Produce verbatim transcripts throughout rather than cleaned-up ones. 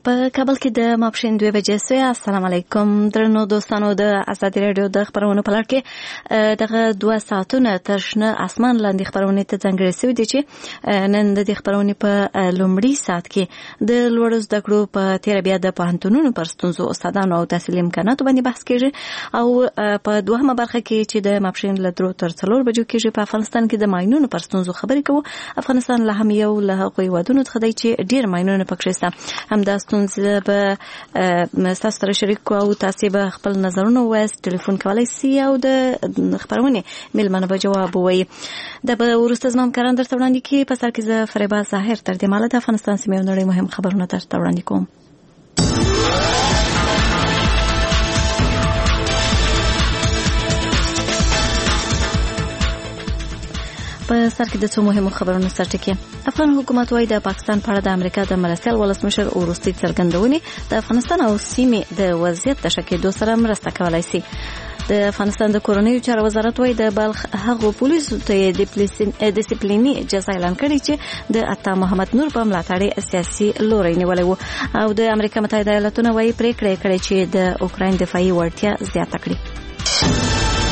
په کابل کې د ماپښین دوه بجې سوه. السلام علیکم درنو دوستانو، د ازادي رادیو د خبرونو په لړ کې دغه دوه ساعتونه تر شنه اسمان لاندې خبرونه ته ځانګړي شوي دي چې نن د دې خبرونې په لومړي ساعت کې د لوړو زده کړو په تیر بیا د پوهنتونونو پر ستونزو استادانو او تحصیلي امکاناتو باندې بحث کیږي، او په دوهمه برخه کې چې د ماپښین له درو تر څلور بجو کېږي په افغانستان کې د ماینونو پر ستونزو خبرې کوو. افغانستان له هم یو له هغوی ودونو څخه دی چې ډیر ماینونه پکې شته. همدا ستونزه به تاسو سره شریک کوو او تاسو به خپل نظرونه وایست. ټلیفون کولای شئ او د خبرونه میلمنه به جواب ووایي. د به وروسته زموږ کاران درته وړاندې کړي. په سر کې زه فریبا ظاهر تر دې مهاله د افغانستان سیمې او نړۍ مهم خبرونه درته وړاندې کوم. په سر کې د څو مهمو خبرونو سرټکی. افغان حکومت وايي د پاکستان په اړه د امریکا د مرستیال ولسمشر وروستي څرګندونې د افغانستان او سیمې د وضعیت د ښه کېدو سره مرسته کولای شي. د افغانستان د کورنیو چارو وزارت وايي د بلخ هغو پولیسو ته د ډیسپلیني جزا اعلان کړی چې د عطا محمد نور په ملاتړ سیاسي لوری نیولی وو، او د امریکا متحده ایالاتونه وايي پریکړه کړې چې د اوکراین دفاعي وړتیا زیاته کړي.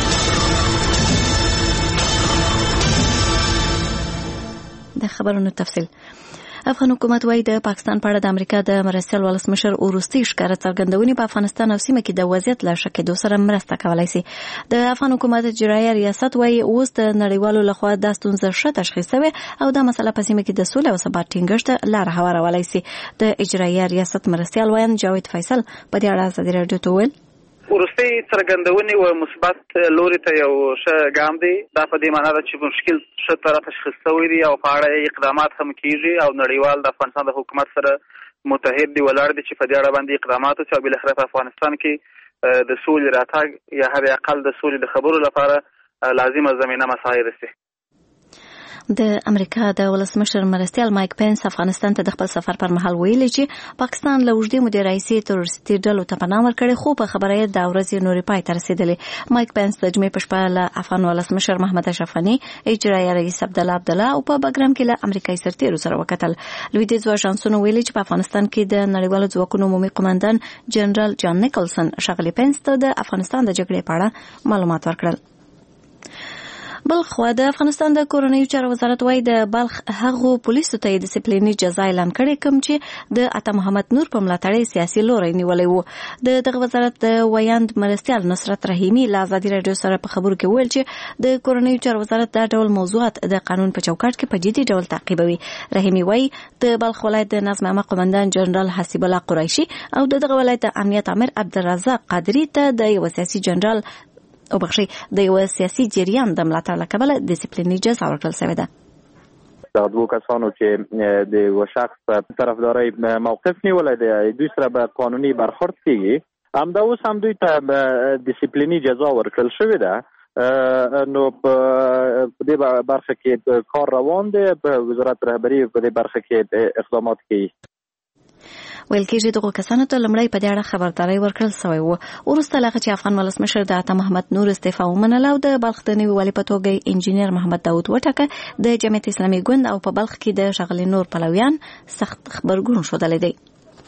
د خبرونو تفصیل. افغان حکومت وايي د پاکستان په اړه د امریکا د مرستیال ولسمشر وروستي ښکاره څرګندونې په افغانستان او سیمه کې د وضعیت له ښه کېدو سره مرسته کولای شي. د افغان حکومت اجرایه ریاست وايي اوس د نړیوالو لخوا دا ستونزه ښه تشخیص شوې او دا مسله په سیمه کې د سولې او ثبات ټینګښت لاره هوارولی شي. د اجرایه ریاست مرستیال وایي جاوید فیصل په دې اړه ازادي راډیو ته وویل وروستي څرګندونې او مثبت لوري ته یو ښه ګام دی. دا په دې معنی ده چې مشکل ښه طرح تشخیص شوی دی او په اړه اقدامات هم کیږي او نړیوال د افغانستان د حکومت سره متحد دی ولاړ دي چې په دې اړه باندې اقدامات وکړي او بالاخره په افغانستان کې د سولې راتګ یا هر اقل د سولې د خبرو لپاره لازمه زمینه مساعد شي. د امریکا د ولسمشر مرستیال مایک پینس افغانستان ته د خپل سفر پر مهال ویلي چې پاکستان له اوږدې مودې راهیسې تروریستي ډلو ته پناه ورکړې، خو په خبره یې دا ورځ نورې پای ته رسېدلې. مایک پینس د جمعې په شپه له افغان ولسمشر محمد اشرف غني، اجرایه رئیس عبدالله عبدالله او په بګرام کې له امریکایي سرتیرو سره وکتل. لویدیځو اژانسونو ویلي چې په افغانستان کې د نړیوالو ځواکونو عمومي قومندان جنرال جان نیکلسن ښاغلي پینس ته د افغانستان د جګړې په اړه معلومات ورکړل. بل خو د افغانستان د کورنیو چارو وزارت وايي د بلخ هغو پولیسو ته د ډیسپلیني جزا اعلان کړی کوم چې د عطا محمد نور په ملاتړ سیاسي لوری نیولی وو. د دغه وزارت د ویاند مرستیال نصرت رحیمي له ازادي راډیو سره په خبرو کې ویل چې د کورنیو چارو وزارت دا ډول موضوعات د قانون په چوکاټ کې په جدي ډول تعقیبوي. رحیمي وايي د بلخ ولایت د نظم عامه قومندان جنرال حسیب الله قریشي او د دغه ولایت د امنیت امر عبدالرزاق قادری ته د یو سیاسي جنرال او بخشي د یو سیاسي جریان د ملاتړ له کبله ډیسپلیني جزا ورکړل شوې ده. د دوه کسانو چې د یو شخص په طرفداري موقف نیولی دی دوی سره به قانوني برخورد کیږي. همدا اوس هم دوی ته ډیسپلیني جزا ورکړل شوې ده. نو په دې برخه کې کار روان دی. په وزارت رهبری په دې برخه کې اقدامات کوي. ویل کېږي دغو کسانو ته لومړی په دې اړه خبرداری ورکړل شوی و. وروسته له هغه چې افغان ولسمشر د عطا محمد نور استعفا ومنله او د بلخ د نوي والي په توګه انجینر محمد داود وټاکه، د جمعیت اسلامي ګوند او په بلخ کې د ښاغلي نور پلویان سخت خبرګون ښودلی دی.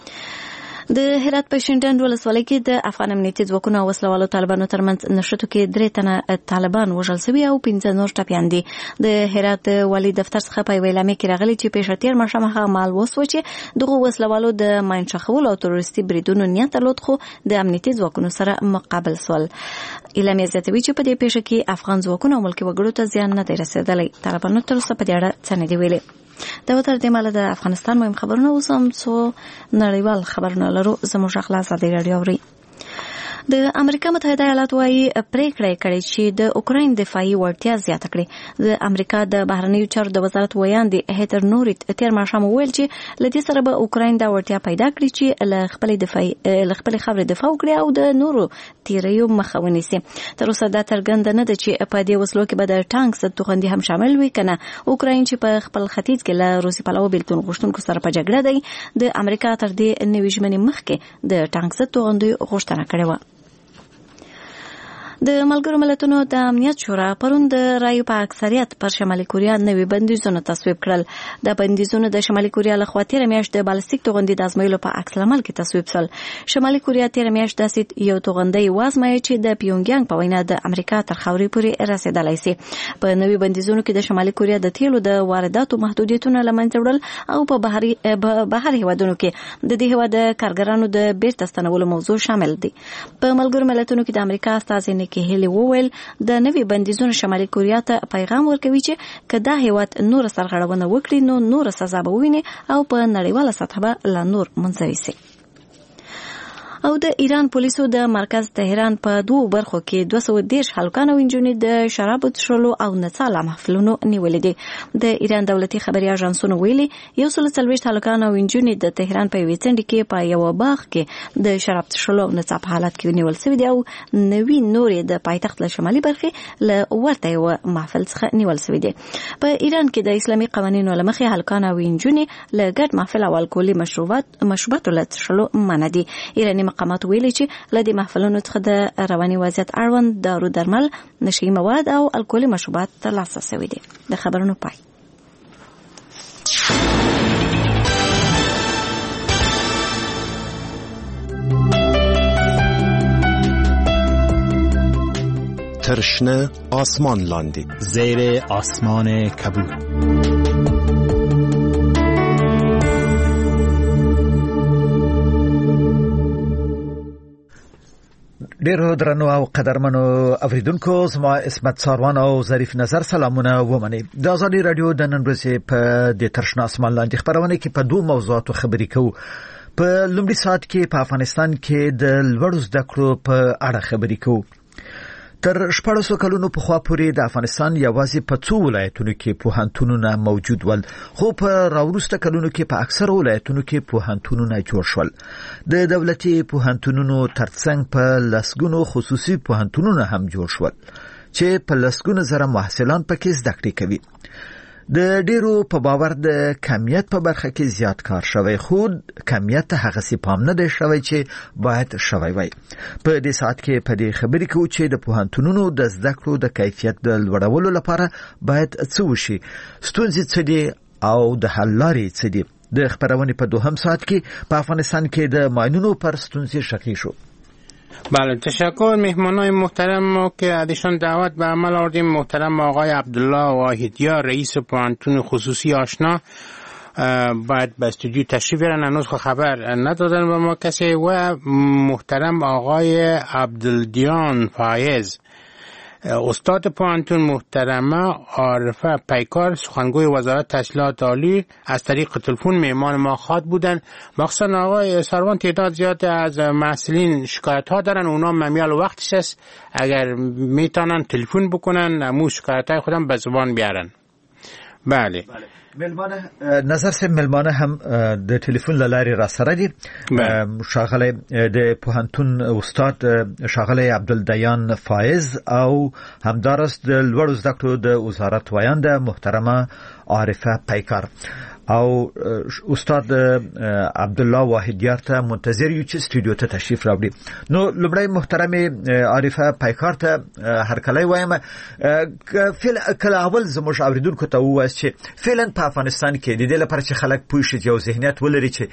د هرات په شینډنډ ولسوالۍ کې د افغان امنیتي ځواکونو او وسلوالو طالبانو ترمنځ نښتو کې درې تنه طالبان وژل شوي او پنځه نور ټپیان دي. د هرات والي دفتر څخه په یوه اعلامیه کې راغلي چې پیښه تېر ماښام هغه مهال وسوه چې دغو وسلوالو د ماین ښخولو او تروریستي بریدونو نیت درلود، خو د امنیتي ځواکونو سره مقابل شول. اعلامیه زیاتوي چې په دې پیښه کې افغان ځواکونو او ملکي وګړو ته زیان نه دی رسېدلی. طالبانو تر اوسه په دې اړه څه نه دي ویلي. دا وتر دې ماله د افغانستان مهم خبرونه اوس هم څو نړیوال خبرونه لرو. زموږ غږ له ازادي راډیو اورئ. د امریکا متحده ایالات وايي پریکړه کړې چې د اوکراین دفاعي وړتیا زیاته کړي. د امریکا د بهرنیو چارو د وزارت ویاند هیتر نورت تیر ماښام وویل چې له دې سره به اوکراین دا وړتیا پیدا کړي چې له خپلې دفاعي له خپلې خاورې دفاع وکړي او د نورو تیریو مخه ونیسي. تر اوسه دا څرګنده نه ده چې په دې وسلو کې به د ټانک ضد توغندي هم شامل وي که نه. اوکراین چې په خپل ختیځ کې له روسي پلوه بېلتون غوښتونکو سره په جګړه دی، د امریکا تر دې نوي ژمنې مخکې د ټانک ضد توغندیو غوښتنه کړې وه. د ملګرو ملتونو د امنیت شورا پرون د رایو په اکثریت پر شمالي کوریا نوي بندیزونه تصویب کړل. د بندیزونو د شمالي کوریا لخوا تیر میاشت د بالستیک توغندي د ازمایلو په عکس العمل کې تصویب شول. شمالي کوریا تیر میاشت داسې یو توغندي وازمایي چې د پیونګیانګ په وینا د امریکا تر خاورې پورې رسیدلای شي. په نوي بندیزونو کې د شمالي کوریا د تیلو د وارداتو محدودیتونه لمنځه وړل او په بهري بهر هیوادونو کې د دې هیواد کارګرانو د بیرته ستنولو موضوع شامل دي. په ملګرو ملتونو کې د امریکا استازي کې هیلي وویل د نوي بندیزونو شمالي کوریا ته پیغام ورکوي چې کدا هیواد نور سرغړونه وکړي نو نور سزا به وویني او په نړیواله سطح به لا نور منځوي شي. او د ایران پولیسو د مرکز تهران په دوه برخو کې دوه سوه دېرش هلکان او نجونې د شرابو څښلو او نڅا له محفلونو نیولې دي. د ایران دولتي خبري اژانسونو ویلي یو سل څلوېښت هلکان او نجونې د تهران په یوې څنډې کې په یو باغ کې د شراب څښلو او نڅا په حالت کې نیول شوي دي او نوي نورې د پایتخت له شمالي برخې له ورته یو محفل څخه نیول شوي دي. په ایران کې د اسلامي قوانینو له مخې هلکان او نجونې له ګډ محفل او الکولي مشروبات مشروباتو له څښلو منع دي. ایراني مقامات ویلي چې له دې محفلونو څخه د رواني وضعیت اړوند دارو درمل، نشي مواد او الکولي مشروبات ترلاسه شوي دي. د خبرونو پای. ترشنه آسمان لاندی زیر آسمان کبود. ډیرو درنو او قدرمنو اوریدونکو، زما اسمت ساروان او ظریف نظر سلامونه ومني. د ازادي رادیو د نن ورځې په د ترشنه اسمان لاندې خبرونه کې په دوه موضوعاتو خبرې کوو. په لومړي ساعت کې په افغانستان کې د لوړو زده کړو په اړه خبرې کوو. تر شپږ کلونو په خوا پورې د افغانستان یوازې په څو ولایتونو کې پوهنتونونه موجود ول، خو په راوروسته کلونو کې په اکثر ولایتونو کې پوهنتونونه جوړ شول. د دولتي پوهنتونونو ترڅنګ په لسګونو خصوصي پوهنتونونه هم جوړ شول چې په لسګونو زره محصلان پکې زده کړې کوي. د ډیرو په باور د کمیت په برخه کې زیات کار شوی، خو کمیت هغه سي پام نه دی شوی چې باید شوی وای. په دې ساعت کې په دې خبرې کوو چې د پوهنتونونو د زده کړو د کیفیت د لوړولو لپاره باید څه وشي، ستونزې څه دي او د حل لارې څه دي. د خبرونې په دوهم ساعت کې په افغانستان کې د ماینونو پر ستونزې شکی شو. بله، تشکر مهمانای محترم ما که ازشان دعوت به عمل آوردیم. محترم آقای عبدالله واحدیار رئیس پوهنتون خصوصی آشنا باید به استودیو تشریف بیارن، هنوز خبر ندادن به ما کسی. و محترم آقای عبدالدیان فایز استاد پوهنتون، محترمه عارفه پیکار سخنگوی وزارت تحصیلات عالی از طریق تلفن مهمان ما خواد بودن. مخصوصا آقای سروان تعداد زیاد از محصلین شکایت ها دارن، اونا ممیال وقتش است اگر میتونن تلفن بکنن امو شکایت های خودم به زبان بیارن. بله ملمانه نظر سه ملمانه هم د ټلیفون لارې را سره دي. شاغله د پوهنتون استاد شاغله عبدالدیان فایز او همدارس د لوړو زده کړو د وزارت وایانده محترمه عارفه پیکار او استاد عبدالله واحدیار ته منتظر یو چې استودیو ته تشریف راوړي. نو لومړی محترمه عارفه پیکار ته هر کله وایم فعل کله اول زموږ اوریدونکو ته وایي چې فعلا په افغانستان کې د دې لپاره چې خلک پوه شي او ذهنیت ولري چې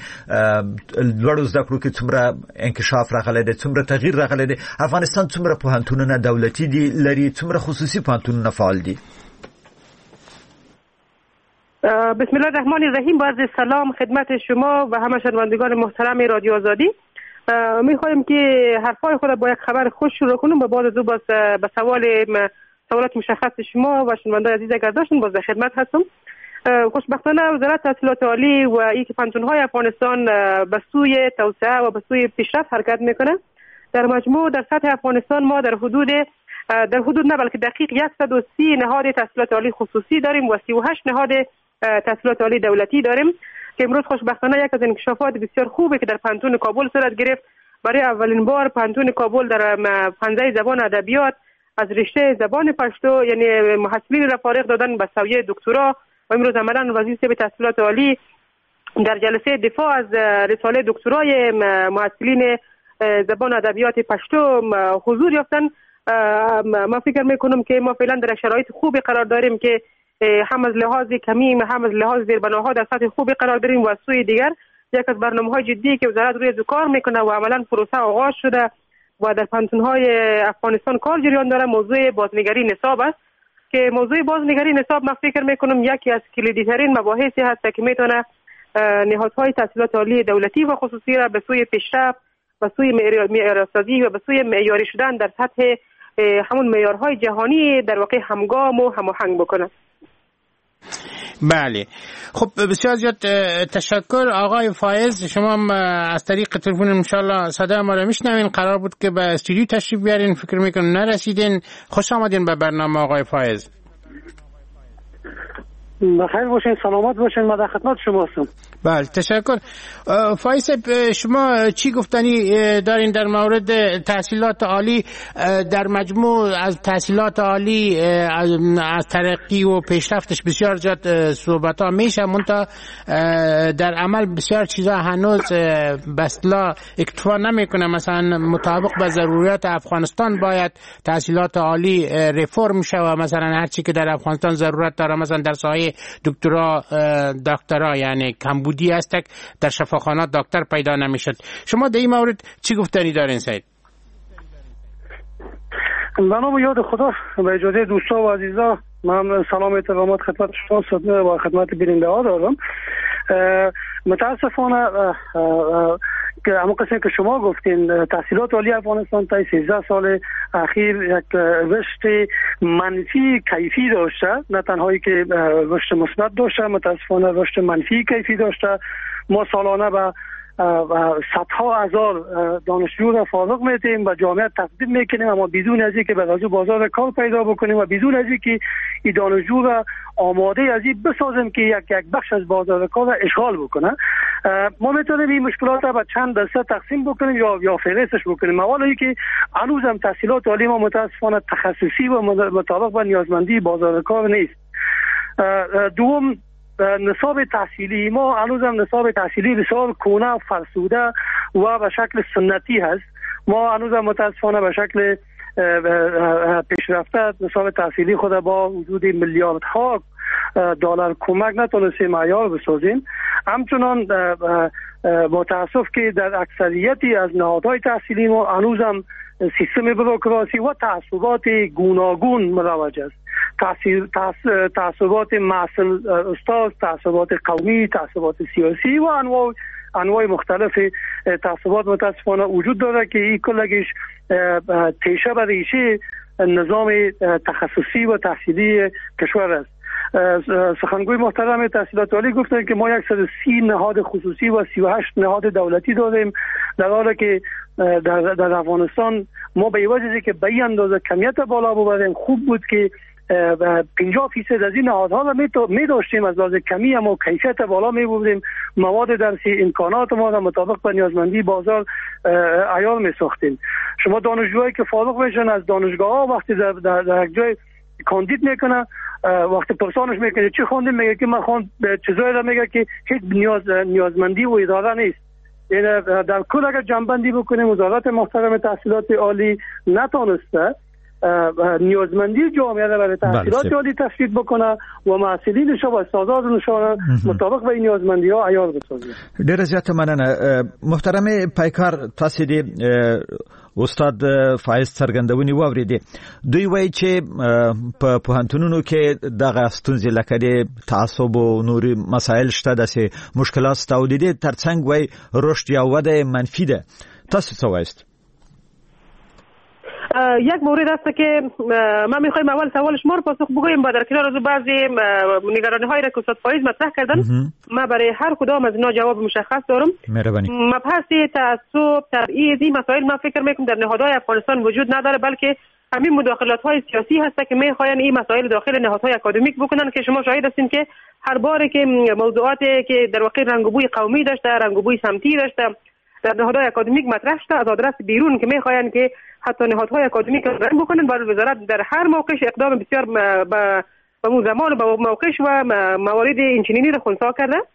لوړو زده کړو کې څومره انکشاف راغلی دی، څومره تغییر راغلی دی، افغانستان څومره پوهنتونونه دولتي دي لري، څومره خصوصي پوهنتونونه فعال دي. بسم الله الرحمن الرحیم. با عرض سلام خدمت شما و همه شنوندگان محترم رادیو آزادی. می‌خوایم که حرفای خود با یک خبر خوش شروع کنم و بعد از او باز به سوال سوالات مشخص شما و شنوندگان عزیز اگر داشتن باز در خدمت هستم. خوشبختانه وزارت تحصیلات عالی و این که پوهنتون‌های افغانستان به سوی توسعه و به سوی پیشرفت حرکت میکنه. در مجموع در سطح افغانستان ما در حدود در حدود نه بلکه دقیق صد و سی نهاد تحصیلات عالی خصوصی داریم و سی و هشت نهاد تحصیلات عالی دولتی داریم که امروز خوشبختانه یک از انکشافات بسیار خوبه که در پوهنتون کابل صورت گرفت. برای اولین بار پوهنتون کابل در پنجه زبان ادبیات از رشته زبان پشتو یعنی محصلین را فارغ دادن به سویه دکترا و امروز عملاً وزیر صاحب تحصیلات عالی در جلسه دفاع از رساله دکترای محصلین زبان ادبیات پشتو حضور یافتن ما فکر میکنم که ما فعلا در شرایط خوبی قرار داریم که هم از لحاظ کمی هم از لحاظ زیربناها در سطح خوبی قرار داریم و سوی دیگر یک از برنامه‌های جدی که وزارت روی کار میکنه و عملا پروسه آغاز شده و در پانتون‌های افغانستان کار جریان داره موضوع بازنگری نصاب است که موضوع بازنگری نصاب ما فکر میکنم یکی از کلیدی‌ترین مباحثی هست که میتونه نهادهای تحصیلات عالی دولتی و خصوصی را به سوی پیشرفت و سوی معیارسازی و به سوی معیاری شدن در سطح همون معیارهای جهانی در واقع همگام و هماهنگ بکنه. بله خب بسیار زیاد تشکر آقای فایز. شما از طریق تلفن انشالله صدا ما را میشنوین. قرار بود که به استودیو تشریف بیارین، فکر میکنم نرسیدین. خوش آمدین به برنامه آقای فایز. بخیر باشین، سلامت باشین، ما در خدمت شما هستم. بله تشکر. فایز شما چی گفتنی دارین در مورد تحصیلات عالی؟ در مجموع از تحصیلات عالی از ترقی و پیشرفتش بسیار زیاد صحبت ها میشه، منتها در عمل بسیار چیزا هنوز بسلا اکتفا نمیکنه. مثلا مطابق به ضروریات افغانستان باید تحصیلات عالی ریفورم شه و مثلا هر چی که در افغانستان ضرورت داره مثلا در سایه دکترا دکترا یعنی کمبودی است در شفاخانات دکتر پیدا نمیشد. شما در این مورد چی گفتنی دارین سید؟ به نام یاد خدا، به اجازه دوستا و عزیزا من سلام احترامات خدمت شما صدمه و خدمت بیننده ها دارم. متاسفانه که همون قسمی که شما گفتین تحصیلات عالی افغانستان تا سیزده سال اخیر یک رشد منفی کیفی داشته، نه تنهایی که رشد مثبت داشته، متاسفانه رشد منفی کیفی داشته. ما سالانه به صدها هزار دانشجو را فارغ میتیم و جامعه تقدیم میکنیم، اما بدون از اینکه به غزو بازار کار پیدا بکنیم و بدون از اینکه این دانشجو را آماده از این بسازیم که یک یک بخش از بازار کار را اشغال بکنه. ما میتونیم این مشکلات را به چند دسته تقسیم بکنیم یا یا فهرستش بکنیم. اولا اینکه هنوز هم تحصیلات عالی ما متاسفانه تخصصی و مطابق با نیازمندی بازار کار نیست. دوم، نصاب تحصیلی ما هنوز هم نصاب تحصیلی بسیار کهنه، فرسوده و به شکل سنتی هست. ما هنوز هم متاسفانه به شکل پیشرفته نصاب تحصیلی خود با وجود میلیاردها دلار کمک نتونستیم معیار بسازیم. همچنان با تاسف که در اکثریتی از نهادهای تحصیلی ما هنوز هم سیستم بروکراسی و تعصبات گوناگون مروج است. تعصبات معسل استاد، تعصبات قومی، تعصبات سیاسی و انواع انواع مختلف تعصبات متاسفانه وجود داره که این کلگیش تیشه به ریشه نظام تخصصی و تحصیلی کشور است. سخنگوی محترم تحصیلات عالی گفتن که ما صد و سی نهاد خصوصی و سی و هشت نهاد دولتی داریم، در حالی که در, در افغانستان ما به وجهی که به این اندازه کمیت بالا ببریم، خوب بود که پنجاه فیصد از این نهادها را می داشتیم، از لحاظ کمی اما کیفیت بالا می بودیم، مواد درسی امکانات ما را مطابق به نیازمندی بازار عیار می ساختیم. شما دانشجوهایی که فارغ میشن از دانشگاه ها وقتی در, در, در یک جای کاندید میکنه، وقتی پرسانش میکنه چی خوندیم، میگه که من خوند چیزایی را میگه که هیچ نیاز نیازمندی و اداره نیست. یعنی در کل اگر جنبندی بکنیم وزارت محترم تحصیلات عالی نتونسته نیازمندی جامعه را برای تحصیلات عالی تشکیل بکنه و محصلینش و استادانش را مطابق به نیازمندی ها عیار بسازه. ډیره زیاته مننه. محترم پیکار، تاسو دې استاد فایز څرګندونې واوریدې. دوی وایي چې په پوهنتونونو کې دغه ستونزې لکه د تعصب او نوري مسایل شته، داسې مشکلات شته او د دې ترڅنګ وایي رشد یا وده منفی ده. تاسو څه وایست؟ یک مورد است که ما میخوایم اول سوال شما رو پاسخ بگوییم، با در کنار از بعضی نگرانی هایی را که استاد فایز مطرح کردن ما برای هر کدام از اینا جواب مشخص دارم. مبحث تعصب، تبعیض، این مسائل ما فکر میکنم در نهادهای افغانستان وجود نداره، بلکه همین مداخلات های سیاسی هست که میخواین این مسائل داخل نهادهای اکادمیک بکنن که شما شاهد هستین که هر باره که موضوعاتی که در واقع رنگ و بوی قومی داشته، رنگ و بوی سمتی داشته در نهادهای اکادمیک مطرح شده، از آدرس بیرون که میخواین که حتی نهادهای اکادمیک رنگ بکنن، برای وزارت در هر موقعش اقدام بسیار با با زمان و با موقعش و موارد اینچنینی را خنثی کرده.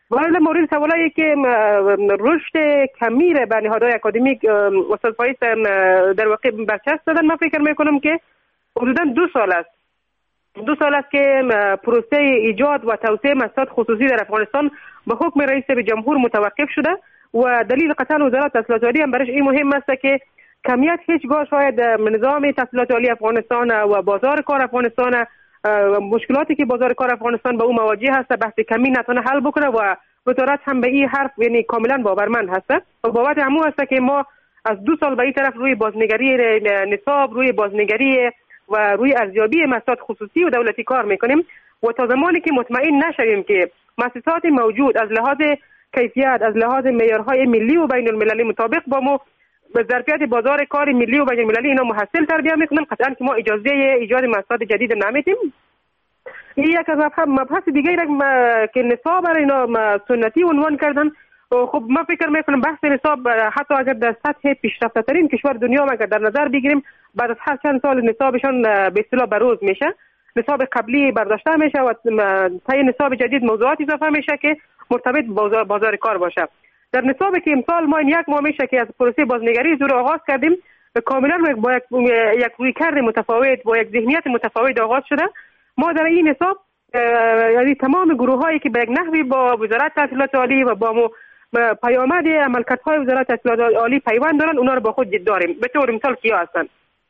ولی مورد سوالایی که رشد کمی را به نهادهای اکادمیک استاد فایز در واقع برچسب دادن، من فکر میکنم که حدودا دو سال است دو سال است که پروسه ایجاد و توسعه مؤسسات خصوصی در افغانستان به حکم رئیس جمهور متوقف شده و دلیل قطعا وزارت تحصیلات عالی هم برش این مهم است که کمیت هیچگاه شاید نظام تحصیلات عالی افغانستان و بازار کار افغانستان، مشکلاتی که بازار کار افغانستان به او مواجه هست، بحث کمی نتونه حل بکنه و وزارت هم به این حرف یعنی کاملا باورمند هست و بابت همون هست که ما از دو سال به این طرف روی بازنگری نصاب، روی بازنگری و روی ارزیابی مؤسسات خصوصی و دولتی کار میکنیم و تا زمانی که مطمئن نشویم که مؤسسات موجود از لحاظ کیفیت، از لحاظ معیارهای ملی و بین المللی مطابق با ما به ظرفیت بازار کار ملی و بین المللی اینا محصل تربیت میکنن، قطعا که ما اجازه ایجاد مؤسسات جدید نمیدیم. این یک از مبحث دیگه که نصاب برای اینا سنتی عنوان کردن. خب من فکر میکنم بحث نصاب حتی اگر در سطح پیشرفته ترین کشور دنیا ما اگر در نظر بگیریم بعد از هر چند سال نصابشان به اصطلاح بروز میشه، نصاب قبلی برداشته میشه و طی نصاب جدید موضوعات اضافه میشه که مرتبط بازار بازار کار باشه. در نصابی که امسال ما این یک ماه میشه که از پروسه بازنگری زور آغاز کردیم، کاملا با یک یک رویکرد متفاوت با یک ذهنیت متفاوت آغاز شده. ما در این نصاب یعنی تمام گروه هایی که به یک نحوی با وزارت تحصیلات عالی و با پیامد عملکردهای وزارت تحصیلات عالی پیوند دارن، اونا رو با خود داریم. به طور مثال کیا هستن؟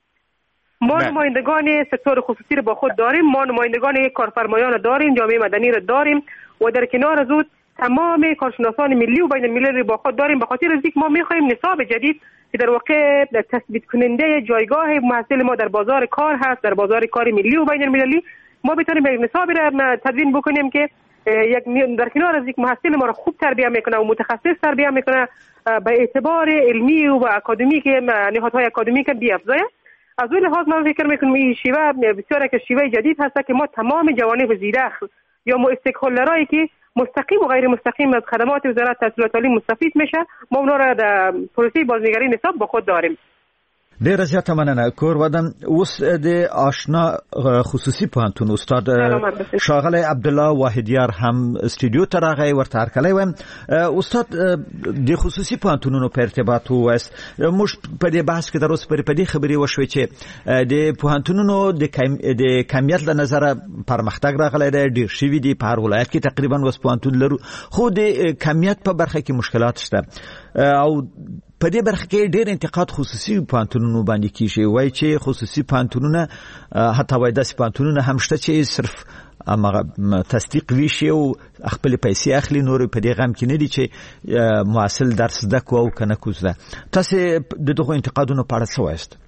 ما نمایندگان سکتور خصوصی رو با خود داریم، ما نمایندگان کارفرمایان داریم، جامعه مدنی رو داریم و در کنار از اون تمام کارشناسان ملی و بین المللی رو با خود داریم. به خاطر از اینکه ما می‌خوایم نصاب جدید که در واقع تثبیت کننده جایگاه محصل ما در بازار کار هست، در بازار کار ملی و بین المللی، ما بتونیم یک نصابی را تدوین بکنیم که یک در کنار از یک محصل ما را خوب تربیت میکنه و متخصص تربیت میکنه، به اعتبار علمی و اکادمیک نهادهای اکادمیک بیافزاید. از اون لحاظ من فکر میکنم این شیوه بسیار یک شیوه جدید هست که ما تمام جوانب زیرخل یا استیکهولدرایی که مستقیم و غیر مستقیم از خدمات وزارت تحصیلات عالی مستفید میشه، ما اونا را در پروسه بازنگری نصاب با خود داریم. ډیره زیاته مننه. کور ودان اوس د آشنا خصوصي پوهنتون استاد شاغلی عبدالله واحدیار هم استودیو ته راغی ورته هرکلی وایم. استاد د خصوصي پوهنتونونو په ارتباط وایست موږ په دې بحث کې دروس پر پدې خبرې وشوي چې د پوهنتونونو د کمیت له نظر پرمختګ راغلی دی، ډیر شوي دي، په هر ولایت کې تقریبا وس پوهنتون لرو، خو د کمیت په برخه کې مشکلات شته او په دې برخه کې ډېر انتقاد خصوصي پوهنتونونو باندې کیږي. وایي چې خصوصي پوهنتونونه حتی وایي داسې پوهنتونونه هم شته چې صرف هغه تصدیق ویشي او خپل پیسې اخلي، نور په دې غم کې نه دي چې محصل درس زده کوي او کنه کوزده. تاسو د دغه انتقادونو په اړه څه وایست؟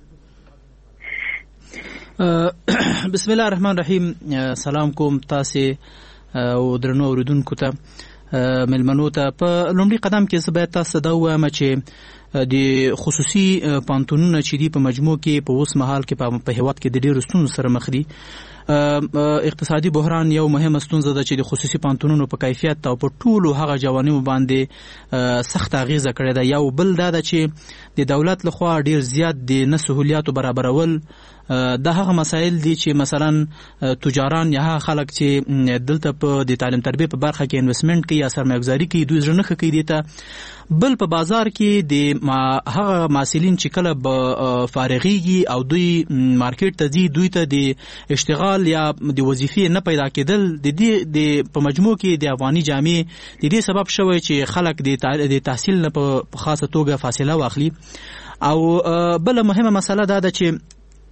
بسم الله الرحمن الرحیم. سلام کوم تاسو او درنو اوریدونکو ته ملمنو ته. په لومړي قدم کې زه باید تاسو ته ووایم چې د خصوصي پوهنتونونه چې دي په مجموع کې په اوس مهال کې په هیواد کې د ډېرو ستونزو سره مخ دي. اقتصادي بحران یو مهمه ستونزه ده چې د خصوصي پوهنتونونو په کیفیت او په ټولو هغه جوانبو باندې سخت اغیزه کړې ده. یو بل دا ده چې د دولت لخوا ډېر زیات د نه سهولیاتو برابرول دا هغه مسایل دي چې مثلا تجاران یا خلک چې دلته په د تعلیم تربیه په برخه کې انویسټمنټ کوي یا سرمایه‌گذاري کوي، دوی ځنه کوي دیته. بل په بازار کې د هغه محصلین چې کله به فارغيږي او دوی مارکیټ ته ځي، دوی ته د اشتغال یا د وظیفې نه پیدا کېدل د دې د په مجموع کې د افغاني جامعې د دې سبب شوی چې خلک د تحصیل نه په خاصه توګه فاصله واخلي. او بل مهمه مسله دا ده چې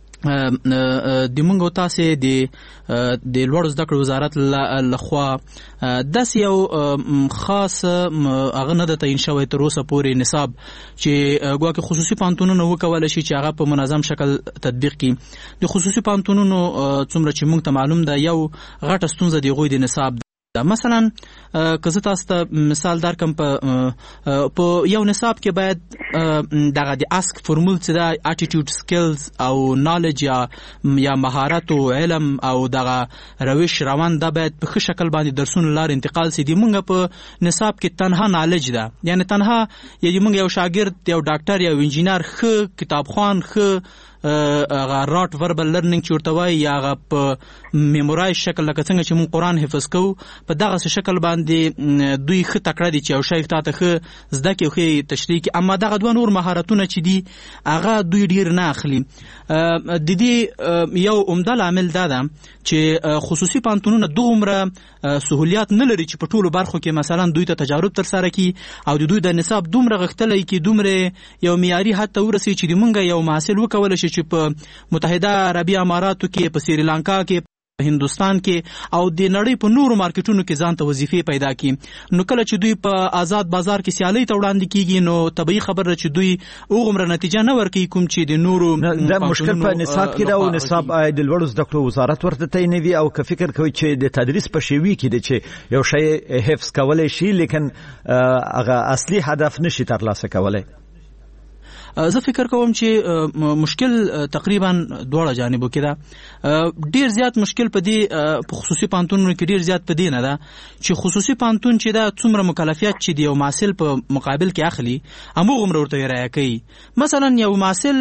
د مونږ او تاسو د د لوړ زده کړو وزارت لخوا داس یو خاص هغه نه د تعین شوی تر اوسه پورې نصاب چې ګواکې خصوصي پوهنتونونه وکول شي چې هغه په منظم شکل تطبیق کړي. د خصوصي پوهنتونونو څومره چې مونږ ته معلوم ده یو غټه ستونزه دی غوي د نصاب ده. مثلا که زه تاسو ته مثال درکم، په په یو نصاب کې باید دغه د اسک فرمول څه د اټیټیوډ سکلز او نالج یا یا مهارت او علم او دغه روش روان د باید په ښه شکل باندې درسونه لار انتقال سي. د مونږ په نصاب کې تنها نالج ده، یعنی تنها یعنی مونږ یو شاګرد یو ډاکټر یو انجینر ښه کتابخوان ښه هغه راټ وربل لرنینګ چورتوي یا هغه په میمورایز شکل لکه څنګه چې مونږ قرآن حفظ کوو په دغه شکل باندې دوی ښه تکړه دي چې یو شی ته ښه زده کړي ښه تشریح کړي. اما دغه دوه نور مهارتونه چې دي هغه دوی ډیر نه اخلي. د دې یو عمده لامل دا ده چې خصوصي پانتونونه دومره سہولیات نه لري چې په ټولو برخو کې مثلا دوی ته تجارب تر سره کړي او د دوی د نصاب دومره غښتلی کې دومره یو معیاري حد ته ورسي چې د مونږ یو محصل وکولی شي چې په متحده عربي اماراتو کې په سریلانکا کې هندوستان کې او د نړۍ په نورو مارکیټونو کې ځان ته وظیفې پیدا کړي. نو کله چې دوی په آزاد بازار کې سیالي ته وړاندې کیږي نو طبيعي خبره چې دوی اوغمره نتیجه نه ورکوي کوم چې د نورو د مشکل په نصاب کې دا او نصاب د لوړو زده کړو وزارت ورته تعینوي او که فکر کوي چې د تدریس په شیوه کې د چې یو شی حفظ کولای شي لیکن هغه اصلي هدف نشي ترلاسه کولای. زه فکر کوم چې مشکل تقریبا دواړه جانبو کې ده. ډیر زیات مشکل په دې په خصوصي پانتونونو کې ډیر زیات په دې نه ده چې خصوصي پانتون چې دا څومره مکلفیت چې دی یو محصل په مقابل کې اخلي همغه عمر ورته رایه کوي. مثلا یو محصل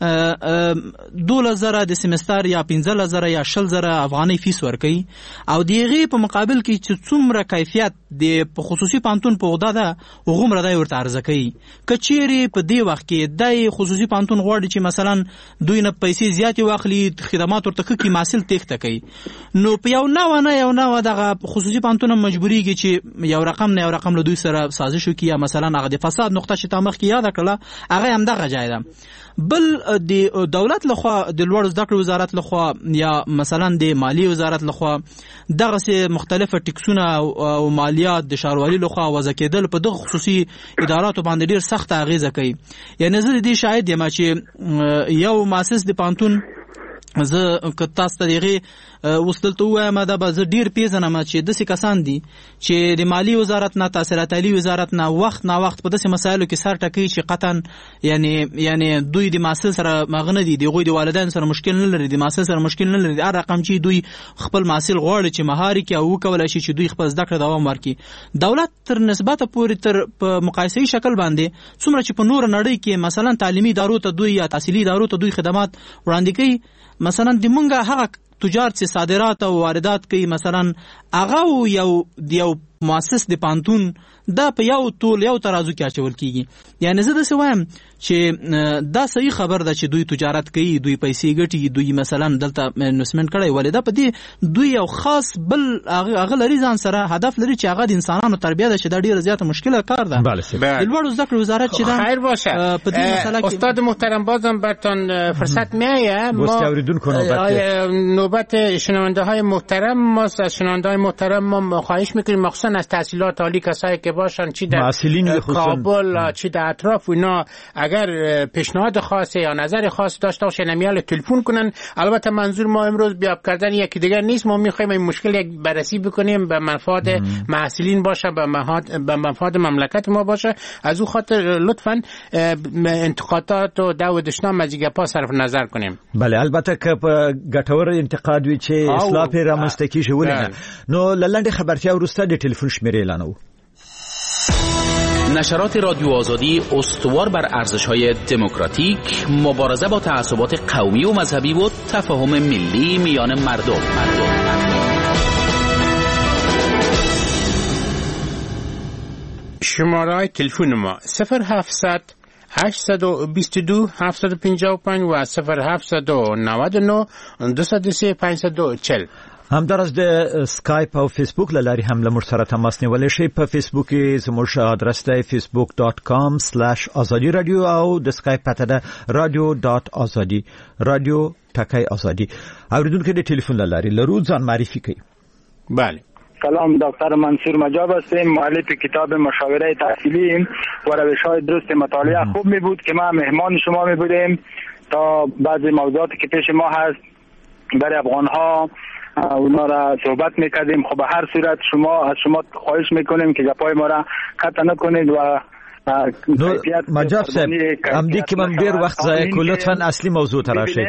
دوله زره د سمستر یا پنځه زره یا شل زره افغاني فیس ورکوي او دیغه په مقابل کې چې څومره کیفیت د خصوصي پانتون په ودا ده هغه مردا ورته عرضه کوي. کچيري په دې وخت کې د خصوصي پانتون غواړي چې مثلا دوی نه پیسې زیاتې واخلي خدمات ورته کوي محصل تخته کوي نو په یو نه ونه یو نه دغه خصوصي پانتون مجبوریږي چې یو رقم نه یو رقم له دوی سره سازش وکړي یا مثلا هغه د فساد نقطه چې تامخ کې یاد کړه هغه هم دغه ځای ده. بل د دولت لخوا د لوړ زده کړو وزارت لخوا یا مثلا د مالی وزارت لخوا دغه سه مختلفه ټیکسونه او مالیات د شاروالي لخوا وضع کېدل په دغه خصوصي اداراتو باندې ډیر سخت اغیزه کوي. یعنی زه دې شاهد یم چې یو مؤسس د پانتون زه که تاسو ته دیغه وصلته وایم دا به زه ډیر پیژنم چې داسې کسان دي چې د مالی وزارت نه تاثیرات علی وزارت نه وخت نه وخت په داسې مسایلو کې سر ټکوي چې قطعا یعنی یعنی دوی د محصل سره مغنه دي دغه د والدین سره مشکل نه لري د محصل سره مشکل نه لري. هر رقم چې دوی خپل محصل غواړي چې مهاري کې او کولای شي چې دوی خپل زده کړه دوام ورکړي. دولت تر نسبت پورې تر په مقایسي شکل باندې څومره چې په نور نړۍ کې مثلا تعلیمي ادارو ته دوی یا تحصیلي ادارو ته دوی خدمات وړاندې کوي مثلا د مونږه هغه تجار چې صادرات او واردات کوي مثلا هغه یو یو مؤسس د پانتون دا په یو ټول یو ترازو کې اچول کیږي. یعنی زه د سوایم چې دا صحیح خبر ده چې دوی تجارت کوي دوی پیسې ګټي دوی مثلا دلته انویسټمنټ کړي ولې دا په دې دوی یو خاص بل هغه لري ځان سره هدف لري چې هغه د انسانانو تربیه ده چې دا ډیره زیاته مشکله کار ده. د لوړو زده کړو وزارت چې دا خیر باشه په دې مسله کې استاد محترم بازم برتون فرصت میایه ما نوبت شنونده های محترم ما از شنونده های محترم ما خواهش میکنیم مخصوصا از تحصیلات عالی کسایی که باشن چی در کابل چی در اطراف اینا اگر پیشنهاد خاصی یا نظر خاصی داشته باشن امیال تلفن کنن. البته منظور ما امروز بیاب کردن یکی دیگر نیست، ما میخوایم این مشکل یک بررسی بکنیم به منفعت محصلین باشه به به منفعت مملکت ما باشه. از او خاطر لطفاً انتقادات و دعوا دشمن مزیګه صرف نظر کنیم. بله البته که ګټور انتقاد وی چې اصلاح پر رامنځته کیږي ولنه نو لنډه خبرتیا ورسته د ټلیفون شمیره اعلانو. نشرات رادیو آزادی استوار بر ارزش‌های دموکراتیک، مبارزه با تعصبات قومی و مذهبی و تفاهم ملی میان مردم. شماره تلفن ما صفر هفتصد هشتصد و بیست و دو هفتصد و پنجاه و پنج و صفر هفتصد و نود و نه دویست و سه پنجصد و چهل. همدارس د اسکایپ او فیسبوک لاري هم له مر سره تماس نیولای شي. په فیسبوک کې زموږ ادرس دی facebook dot com slash azadi radio او د اسکایپ پته ده radio dot azadi radio ټکای ازادي. اوریدونکو د ټلیفون لاري لرو ځان معرفي کوي. بله سلام، دکتر منصور مجاب هستم، مؤلف کتاب مشاوره تحصیلی و روش‌های درست مطالعه. خوب می بود که ما مهمان شما می بودیم تا بعضی موضوعاتی که پیش ما هست برای افغان‌ها اونا را صحبت میکردیم. خب به هر صورت شما از شما خواهش میکنیم که گپای ما را قطع نکنید و مجاب صاحب همدی که من دیر وقت ضایع کن لطفاً اصلی موضوع تراشید.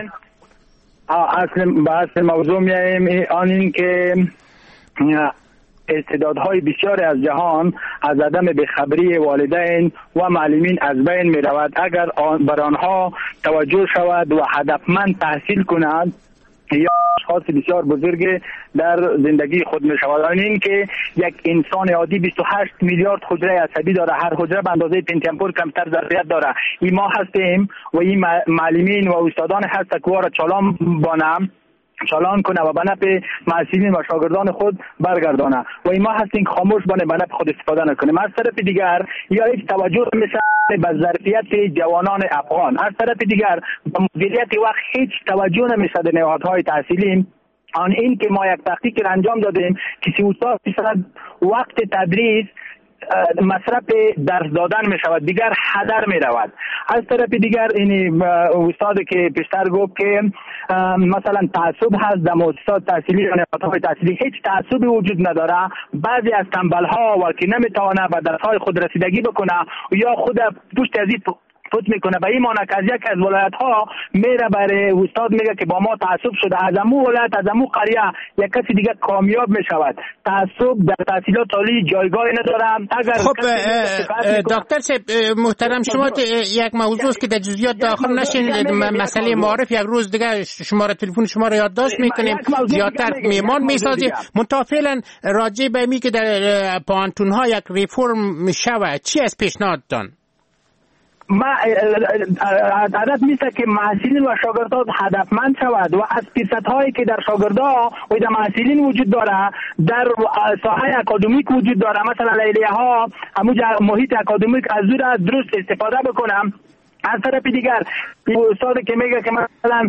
اصل بحث موضوع میایم آن این که استعدادهای بسیاری از جهان از عدم بخبری والدین و معلمین از بین می رود. اگر بر آنها توجه شود و هدفمند تحصیل کنند یا اشخاص بسیار بزرگ در زندگی خود می شود. این که یک انسان عادی بیست و هشت میلیارد حجره عصبی داره، هر حجره به اندازه پنتیم پور کمتر ظرفیت داره. این ما هستیم و این معلمین و استادان هست که را چالان بانم چالان کنه و به نفع محصلین و شاگردان خود برگردانه و این ما هستیم خاموش بانه به نفع خود استفاده نکنیم. از طرف دیگر یا هیچ توجه نمیشه به ظرفیت جوانان افغان، از طرف دیگر به مدیریت وقت هیچ توجه نمیشه به نهادهای تحصیلی. آن این که ما یک تحقیق انجام دادیم که سی و چهار درصد وقت تدریس مصرف درس دادن می شود، دیگر هدر می رود. از طرف دیگر این استاد که پیشتر گفت که مثلا تعصب هست در مؤسسات تحصیلی یا نهادهای تحصیلی، هیچ تعصبی وجود نداره. بعضی از تنبل ها و که نمیتونه به درس‌های خود رسیدگی بکنه یا خود پشت از این فوت میکنه به این معنی که از یک از ولایت ها میره برای استاد میگه که با ما تعصب شده، از امو ولایت از امو قریه یک کسی دیگه کامیاب میشود. تعصب در تحصیلات عالی جایگاهی نداره. اگر خب دکتر صاحب محترم، شما یک موضوع است که در جزئیات داخل نشین، مسئله معارف یک روز دیگه شماره تلفن شما رو یادداشت میکنیم، زیادتر میمان میسازیم. منتها فعلا راجع به می که در پانتون ها یک ریفرم میشود، چی از پیشنهاد دان؟ ما عادت میشه که محصلین و شاگردان هدفمند شود و از فرصت‌هایی که در شاگردان و در محصلین وجود داره در ساحه اکادمیک وجود داره، مثلا لیلیه ها همون محیط اکادمیک از دور درست استفاده بکنم. از طرف دیگر استاد که میگه که مثلا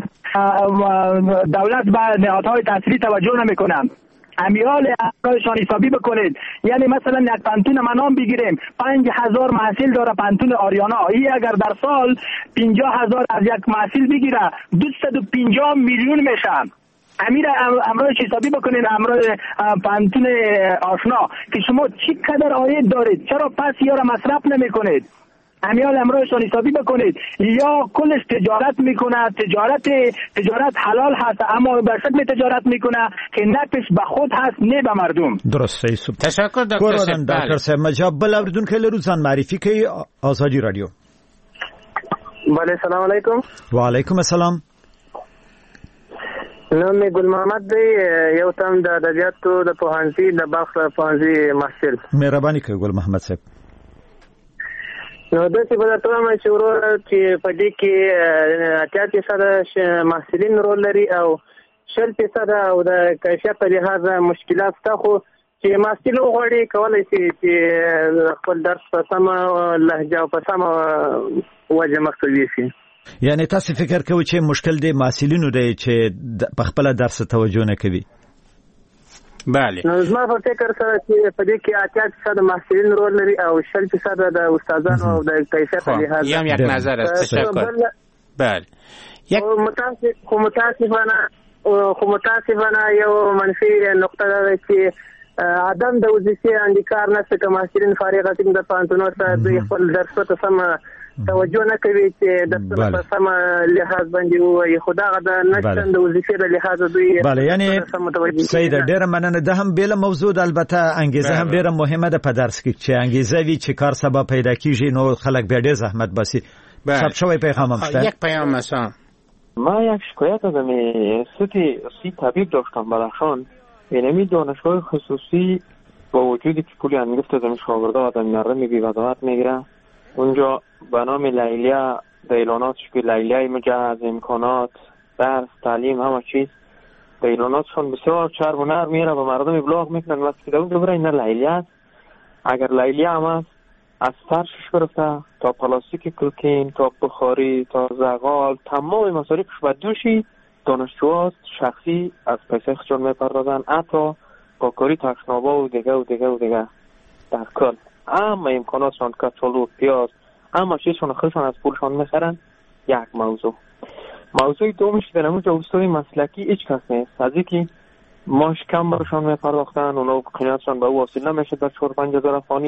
دولت به نهادهای تحصیلی توجه نمیکنه، امیال افرادشان حسابی بکنید. یعنی مثلا یک پانتون منام بگیریم، پنج هزار محصول داره پانتون آریانا، این اگر در سال پنجاه هزار از یک محصول بگیره دویست و پنجاه میلیون میشه. امیر امروز حسابی بکنید امروز پانتون آشنا که شما چی قدر عاید دارید، چرا پس یا را مصرف نمی کنید؟ امیال امروزشان حسابی بکنید. یا کلش تجارت میکنه، تجارت تجارت حلال هست اما به شکل تجارت میکنه که نفعش به خود هست نه به مردم. درسته. تشکر دکتر صاحب. دکتر صاحب مجاب بل اوریدون که لروزان معرفی کی آزادی رادیو. بله سلام علیکم. و علیکم السلام. نوم ګل محمد دی، یو تم د ادبیاتو د پوهنځي د بلخ پوهنځي محصل. مهرباني کوي ګل محمد صاحب. نو د څه په تاسو باندې چې ورو چې په دې کې اتیا فیصد محصلین رول لري او شل فیصد او د کیفیت په لحاظ مشکلات شته، خو چې محصل وغواړي کولای شي چې خپل درس په سمه لهجه او په سمه وجه مخته یوسي. یعنی تاسو فکر کوئ چې مشکل دی محصلینو دی چې په خپل درس توجه نه کوي؟ بله. نو زما په فکر سره چې په دې کې اتیا فیصد محصلین رول لري او شل فیصد د استادانو او د کیفیت په لحاظ. یم یک نظر است. تشکر. بله. یک متاسف خو متاسفانه خو متاسفانه یو منفي نقطه ده چې عدم د وظیفې اندیکار نشته که محصلین فارغ دي د پانتونو سره دوی خپل درس ته سم توجه نه کوي چې د په سم لحاظ باندې وایي، خو دا د نشته د وظیفې د لحاظ دوی. بله، یعنی سید ډېره مننه. ده هم بیله موضوع ده، البته انګیزه هم ډېره مهمه ده په درس کې چې انګیزه وي چې کار سبا پیدا کیږي نو خلک بیا ډېر زحمت باسي. ثبت شوی پیغام هم شته. یک پیام مثلا ما یک شکایت دادم سوتی سی طبیب داشتم بلخان، یعنی دانشگاه خصوصی با وجودی که پولی انگفت دادم شاگرده آدم نره میبی وداعت میگیره اونجا به نام لیلیا دیلاناتش که لیلیای مجهز امکانات درس تعلیم همه چیز دیلاناتشون بسیار چرب و نر میره و مردم ابلاغ میکنن وقتی که اونجا برای این لیلیا اگر لیلیا هم هست از فرشش گرفته تا پلاستیک کلکین تا بخاری تا زغال تمام مصارفش بدوشی دانشجوهاست شخصی از پیسه خودشون میپردازن، حتی با کاری تخنابا و دیگه و دیگه و دیگه در کل اما امکاناتشان کچالو پیاز اما چیزشون خودشون از پولشان میخرن. یک موضوع موضوع دومش در اونجا استادی مسلکی هیچ کس نیست، از اینکه ماش کم برشان میپرداختن اونا قیمتشان به او واصل نمیشه در چهار پنج هزار افغانی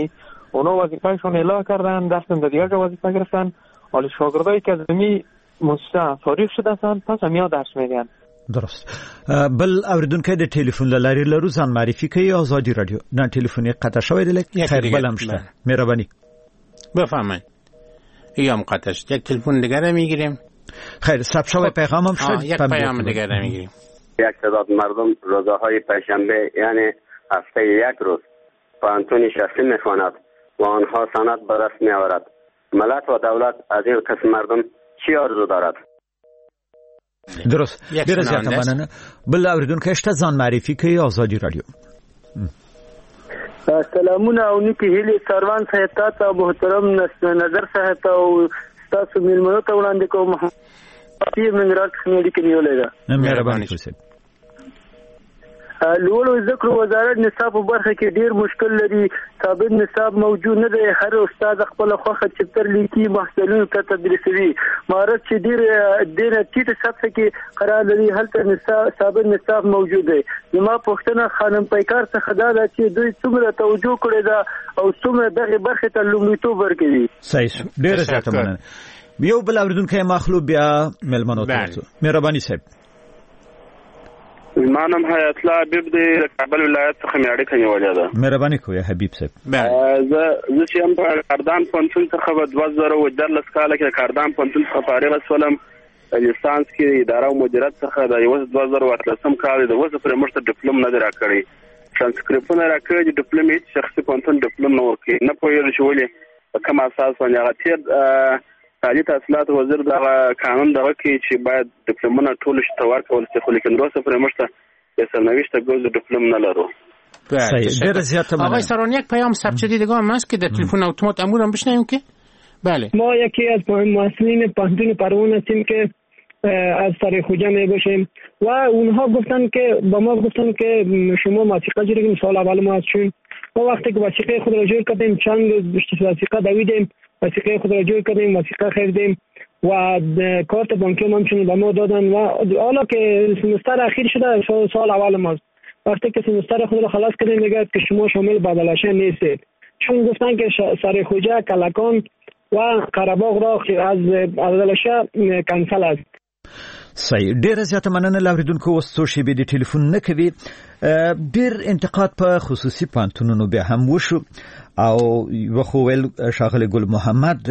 اونا وظیفهشون اعلام کردن، دستن به دیگر وظیفه گرفتن. حالا شاگردایی که از می مستشفى فارغ شدن پس همیا درس میدن. درست. بل اوریدونکو د ټلیفون لاري لرو ځان معرفي کوي آزادی رادیو. نه ټلیفوني قطع شوی دی لکه خیر بلم شته. مهرباني. بفرمایید. یا مقطع شد. یک تلفن دیگر رو میگیریم. خیر ثبت شوی پیغامم شد. یک پیام دیگر رو میگیریم. یک تعداد مردم روزهای پنجشنبه یعنی هفته یک روز پانتون شخصی میخواند و آنها سند به دست میآورد. ملت و دولت از این قسم مردم چی آرزو دارد؟ درست. ډیره زیاته مننه. بل اوریدونکو شته ځان معرفي کوي آزادی رادیو. سلامونه او نیکی هیله سروان صاحب ته محترم نظر صاحب ته او تاسو میلمنو ته وړاندې کوم. پیر منګرات خنېدي کې نیولې ده. مهرباني کوئ. لوړو زده کړو وزارت نصاب په برخه کې ډیر مشکل لري. ثابت نصاب موجود نه دی. هر استاد خپل خوخه چپتر لیکي محصلینو ته تدریسوي. مهارت چې ډیر ډیر ټیټه سطح کې قرار لري هلته نصاب ثابت نصاب موجود دی. زما پوښتنه خانم پیکار څخه دا ده چې دوی څومره توجه کړې ده او څومره دغه برخه ته لومړیتوب ورکوي. صحیح. ډیر زیاته مننه. یو بل اوریدونکو مخلوق بیا ملمنو ته. مهرباني صاحب. ما نام حیات الله حبیب دی کابل ولایت څخه مې اړیکه نیولې ده. مهرباني کوئ حبیب صاحب. زه زه چې هم په کاردان پوهنتون څخه په دوه زره او دولس کال کې کاردان پوهنتون څخه فارغ شولم. لیسانس کې اداره او مدیریت څخه د یو دوه زره او اتلسم کال د وسه پر مرسته ډیپلوم نه راکړی. ترانسکریپټونه راکړی ډیپلوم هیڅ شخصي پوهنتون ډیپلوم نه ورکړي. نه پوهیږم چې ولې په کوم اساس باندې هغه تیر تعلیم تحصیلات وزیر دا قانون دغه کې چې باید ډیپلومونه ټول شته ورکول شي خو لیکن روسه پر مرسته به سرنوشت گوز دیپلم نلارو. آقای سران یک پیام ثبت شده دیگه هم هست که در تلفن اتومات امور هم بشنویم که بله ما یکی از مسئولین پانتون پروان هستیم که از سر خوجه می باشیم و اونها گفتن که با ما گفتن که شما وثیقه جوری سال اول ما هستیم. ما وقتی که وثیقه خود را جور کردیم چند وثیقه دویدیم وثیقه خود را جور کردیم وثیقه خریدیم و کارت بانکی ما همچنین به ما دادن و حالا که سمستر اخیر شده سال اول ماست. وقتی که سمستر خود را خلاص کردیم میگه که شما شامل بدلشه نیستید چون گفتن که سر خوجه کلکان و قره‌باغ را از بدلشه کنسل است. صحیح. ډیره زیاته مننه لاوریدونکو اوس څو شیبې د ټلیفون نه کوي. ډیر انتقاد په خصوصي پانتونونو به هم وشو او وخوول شاغله ګل محمد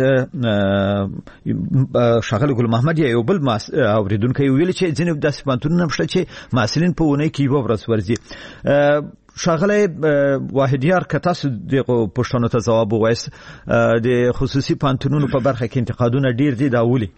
شاغله ګل محمد یو بل اوریدونکو ویل چې ځینې داسې پانتونونه مشته چې مسلین په ونه کې یو ورځ ورځي. شاغله واحدیار که تاسو دغه پښتنو ته جواب وایس د خصوصي پانتونونو په برخه کې انتقادونه ډیر دي دا ولي؟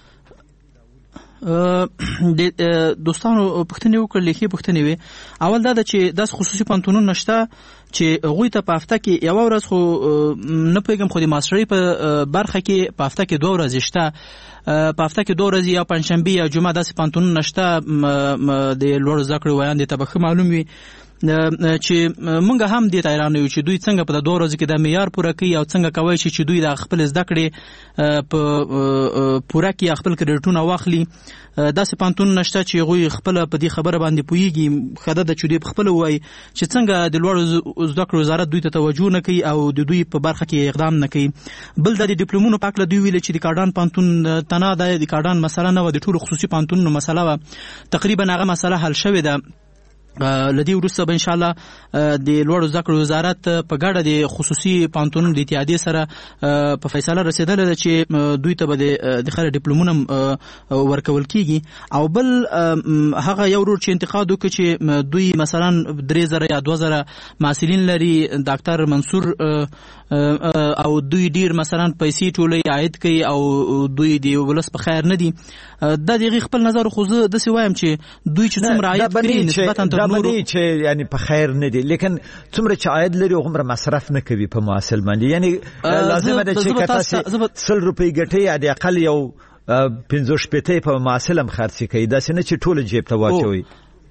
د دوستانو پښتني وکړل لیکي پښتني وي اول دا چې داس خصوصي پانتونون نشته چې غوي ته په هفته کې یو ورځ خو نه پیغام خو د ماسترۍ په برخه کې په هفته کې دوه ورځې شته په هفته کې دوه ورځې یا پنځشنبه یا جمعه داسې پانتونون نشته د لوړ زده کړو ویان دي ته به معلوم وي چې مونږ هم د ایران یو چې دوی څنګه په دوه ورځې کې د معیار پوره کوي او څنګه کوي چې دوی د خپل زده کړې په پوره کې خپل کریډټونه واخلي. داسې پانتون نشته چې غوي خپل په دې خبره باندې پويږي خدای د چودي خپل وای چې څنګه د لوړ زده کړو وزارت دوی ته توجه نه کوي او د دوی په برخه کې اقدام نه کوي. بل د ډیپلومونو په اړه دوی ویل چې د کاردان پانتون تنه د کاردان مسله نه و د ټولو خصوصي پانتونونو مسله و تقریبا هغه مسله حل شوې ده. لدی وروسته به ان شاء الله د لوړ زده کړو وزارت په ګډه د خصوصي پانتونونو د اتحادیې سره په فیصله رسیدله ده چې دوی ته به د خره ډیپلومونه ورکول کیږي. او بل هغه یو ورور چې انتقاد وکړي چې دوی مثلا درې زره یا دوه زره محصلین لري ډاکټر منصور او دوی ډیر مثلا پیسې ټولې عاید کوي او دوی دی ولس په خیر نه دي. دا دغه خپل نظر خو زه د سی وایم چې دوی چې څومره عاید کوي نسبتا دا باندې چې یعنی په خیر نه دي لیکن څومره چې عاید لري هغومره مصرف نه کوي په محصل باندې. یعنی لازم ده چې کتاسي سل روپۍ ګټي یا د اقل یو پنځه شپېته په محصل هم خرڅ کوي دا څنګه چې ټول جیب ته واچوي.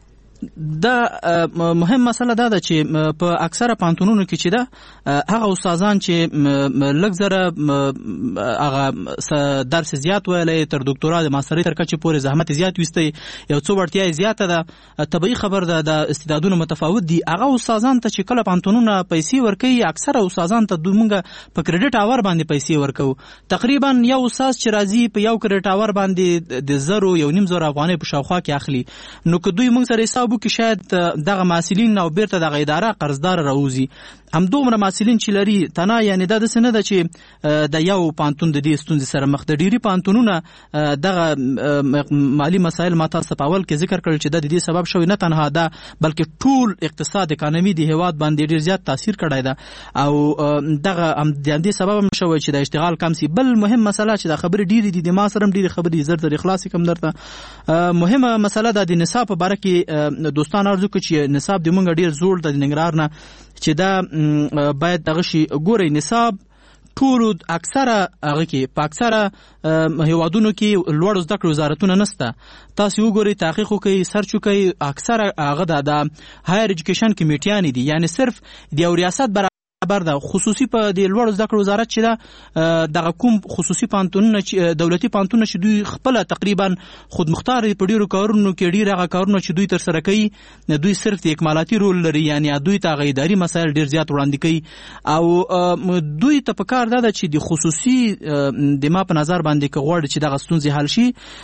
دا مهم مسله دا ده چې په اکثره پانتونونو کې چې ده هغه استادان چې لږ زره هغه درس زیات ویلی تر دکتورا د ماسترۍ تر کچې پورې زحمت زیات ویستی یو څو وړتیا زیاته ده طبیعي خبر ده د استعدادونو متفاوت دي هغه استادان ته چې کله پانتونونه پیسې ورکوي اکثره استادان ته موږ په کریډټ اور باندې پیسې ورکوو تقریبا یو استاد چې راځي په یو کریډټ اور باندې د زرو یو نیم زره افغانۍ په شاوخوا کې اخلي نو که دوی موږ سره حساب وکړي شاید دغه محصلین او بیرته دغه اداره قرضدار راوځي همدومره محصلین چې لري تنها یعنې دا داسې نه ده چې د یو پانتون د دې ستونزې سره مخ ده ډېري پانتونونه دغه مالي مسایل ما تاسو په اول کې ذکر کړل چې د دې سبب شوی نه تنها ده بلکې ټول اقتصاد اکانومي د هیواد باندې ډېر زیات تاثیر کړی ده او دغه د دې سبب هم شوی چې د اشتغال کم سي بل مهم مسله چې د خبرې ډېرې دي د ما سره هم ډېرې خبرې زر زر خلاصې کم درته مهمه مسله ده د نصاب په باره کې دوستان ارزو کوي چې نصاب د مونږ ډېر زوړ د ننګرهار نه چې دا باید دغه شي ګورئ نصاب ټولو اکثره هغه کې په اکثره هیوادونو کې لوړ زده کړې وزارتونه نشته تاسو وګورئ تحقیق وکړئ سرچ وکړئ اکثره هغه د هایر ایجوکیشن کمیټیانې دي یعنی صرف د یو ریاست برابر خبر ده خصوصي په د لوړ زده کړو وزارت چې ده دغه کوم خصوصي پانتونونه چې دولتي پانتونونه چې دوی خپل تقریبا خودمختار په ډیرو کارونو کې ډیر هغه کارونه چې دوی تر سره کوي دوی صرف د اکمالاتي رول لري یعنی دوی ته اداري مسایل ډیر زیات وړاندې کوي او دوی ته په کار ده چې د خصوصي د ما په نظر باندې کې غواړي چې دغه ستونزې حل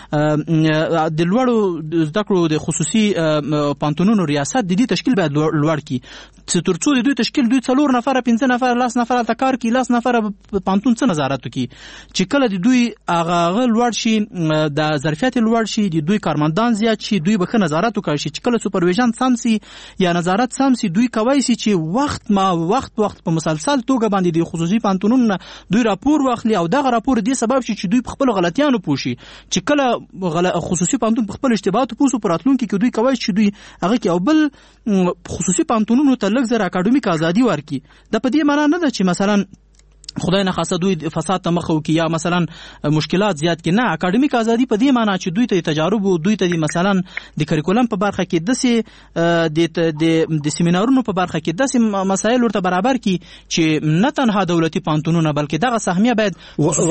شي د لوړو زده کړو د خصوصي پانتونونو ریاست د دې تشکیل باید لوړ کړي چې ترڅو د دوی تشکیل دوی څلور نفر پنځه نفر لاس نفر ته کار کوي لاس نفر پانتون څه نظارت کوي چې کله د دوی هغه لوړ شي د ظرفیت لوړ شي د دوی کارمندان زیات شي دوی به ښه نظارت وکړي چې کله سوپرویژن سم سي یا نظارت سم سي دوی کوي چې وخت ما وخت وخت په مسلسل توګه باندې د خصوصي پانتونونو دوی راپور واخلي او دغه راپور دې سبب شي چې دوی په خپل غلطیانو پوښي چې کله خصوصي پانتون په خپل اشتباهاتو پوښو پراتلونکو کې دوی کوي چې دوی هغه کې او بل خصوصي پانتونونو ته لږ زر اکاډمیک ازادي ورکړي د په دې معنا نه ده چې مثلا خدای نه خاصه دوی فساد ته مخ وکړي یا مثلا مشکلات زیات کړي نه اکاډمیک ازادي په دې معنا چې دوی ته تجارب او دوی ته مثلا د کریکولم په برخه کې دسه د د سیمینارونو په برخه کې دسه مسایل ورته برابر کړي چې نه تنها دولتي پانتونونه بلکې دغه سهمیه باید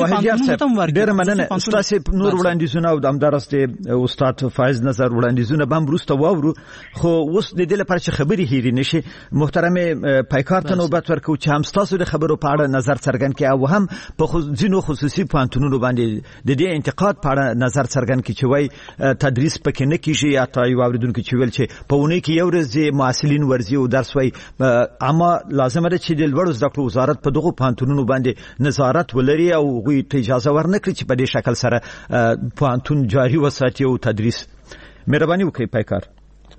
ډېر مننه تاسو نور وړاندیزونه او د همدارسته استاد فایز نظر وړاندیزونه بم روسته واورو خو اوس د دې لپاره چې خبري هېری نشي محترم پایکار ته نوبت ورکو چې هم تاسو د خبرو په اړه نظر څرګند کړي او هم په ځینو خصوصي پانتونونو باندې د دې انتقاد په اړه نظر څرګند کړي چې وای تدریس پکې نه کیږي یا تا یو اوریدونکو چې ویل چې په ونه کې یو ورځ معلولین ورزي او درس وای اما لازم ده چې د لوړ زده کړو وزارت په دغه پانتونونو باندې نظارت ولري او غوي اجازه ورنکړي چې په دې شکل سره پانتون جاري وساتي او تدریس مهرباني وکړئ پایکار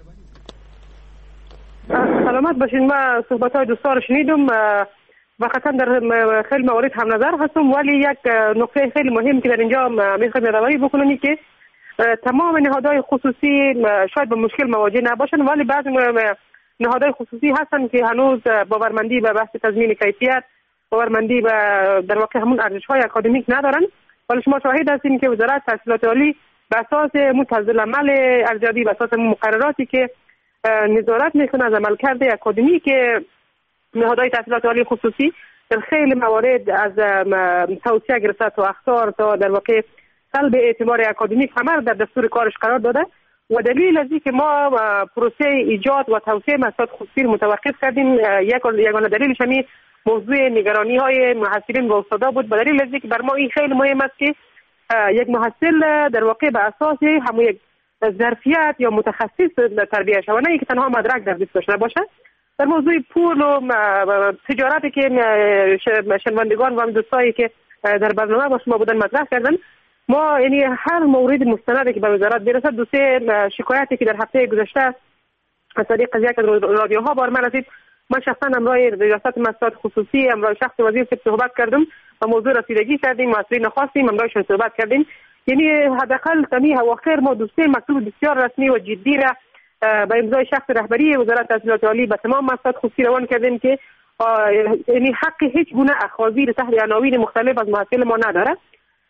سلامت باشین. ما صحبت‌های دوستان رو شنیدم و قطعا در خیلی موارد هم نظر هستم ولی یک نکته خیلی مهم که در اینجا میخوایم یادآوری بکنم که تمام نهادهای خصوصی شاید به مشکل مواجه نباشند ولی بعضی نهادهای خصوصی هستن که هنوز باورمندی به بحث تضمین کیفیت باورمندی به در واقع همون ارزش‌های اکادمیک ندارن ولی شما شاهد هستین که وزارت تحصیلات عالی به اساس متعدل عمل ارزیابی به اساس مقرراتی که نظارت میکنه از عملکرد اکادمی که نهادهای تحصیلات عالی خصوصی در خیلی موارد از توصیه گرفته تا اخطار تا در واقع سلب اعتبار اکادمیک همه در دستور کارش قرار داده و دلیل از اینکه ما پروسه ایجاد و توسعه مؤسسات خصوصی متوقف کردیم یک یگانه دلیلش همین موضوع نگرانی های محصلین و استادا بود. به دلیل از اینکه بر ما این خیلی مهم است که یک محصل در واقع به اساس همون یک ظرفیت یا متخصص تربیت شود نه اینکه تنها مدرک در دست داشته باشه. در موضوع پول و تجارتی که شنوندگان و دوستایی که در برنامه با شما بودن مطرح کردن ما یعنی هر مورد مستندی که به وزارت برسد دو سه شکایتی که در هفته گذشته از طریق یک رادیوها بار من رسید من شخصا امراه ریاست مؤسسات خصوصی امراه شخص وزیر که صحبت کردم و موضوع رسیدگی کردیم مسئولین خواستیم امراهشون صحبت کردیم یعنی حداقل تمی اواخر ما دو سه مکتوب بسیار رسمی و جدی را با امضای شخص رهبری وزارت تحصیلات عالی به تمام مؤسسات خصوصی روان کردیم که یعنی حق هیچ گونه اخاذی تحت عناوین مختلف از محصل ما نداره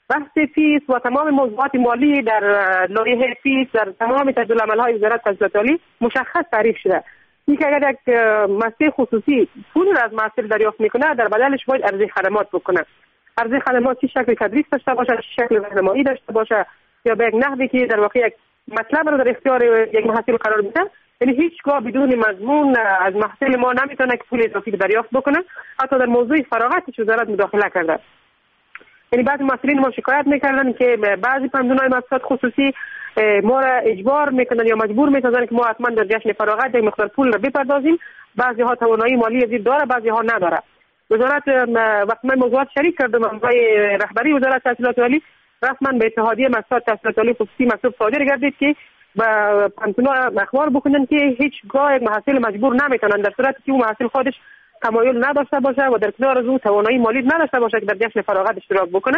بحث فیس و تمام موضوعات مالی در لایحه فیس در تمام تجدیدالعمل‌های وزارت تحصیلات عالی مشخص تعریف شده. اینکه اگر یک مؤسسه خصوصی پول را از محصل دریافت میکنه در بدلش باید عرضه خدمات بکنه. عرضه خدمات چه شکل تدریس داشته باشه، چه شکل راهنمایی داشته باشه یا به یک نحوی که در واقع یک مطلب رو در اختیار یک محصل قرار بده. یعنی هیچگاه بدون مضمون از محصل ما نمیتونه که پول اضافی دریافت بکنه. حتی در موضوع فراغتش وزارت مداخله کرده. یعنی بعضی مسئولین ما شکایت میکردن که بعضی پنجونای مؤسسات خصوصی ما را اجبار میکنن یا مجبور میکنن که ما حتما در جشن فراغت یک مقدار پول را بپردازیم. بعضی ها توانایی مالی زیر داره، بعضی ها نداره. وزارت وقتی من موضوعات شریک کردم برای رهبری وزارت تحصیلات عالی، رسما به اتحادیه مؤسسات تحصیلات عالی خصوصی مکتوب صادر گردید که با پنجونا اخبار بکنن که هیچگاه یک محصل مجبور نمیتونن در صورتی که اون محصل خودش تمایل نداشته باشه و در کنار از او توانایی مالی نداشته باشه که در جشن فراغت اشتراک بکنه.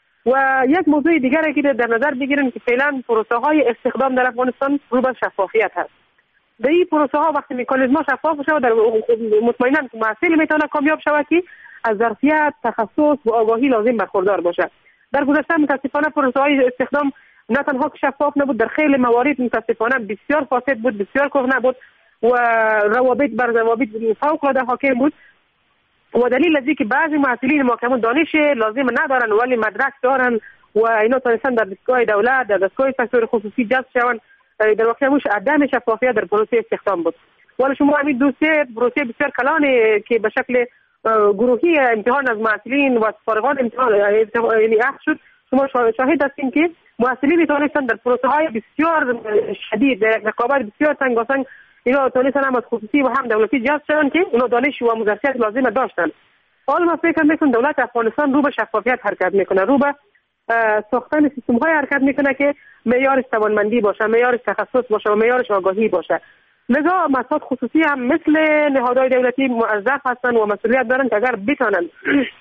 و یک موضوع دیگری که در نظر بگیرن که فعلا پروسه های استخدام در افغانستان رو به شفافیت هست. در این پروسه ها وقتی مکانیزم شفاف بشه و در مطمئنا که محصل میتونه کامیاب شود که از ظرفیت، تخصص و آگاهی لازم برخوردار باشه. در گذشته متاسفانه پروسه های استخدام نه تنها شفاف نبود، در خیلی موارد متاسفانه بسیار فاسد بود، بسیار کهنه بود و روابط بر روابط فوق العاده حاکم بود. و دلیل از که بعضی محصلین ما که دانش لازم ندارن ولی مدرک دارن و اینا تونستن در دستگاه دولت، در دستگاه سکتور خصوصی جذب شوند، در واقع همش عدم شفافیت در پروسه استخدام بود. ولی شما همین دوسته پروسه بسیار کلانی که به شکل گروهی امتحان از محصلین و فارغان امتحان یعنی عقد شد، شما شاهد هستین که محصلین تونستن در پروسه های بسیار شدید، در رقابت بسیار تنگاتنگ اینا تونستن هم از خصوصی و هم دولتی جذب شدن که اونا دانش و مدرکیت لازم داشتن. حالا ما فکر میکنم دولت افغانستان رو به شفافیت حرکت میکنه، رو به ساختن سیستم های حرکت میکنه که معیارش توانمندی باشه، معیارش تخصص باشه و معیارش آگاهی باشه. لذا مؤسسات خصوصی هم مثل نهادهای دولتی موظف هستن و مسئولیت دارن که اگر بتونن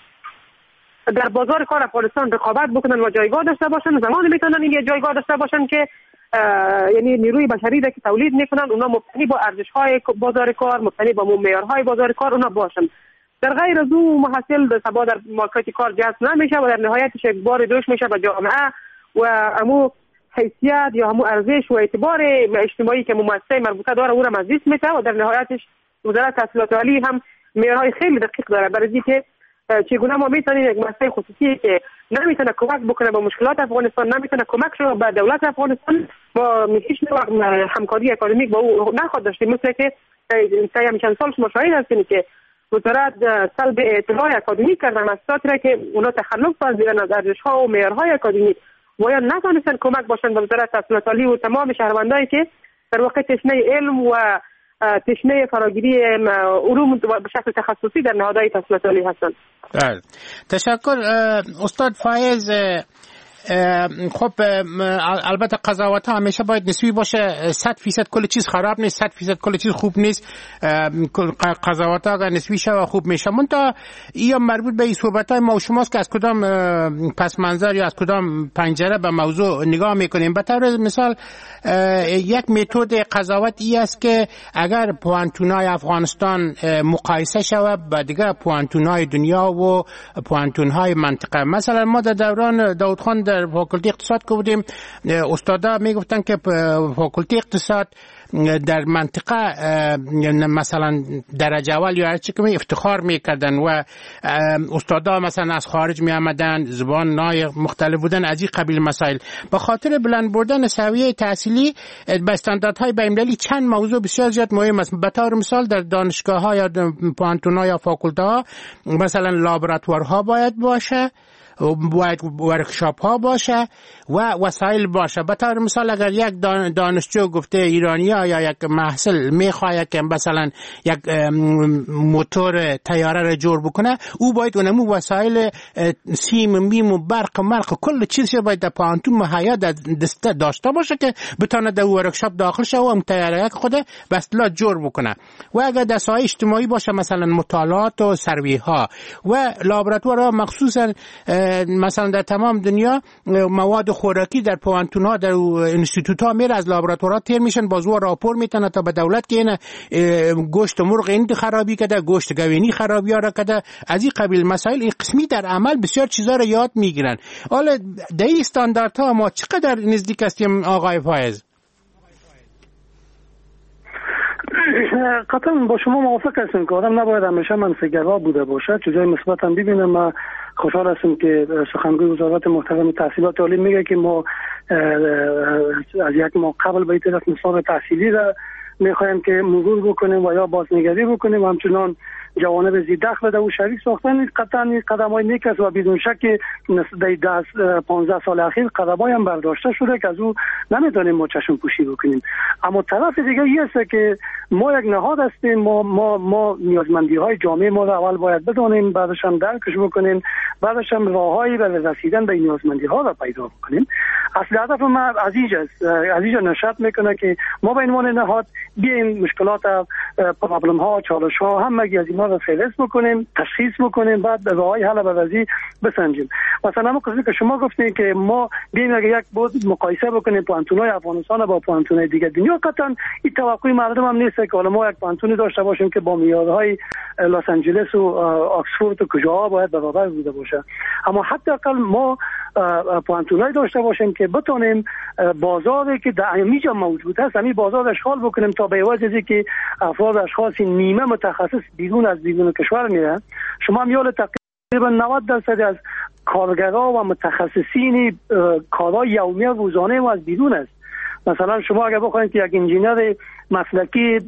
در بازار کار افغانستان رقابت بکنن و جایگاه داشته باشن، زمانی میتونن این جایگاه داشته باشن که یعنی نیروی بشری را که تولید میکنن اونا مبتنی با ارزش های بازار کار، مبتنی با معیارهای بازار کار اونا باشن. در غیر از او محصل در سبا در مارکت کار جذب نمیشه و در نهایتش یک بار دوش میشه به جامعه و همو حیثیت یا همو ارزش و اعتبار اجتماعی که مؤسسه مربوطه داره او را مزدیس میشه و در نهایتش وزارت تحصیلات عالی هم معیارهای خیلی دقیق داره برای اینکه چگونه ما میتونیم یک مؤسسه خصوصی که نمیتونه کمک بکنه به مشکلات افغانستان، نمیتونه کمک شده به دولت افغانستان، ما هیچ نوع همکاری اکادمیک با او نخواهد داشتیم. مثل که طی چند سال شما شاهد هستین که وزارت سلب اعتبار اکادمیک کردن مؤسسات را که اونا تخلف پذیرن از ارزش‌ها و معیارهای اکادمیک و یا نتونستن کمک باشن به وزارت تحصیلات عالی و تمام شهروندایی که در واقع تشنه علم و تشنه فراگیری علوم به شکل تخصصی در نهادهای تحصیلات عالی هستند. بله، تشکر استاد فایز. خب البته قضاوت ها همیشه باید نسبی باشه، صد فیصد کل چیز خراب نیست، صد فیصد کل چیز خوب نیست. قضاوت ها اگر نسبی شه و خوب میشه منتها یا مربوط به این صحبت های ما و شماست که از کدام پس منظر یا از کدام پنجره به موضوع نگاه میکنیم. به طور مثال یک متد قضاوت ای است که اگر پوانتونای افغانستان مقایسه شود با دیگر پوانتونای دنیا و پوانتونهای منطقه، مثلا ما در دوران داود خان در فاکولته اقتصاد که بودیم استادا میگفتن که فاکولته اقتصاد در منطقه مثلا درجه اول یا هر چی که افتخار میکردن و استادا مثلا از خارج می آمدن، زبان نای مختلف بودن، از این قبیل مسائل. به خاطر بلند بردن سویه تحصیلی به استانداردهای بین‌المللی چند موضوع بسیار زیاد مهم است. به طور مثال در دانشگاه ها یا پوانتونا یا فاکولته ها مثلا لابراتوارها باید باشه، باید ورکشاپ ها باشه و وسایل باشه. به طور مثال اگر یک دانشجو گفته ایرانی ها یا یک محصل میخواد که مثلا یک موتور طیاره را جور بکنه، او باید اونمو وسایل سیم میم و برق مرق کل چیزش باید در پانتون مهیا دسته داشته باشه که بتونه در ورکشاپ داخل شه و اون طیاره خود به اصطلاح جور بکنه. و اگر در ساحه اجتماعی باشه مثلا مطالعات و سروی ها و لابراتوارها مخصوصا مثلا در تمام دنیا مواد خوراکی در پوانتون‌ها در انستیتوت‌ها میره از لابراتوارات تیر میشن بازو راپور میتونه تا به دولت که این گوشت مرغ این خرابی کرده گوشت گوینی خرابی ها کرده از این قبیل مسائل این قسمی در عمل بسیار چیزا رو یاد میگیرن. حالا در این استانداردها ما چقدر نزدیک هستیم آقای فایز؟ قطعا با شما موافق هستم که آدم نباید همیشه منفی‌گرا بوده باشه، چیزای مثبت هم ببینم. ما خوشحال هستم که سخنگوی وزارت محترم تحصیلات عالی میگه که ما از یک ماه قبل به این طرف نصاب تحصیلی را میخوایم که مرور بکنیم و یا بازنگری بکنیم و همچنان جوانب زیدخل در او شریک ساختن. قطعا قدم های نیک است و بدون شک در ده پانزده سال اخیر قدم های هم برداشته شده که از او نمیتونیم ما چشم پوشی بکنیم. اما طرف دیگه این است که ما یک نهاد هستیم، ما ما ما نیازمندی های جامعه ما را اول باید بدانیم، بعدش هم درکش بکنیم، بعدش هم راههایی برای رسیدن به نیازمندی ها را پیدا بکنیم. اصل هدف ما از اینجاست، از اینجا نشأت میکنه که ما به عنوان نهاد بیایم مشکلات، پرابلم ها، چالش ها همگی از اینا را فهرست بکنیم، تشخیص بکنیم، بعد راههای حل بازی بسنجیم. مثلا همون قضیه که شما گفتین که ما بیایم اگه یک بود مقایسه بکنیم پوانتون‌های افغانستان با پوانتون‌های دیگه دنیا، قطعا این توقع مردم هم نیست که حالا ما یک پوانتونی داشته باشیم که با معیارهای لس آنجلس و آکسفورد و کجاها باید برابر بوده باشه. اما حداقل ما پوانتونایی داشته باشیم که بتونیم بازاری که در اینجا موجود هست همین بازار اشغال بکنیم تا به وجهی که افراد اشخاص نیمه متخصص بیرون از بیرون کشور میرن. شما هم یاد تقریبا نود درصد از کارگرها و متخصصین کارهای یومی و روزانه ما از بیرون است. مثلا شما اگر بخواید که یک انجینر مسلکی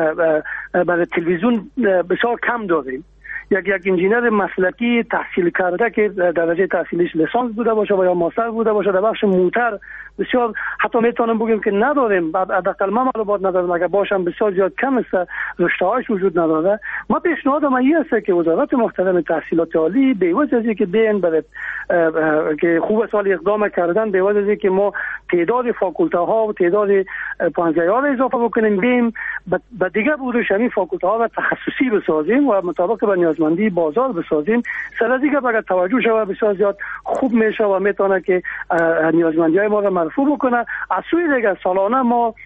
برای تلویزیون بسیار کم داریم، یک یک انجینر مسلکی تحصیل کرده که درجه تحصیلیش لیسانس بوده باشه و یا ماستر بوده باشه در بخش موتر بسیار، حتی میتونم بگم که نداریم، بعد حداقل ما معلومات نداریم، اگر باشم بسیار زیاد کم است، رشته‌هاش وجود نداره. ما پیشنهاد ما این است که وزارت محترم تحصیلات عالی به وجه از اینکه بیان برای که خوب سال اقدام کردن، به وجه از اینکه ما تعداد فاکولته ها و تعداد پانزده ها اضافه بکنیم، بیم به دیگه بودش همین فاکولته ها را تخصصی بسازیم و مطابق به نیازمندی بازار بسازیم. سر دیگه اگر توجه شود بسیار زیاد خوب میشه و میتونه که نیازمندی های ما را مرفوع بکنه. از سوی دیگه سالانه ما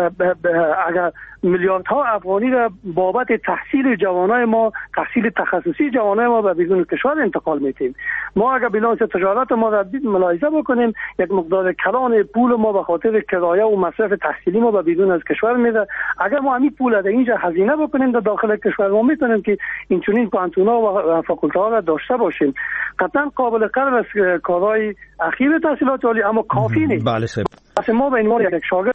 اگر میلیاردها افغانی را بابت تحصیل جوانای ما، تحصیل تخصصی جوانای ما به بیرون کشور انتقال میتیم. ما اگر بیلانس تجارت ما را ملاحظه بکنیم، یک مقدار کلان پول ما به خاطر کرایه و مصرف تحصیلی ما به بیرون از کشور میره. اگر ما همین پول در اینجا هزینه بکنیم در داخل کشور، ما میتونیم که این چنین پانتونا و فاکولته ها را داشته باشیم. قطعا قابل قدر است کارهای اخیر تحصیلات عالی، اما کافی نیست. بله صاحب. اصلا ما به عنوان یک شاگرد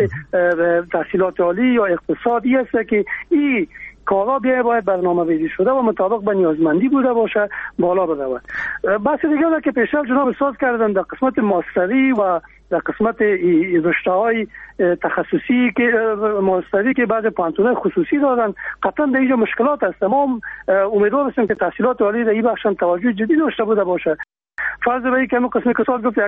تحصیلات عالی یا اقتصادی است که این کارا بیا باید برنامه‌ریزی شده و مطابق به نیازمندی بوده باشه بالا برود. بحث دیگه که پیشتر جناب استاد کردن در قسمت ماستری و در قسمت رشته‌های تخصصی که ماستری که بعضی پانتون‌های خصوصی دارن، قطعا در اینجا مشکلات هست. ما امیدوار هستیم که تحصیلات عالی در این بخش توجه جدی داشته بوده باشه. فرض بگیرید که همون قسمی که استاد گفت یک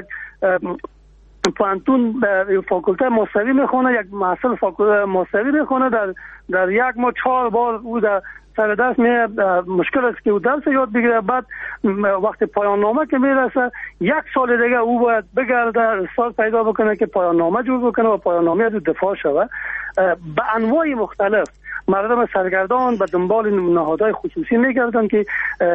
پانتون فاکولته ماستری میخونه، یک محصل فاکولته ماستری میخونه، در در یک ماه چهار بار او در سر دست می مشکل است که او درس یاد بگیره. بعد وقت پایان نامه که میرسه یک سال دیگه او باید بگرده استاد پیدا بکنه که پایان نامه جور بکنه و پایان نامه رو دفاع شود. به انواع مختلف مردم سرگردان به دنبال نهادهای خصوصی میگردن که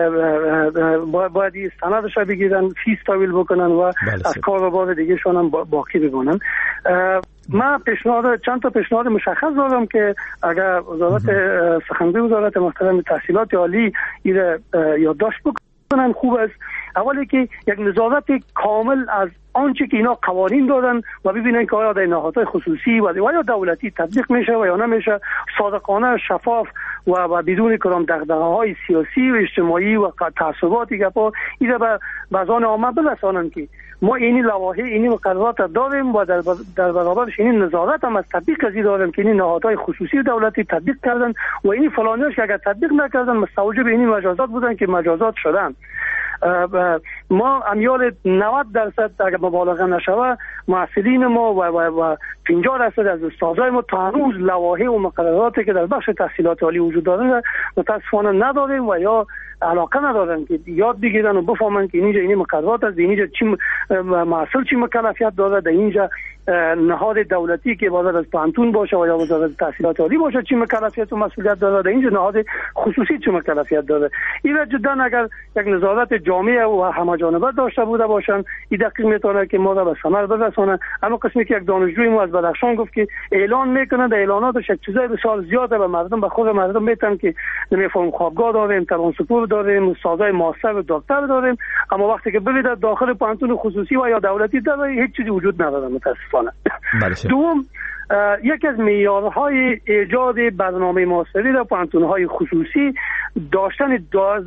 باید این سندش رو بگیرن، فیس تحویل بکنن و از کار و بار دیگه شون هم باقی بمونن. من پیشنهاد چند تا پیشنهاد مشخص دارم که اگر وزارت سخنگوی وزارت محترم تحصیلات عالی ایره یادداشت بکنن خوب است. اولی که یک نظارت کامل از آنچه که اینا قوانین دارن و ببینن که آیا در نهادهای خصوصی و یا دولتی تطبیق میشه و یا نمیشه، صادقانه، شفاف و و بدون کدام دغدغه‌های سیاسی و اجتماعی و تعصباتی که با اینا به بازان عامه برسانن که ما اینی لوایح اینی مقررات داریم و در در برابرش این نظارت هم از تطبیق ازی داریم که این نهادهای خصوصی و دولتی تطبیق کردن و این فلانیاش که اگر تطبیق نکردن مستوجب این مجازات بودن که مجازات شدن. ما امیال نود درصد اگر مبالغه نشوه محصلین ما و, و, و پنجاه درصد از استادای ما تا هنوز لوایح و مقرراتی که در بخش تحصیلات عالی وجود داره متاسفانه نداریم و یا علاقه ندارن که یاد بگیرن و بفهمن که اینجا این مقررات است، اینجا چی محصول چی مکلفیت داره، در اینجا نهاد دولتی که وزارت از پانتون باشه و یا وزارت تحصیلات عالی باشه چی مکلفیت و مسئولیت داره، در اینجا نهاد خصوصی چی مکلفیت داره. این جدا اگر یک نظارت جامع و همه جانبه داشته بوده باشن این دقیق میتونه که ما را به ثمر برسونه. اما قسمی که یک دانشجوی ما از بدخشان گفت که اعلان میکنه در اعلاناتش یک چیزای بسیار زیاده به مردم به خود مردم میتن که نمیفهم خوابگاه داریم، ترانسپورت داریم، سازای ماستر و دکتر داریم، اما وقتی که ببینید داخل پانتون خصوصی و یا دولتی داره هیچ چیزی وجود نداره متاسفانه. دوم یکی از معیارهای ایجاد برنامه ماستری در پانتون‌های خصوصی داشتن داز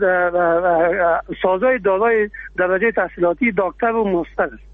سازای دارای درجه تحصیلاتی دکتر و ماستر است.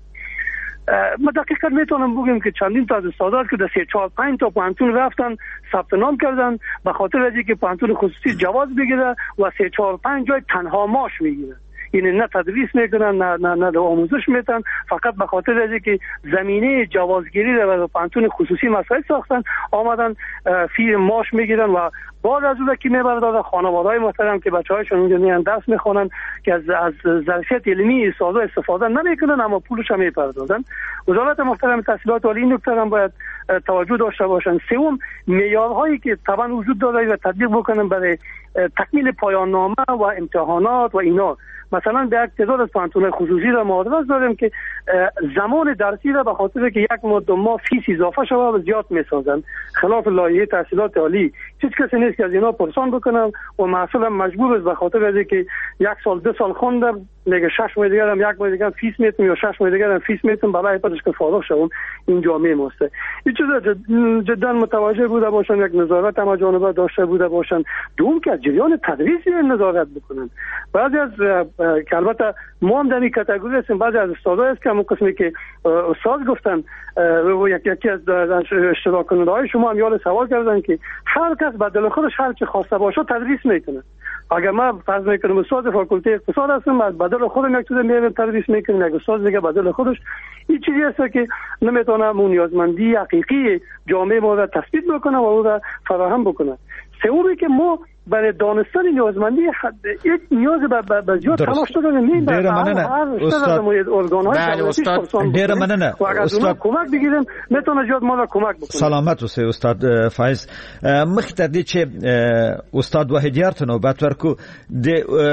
ما دقیقاً میتونم بگم که چندین تا از استادات که در سه چهار پنج تا پانتون رفتن ثبت نام کردن به خاطر از اینکه پانتون خصوصی جواز بگیره و سه چهار پنج جای تنها معاش میگیره، یعنی نه تدریس میکنن نه نه نه آموزش میتن، فقط به خاطر از اینکه زمینه جوازگیری در پانتون خصوصی مسائل ساختن آمدن فی معاش میگیرن و بعد از اون که میبردن خانواده‌های محترم که بچه‌هایشون اونجا میان درس میخونن که از از ظرفیت علمی استفاده استفاده نمیکنن اما پولش هم میپردازن. وزارت محترم تحصیلات عالی این نکته هم باید توجه داشته باشن. سوم معیارهایی که طبعا وجود داره و تطبیق بکنن برای تکمیل پایان نامه و امتحانات و اینا. مثلا به یک تعداد از پانتون خصوصی را مادرس داریم که زمان درسی را به خاطر که یک ماه دو ماه فیس اضافه شده و زیاد میسازن خلاف لایحه تحصیلات عالی. هیچ کسی نیست که از اینا پرسان بکنم و محصول مجبور است به خاطر از که یک سال دو سال خوندم میگه شش ماه دیگه هم یک ماه دیگه هم فیس میتونم یا شش ماه دیگه هم فیس میتونم برای پدرش که فارغ شوم. این جامعه ماسته این چیزا جدا متوجه بوده باشن، یک نظارت هم جانبه داشته بوده باشن. دوم که از جریان تدریس نظارت بکنن. بعضی از که البته ما هم در این کاتگوری هستیم، بعضی از استادای است که همون قسمی که استاد گفتن و یکی از اشتراک کننده های شما هم یاد سوال کردن که هر کس به دل خودش هر چی خواسته باشه تدریس میکنه. اگر من فرض میکنم استاد فاکولته اقتصاد هستم از بدل خودم یک چیز میرم تدریس میکنم، یک استاد دیگه بدل خودش این چیزی است که نمیتونه اون نیازمندی حقیقی جامعه ما را تثبیت بکنه و اون را فراهم بکنه. سومی که ما برای دانستن نیازمندی یک نیاز به به زیاد تلاش داریم. نه ډیر مننه استاد بله استاد ډیر مننه استاد کمک بگیریم میتونه زیاد ما را کمک بکنه. سلامت اوسئ استاد فایز. مخکې تر دې چې استاد وحیدیار ته نوبت ورکو د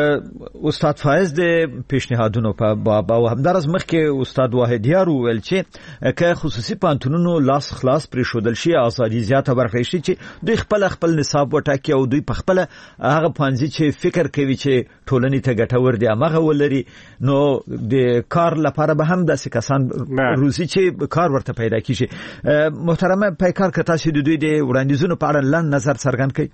استاد فایز د پیشنهادونو په باب او همدارس مخکې استاد وحیدیار ویل چې که خصوصي پانتونونو لاس خلاص پرې شودل شي ازادي زیاته ورکړي شي چې دوی خپل خپل نصاب وټاکي او دوی په خپل هغه پانځي چې فکر کوي چې ټولنې ته ګټور دي هغه ولري نو د کار لپاره به هم داسې کسان روزي چې کار ورته پیدا کیږي. محترم پیکار که تاسو د دوی د وړاندیزونو په اړه لن نظر څرګند کړئ.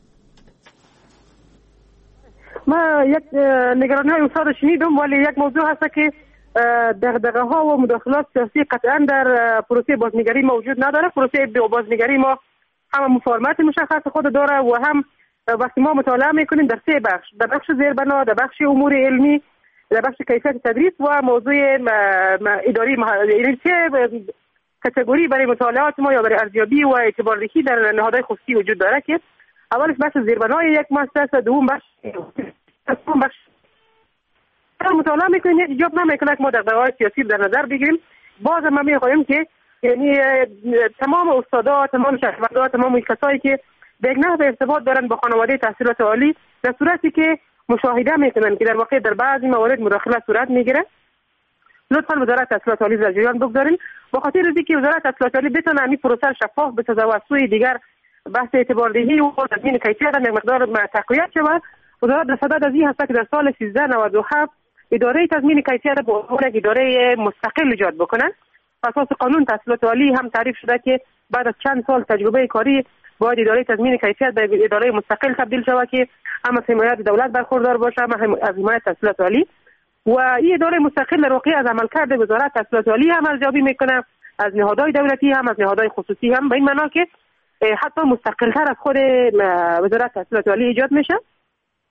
ما یک نگرانی های استاد شنیدم ولی یک موضوع هست که دغدغه ها و مداخلات سیاسی قطعا در پروسه بازنگری موجود نداره. پروسه بازنگری ما هم مفاهمت مشخص خود داره و هم وقتی ما مطالعه میکنیم در سه بخش، در بخش زیربنا، در بخش امور علمی، در بخش کیفیت تدریس و موضوع اداری، یعنی سه کاتگوری برای مطالعات ما یا برای ارزیابی و اعتباررسی در نهادهای خصوصی وجود داره که اولش بخش زیربنای یک مؤسسه، دوم بخش دوم بخش مطالعه میکنیم هیچ جواب نمیکنه که ما دغدغه‌های سیاسی در نظر بگیریم. باز ما میخوایم که یعنی تمام استادا، تمام شهروندان، تمام کسایی که به یک نحو ارتباط دارن با خانواده تحصیلات عالی در صورتی که مشاهده میکنن که در واقع در بعضی موارد مداخله صورت میگیره لطفا وزارت تحصیلات عالی در جریان بگذارین با خاطر اینکه وزارت تحصیلات عالی بتونه این پروسه شفاف بسازه و سوی دیگر بحث اعتباردهی و تضمین کیفیت یک مقدار تقویت شود. وزارت در صدد از این هست که در سال سیزده نود و هفت اداره تضمین کیفیت به عنوان یک اداره مستقل ایجاد بکنن. اساس قانون تحصیلات عالی هم تعریف شده که بعد از چند سال تجربه کاری باید اداره تضمین کیفیت به اداره مستقل تبدیل شود که هم از حمایت دولت برخوردار باشه هم از حمایت تحصیلات عالی و این اداره مستقل در واقع از عملکرد وزارت تحصیلات عالی هم ارزیابی میکنه، از نهادهای دولتی هم از نهادهای خصوصی هم، به این معنا که حتی مستقل‌تر از خود وزارت تحصیلات عالی ایجاد میشه.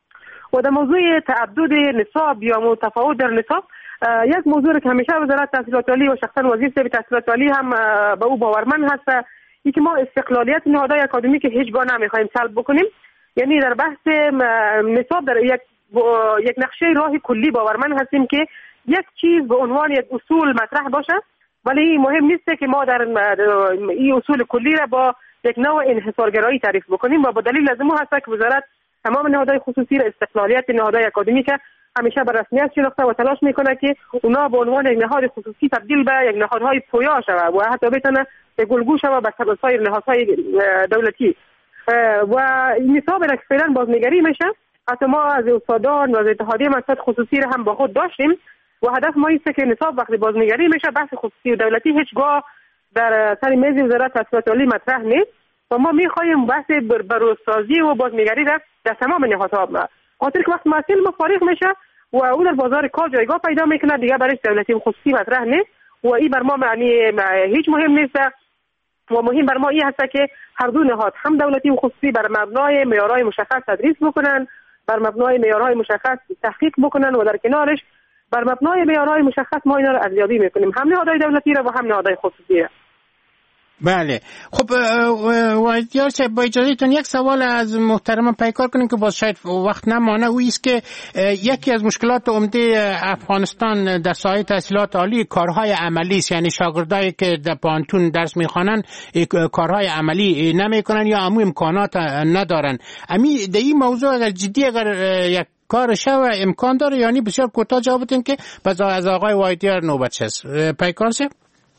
و در موضوع تعدد نصاب یا متفاوت در نصاب، یک موضوع که همیشه وزارت تحصیلات عالی و شخصا وزیر صاحب تحصیلات عالی هم به او باورمند هست، این که ما استقلالیت نهادهای اکادمیک هیچگاه نمیخوایم سلب بکنیم. یعنی در بحث نصاب در یک یک نقشه راه کلی باورمند هستیم که یک چیز به عنوان یک اصول مطرح باشه، ولی این مهم نیست که ما در این اصول کلی را با یک نوع انحصارگرایی تعریف بکنیم و با دلیل لازم هست که وزارت تمام نهادهای خصوصی را استقلالیت نهادهای اکادمیک همیشه به رسمیت شناخته و تلاش میکنه که اونا به عنوان یک نهاد خصوصی تبدیل به یک نهادهای پویا شود و حتی بتونه گلگو شود به سایر نهادهای دولتی. و نصاب را که فعلا بازنگری میشه، حتی ما از استادان و از اتحادیه مؤسسات خصوصی را هم با خود داشتیم و هدف ما است که نصاب وقتی بازنگری میشه بحث خصوصی و دولتی هیچگاه در سر میز وزارت تحصیلات عالی مطرح نیست و ما میخواهیم بحث بروزسازی و بازنگری را در تمام نهادها، خاطر که وقت محصول ما فارغ میشه و او در بازار کار جایگاه پیدا میکنه، دیگه برای دولتی و خصوصی مطرح نیست و این بر ما معنی هیچ مهم نیست. و مهم بر ما این هست که هر دو نهاد هم دولتی و خصوصی بر مبنای معیارهای مشخص تدریس بکنن، بر مبنای معیارهای مشخص تحقیق بکنن و در کنارش بر مبنای معیارهای مشخص ما اینا رو ارزیابی میکنیم، هم نهادهای دولتی را و هم نهادهای خصوصی را. بله. خب وایدیار صاحب با اجازهتون یک سوال از محترم پیکار کنیم که باز شاید وقت نمانه. او است که یکی از مشکلات عمده افغانستان در ساحه تحصیلات عالی کارهای عملی است، یعنی شاگردایی که در پانتون درس میخوانن کارهای عملی نمیکنن یا عمو امکانات ندارن. امی در این موضوع اگر جدی اگر یک کار شو امکان داره، یعنی بسیار کوتاه جواب بدین که باز از آقای وایدیار نوبت شست. پیکار صاحب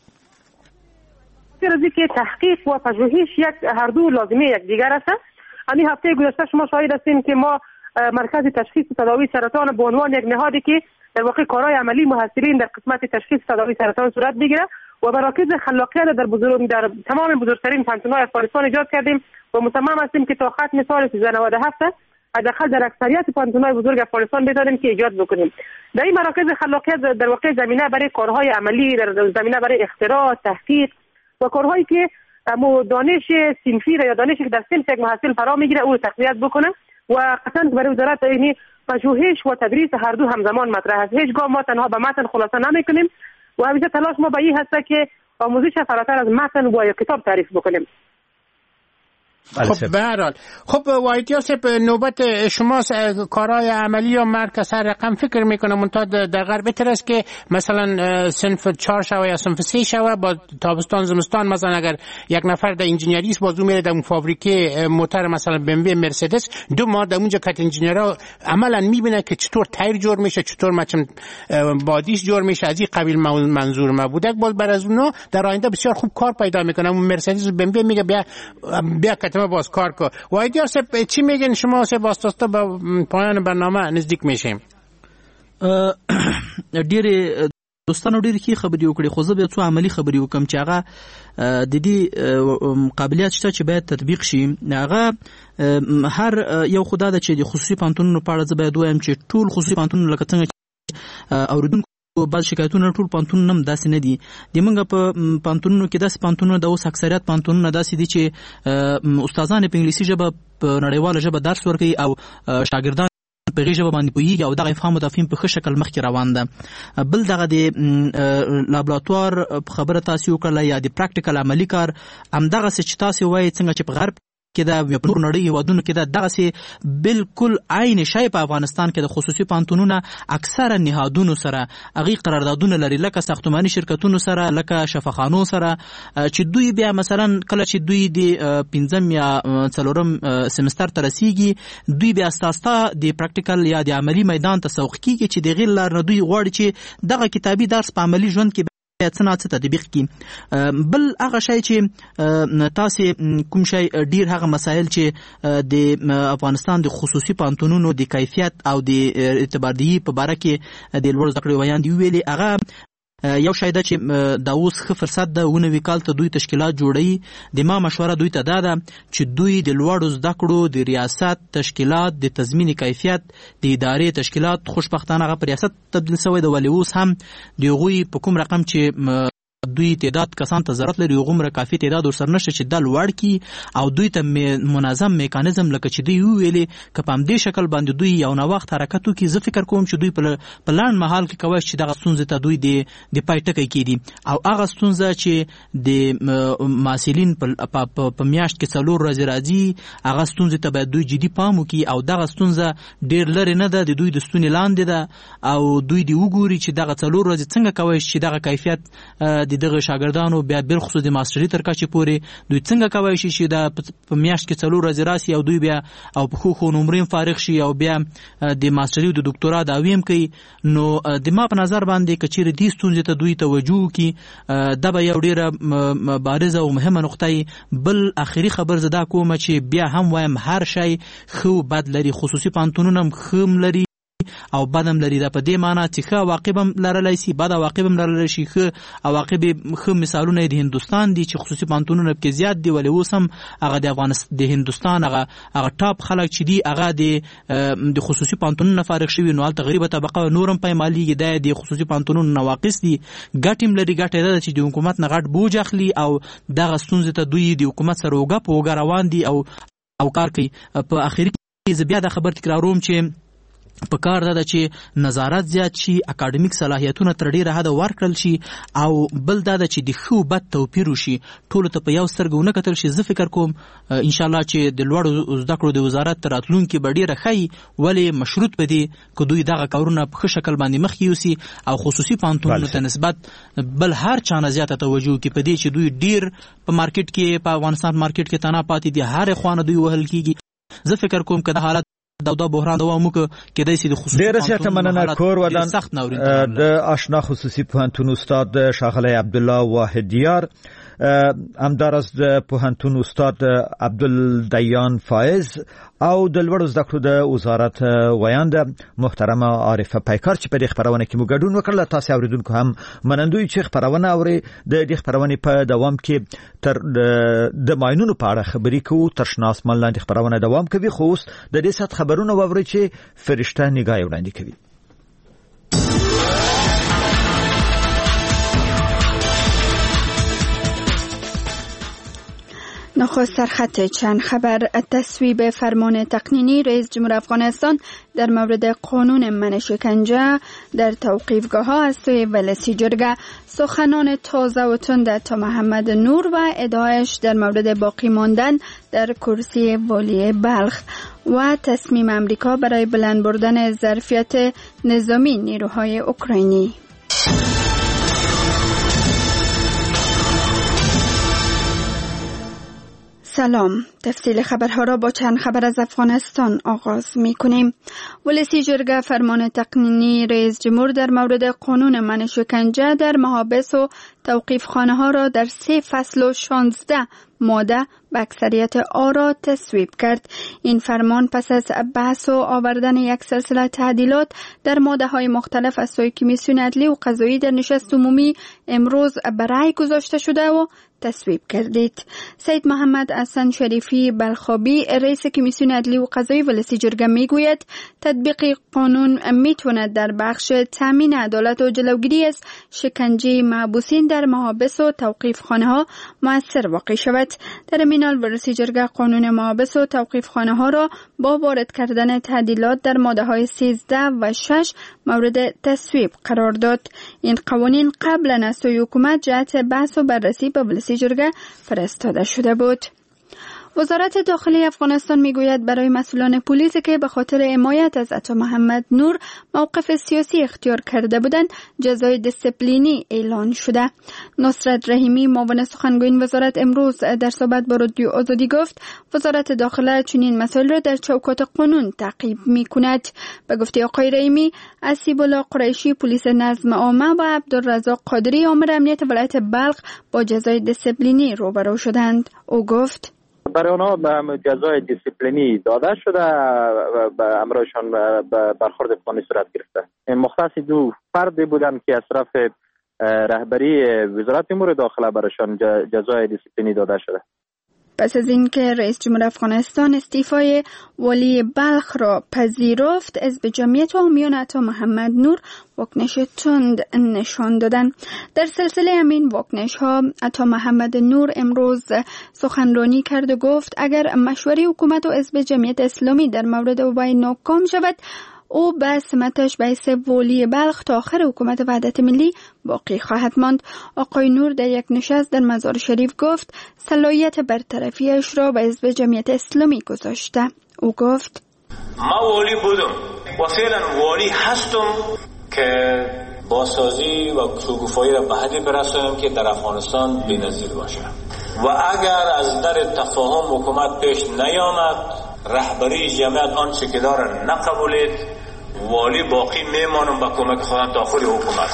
رازی که تحقیق و پژوهش یک هر دو لازمه یک دیگر است. همین هفته گذشته شما شاهد هستین که ما مرکز تشخیص و تداوی سرطان به عنوان یک نهادی که در واقع کارهای عملی محصلین در قسمت تشخیص و تداوی سرطان صورت بگیره و مراکز خلاقیت در بزرگ در تمام بزرگترین پانتون‌های افغانستان ایجاد کردیم و مصمم هستیم که تا ختم سال سیزده نود و هفت حداقل در اکثریت پانتون‌های بزرگ افغانستان بتونیم که ایجاد بکنیم. در این مراکز خلاقیت در واقع زمینه برای کارهای عملی، در زمینه برای اختراع، تحقیق و کارهایی که مو دانش صنفی یا دانشی که در صنف یک محصل فرا میگیره او رو تقویت بکنه و قطعا برای وزارت اینی پژوهش و تدریس هر دو همزمان مطرح است. هیچگاه ما تنها به متن خلاصه نمیکنیم و همیشه تلاش ما به این هست که آموزش فراتر از متن و یا کتاب تعریف بکنیم. خب به هر حال خب وایدیار صاحب نوبت شما کارهای عملی یا مرکز هر رقم فکر میکنم منتها در غرب بهتر است که مثلا صنف چهار شوه یا صنف سه شوه با تابستان زمستان مثلا اگر یک نفر در انجینیری است بازو میره در فابریکه موتور مثلا بی ام و مرسدس دو ماه در اونجا کات انجینیرها عملا میبینه که چطور تایر جور میشه، چطور مچم بادیش جور میشه، از این قبیل منظور ما بوده. باز بر از اونها در آینده بسیار خوب کار پیدا میکنه. اون مرسدس بی ام و میگه بیا بیا ما باز کار کن. وایدیار صاحب چی میگن شما؟ سه واسطه به پایان برنامه نزدیک میشیم. ډېر دوستانو ډېر ښې خبرې وکړې، خو زه به څو عملي خبرې وکړم چې هغه د دې قابلیت شته چې باید تطبیق شي. هغه هر یو خو دا ده چې د خصوصي پوهنتونونو په اړه زه باید ووایم چې ټول خصوصي پوهنتونونه لکه څنګه اوریدونکو بعض شکایتونه ټول پوهنتونونه هم داسې نه دي. د موږ په پوهنتونونو کې داسې پوهنتونونه د اوس اکثریت پوهنتونونه داسې دي چې استادان په انګلیسي ژبه په نړیواله ژبه درس ورکوي او شاګردان په غي ژبه باندې پوهیږي او دغه افهام او تفهیم په ښه شکل مخکې روان ده. بل دغه د لابراتوار خبره تاسو وکړه یا د پریکټیکل عملی کار همدغه څه چې تاسو وایي څنګه چې په غرب کې دا په نور نړۍ هیوادونو کې دا دغه سي بالکل عین شی په افغانستان کې د خصوصي پوهنتونونو اکثره نهادونو سره هغه قراردادونه لري، لکه ساختماني شرکتونو سره، لکه شفاخانو سره، چې دوی بیا مثلا کله چې دوی د پنځم یا څلورم سمستر ته رسیږي دوی بیا اساسا د پریکټیکل یا د عملی میدان ته سوق کیږي چې د غیر لار دوی غواړي چې دغه کتابي درس په عملی ژوند کې څنګه څه تطبیق کی. بل هغه شی چې تاسو کوم شی ډیر هغه مسایل چې د افغانستان د خصوصي پوهنتونونو د کیفیت او د اعتباردهي په باره کې د لوړ زده کړې ویاند ویلي هغه یو شی ده چې دا اوس ښه فرصت ده ونوي کال ته دوی تشکیلات جوړوي. د ما مشوره دوی ته دا ده چې دوی د لوړو زده کړو د ریاست تشکیلات د تضمین کیفیت د ادارې تشکیلات خوشبختانه هغه په ریاست تبدیل شوی د ولې اوس هم د هغوی په کوم رقم چې دوی تعداد کسان ته ضرورت لري غومره کافي تعداد ورسره نشته چې د لوړ کی او دوی ته منظم میکانیزم لکه چې دوی ویلي که په همدې شکل باندې دوی یو نه وخت حرکت وکړي زه فکر کوم چې دوی په لاند محل کې کوي چې دغه ستونزې ته دوی د پای ټکی کیدي او هغه ستونزه چې د مسؤلین په میاشت کې څلور ورځې راځي هغه ستونزې ته باید دوی جدي پام وکړي او دغه ستونزه ډیر لري نه ده د دوی د ستوني لاندې ده او دوی دی وګوري چې دغه څلور ورځې څنګه کوي چې دغه کیفیت د دغه شاګردانو بیا بل خصوص د ماستري تر کچې پورې دوی څنګه کوي چې د په میاشت کې څلور ورځې راسي او دوی بیا او په خو خو نمرین فارغ شي او بیا د ماستري او د ډاکټورا دا ویم کوي نو د ما په نظر باندې کچېر دي ستونزې ته دوی توجه کوي دا به یو ډیره بارزه او مهمه نقطه بل اخري خبر زده کوم چې بیا هم وایم هر شی خو بد لري خصوصي پانتونونه خم لري او بدم لري دا په دې معنی چې ښه عواقب هم لرلی شي بد عواقب هم لرلی شي ښه عواقب ښه مثالونه د هندوستان دي چې خصوصي پانتونونه کې زیات دي ولې اوس هم هغه د افغانستان د هندوستان هغه هغه ټاپ خلک چې دي هغه د د خصوصي پانتونونو فارغ شوي نو هلته غریبه طبقه نورم پایمالېږي دا د خصوصي پانتونونو نواقص دي ګټې هم لري ګټه دا ده چې د حکومت نه غټ بوج اخلي او دغه ستونزې ته دوی د حکومت سره اوږه په اوږه روان دي او او کار کوي په اخري کې زه بیا دا خبر تکراروم چې په کار ده چې نظارت زیات شي اکاډمیک صلاحیتونه تر ډیره حد ورکړل شي او بل دا ده چې د ښو بد توپیر وشي ټولو ته په یو سترګه ونه کتل شي زه فکر کوم ان شاء الله چې د لوړو زده کړو د وزارت تر راتلونکي به ډیره ښه ولې مشروط به دي که دوی دغه کارونه په ښه شکل باندې مخ یوسي او خصوصي پانتونونو ته نسبت بل هر چا نه زیاته توجه کوي په دې چې دوی ډیر په مارکیټ کې په افغانستان مارکیټ کې تنها پاتې دي هر خوانه دوی وهل کیږي زه فکر کوم که د حالت دا د بحران دوام وکړي کېدای شي د خصوصي ډېر زیاته مننه کور ودان د آشنا خصوصي پوهنتون استاد ښاغلی عبدالله واحدیار همداراز د پوهنتون استاد عبدالدیان فایز او د لوړو زده کړو د وزارت ویانده محترمه عارفه پیکار چې په دې خبرونه کې مو ګډون وکړل تاسو اوریدونکو هم منندوی چې خبرونه اوري د دې خبرونه په دوام کې تر د ماینونو په اړه خبرې کوو ترشناس ملاندې خبرونه دوام کوي خو اوس د دې سات خبرونه ووري چې فرشته نگاه وړاندې کوي نخست سرخط چند خبر تصویب فرمان تقنینی رئیس جمهور افغانستان در مورد قانون منع شکنجه در توقیفگاه ها از سوی ولسی جرگه سخنان تازه و تند عطا محمد نور و ادعایش در مورد باقی ماندن در کرسی والی بلخ و تصمیم امریکا برای بلند بردن ظرفیت نظامی نیروهای اوکراینی. سلام، تفصیل خبرها را با چند خبر از افغانستان آغاز می کنیم. ولسی جرگه فرمان تقنینی رئیس جمهور در مورد قانون منع شکنجه در محابس و توقیف خانه ها را در سه فصل و شانزده ماده به اکثریت آرا تصویب کرد. این فرمان پس از بحث و آوردن یک سلسله تعدیلات در ماده های مختلف از سوی کمیسیون عدلی و قضایی در نشست عمومی امروز برای گذاشته شده و تصویب کردید. سید محمد حسن شریفی بلخابی رئیس کمیسیون عدلی و قضایی ولسی جرگه میگوید تطبیق قانون میتواند در بخش تامین عدالت و جلوگیری از شکنجه محبوسین در محابس و توقیف خانه ها مؤثر واقع شود. در مینال ولسی جرگه قانون محابس و توقیف خانه ها را با وارد کردن تعدیلات در ماده های سیزده و شش مورد تصویب قرار داد. این قوانین قبلا از سوی حکومت جهت بحث و بررسی به ولسی جرگه فرستاده شده بود. وزارت داخلی افغانستان میگوید برای مسئولان پلیس که به خاطر حمایت از عطا محمد نور موقف سیاسی اختیار کرده بودند جزای دیسیپلینی اعلان شده. نصرت رحیمی معاون سخنگوی وزارت امروز در صحبت با رادیو آزادی گفت وزارت داخله چنین مسائل را در چوکات قانون تعقیب میکند. به گفته آقای رحیمی اسیب الله قریشی پلیس نظم عامه و عبدالرزاق قادری امر امنیت ولایت بلخ با جزای دیسیپلینی روبرو شدند. او گفت برای آنها جزای دیسیپلینی داده شده و امرایشان برخورد قانونی صورت گرفته. مختص دو فردی بودند که از طرف رهبری وزارت امور داخله برایشان جزای دیسیپلینی داده شده. پس از اینکه رئیس جمهور افغانستان استعفای والی بلخ را پذیرفت، حزب جمعیت عامیان عطا محمد نور واکنش تند نشان دادند. در سلسله همین واکنش ها عطا محمد نور امروز سخنرانی کرد و گفت اگر مشوره حکومت و حزب جمعیت اسلامی در مورد وی ناکام شود، او به سمتش به حیث والی بلخ تا آخر حکومت وحدت ملی باقی خواهد ماند. آقای نور در یک نشست در مزار شریف گفت صلاحیت برطرفیش را به حزب جمعیت اسلامی گذاشته. او گفت ما والی بودم و فعلا والی هستم که بازسازی و شکوفایی را به حدی برسانیم که در افغانستان بی‌نظیر باشه و اگر از در تفاهم حکومت پیش نیامد، رهبری جمعیت آنچه که داره نقبولید، والی باقی میمانم با کمک خودم تا آخر حکومت.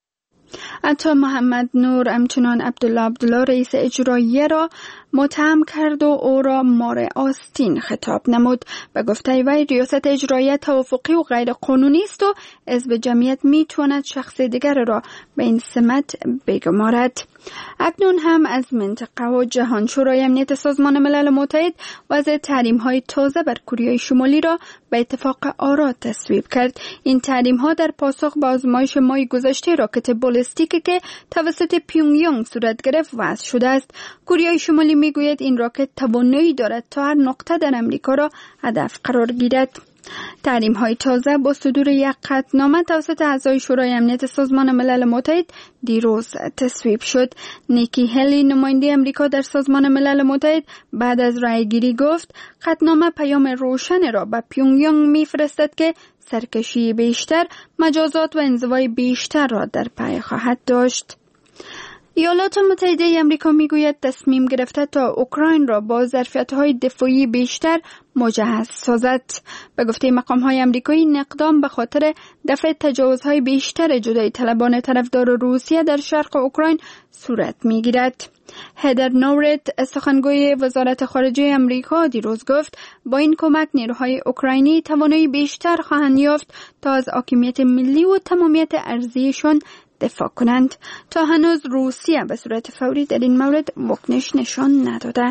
عطا محمد نور همچنان عبدالله عبدالله رئیس اجراییه را متهم کرد و او را مار آستین خطاب نمود. به گفته وی ریاست اجراییه توافقی و غیر قانونی است و حزب جمعیت می تواند شخص دیگر را به این سمت بگمارد. اکنون هم از منطقه و جهان شورای امنیت سازمان ملل متحد وضع تحریم های تازه بر کره شمالی را به اتفاق آرا تصویب کرد. این تحریم ها در پاسخ به آزمایش ماه گذشته راکت بالستیکی که توسط پیونگیانگ صورت گرفت وضع شده است. کره شمالی میگوید این راکت توانایی دارد تا هر نقطه در امریکا را هدف قرار گیرد. تحریم های تازه با صدور یک قطعنامه توسط اعضای شورای امنیت سازمان ملل متحد دیروز تصویب شد. نیکی هلی نماینده امریکا در سازمان ملل متحد بعد از رأیگیری گفت قطعنامه پیام روشن را به پیونگیانگ میفرستد که سرکشی بیشتر، مجازات و انزوای بیشتر را در پی خواهد داشت. ایالات متحده امریکا میگوید تصمیم گرفته تا اوکراین را با ظرفیت‌های دفاعی بیشتر مجهز سازد. به گفته مقام‌های امریکایی این اقدام به خاطر دفع تجاوزهای بیشتر جدایی طلبان طرفدار روسیه در شرق اوکراین صورت میگیرد. هدر نورت سخنگوی وزارت خارجه امریکا دیروز گفت با این کمک نیروهای اوکراینی توانایی بیشتر خواهند یافت تا از حاکمیت ملی و تمامیت ارضیشان دفاع کنند. تا هنوز روسیه به صورت فوری در این مورد واکنش نشان نداده.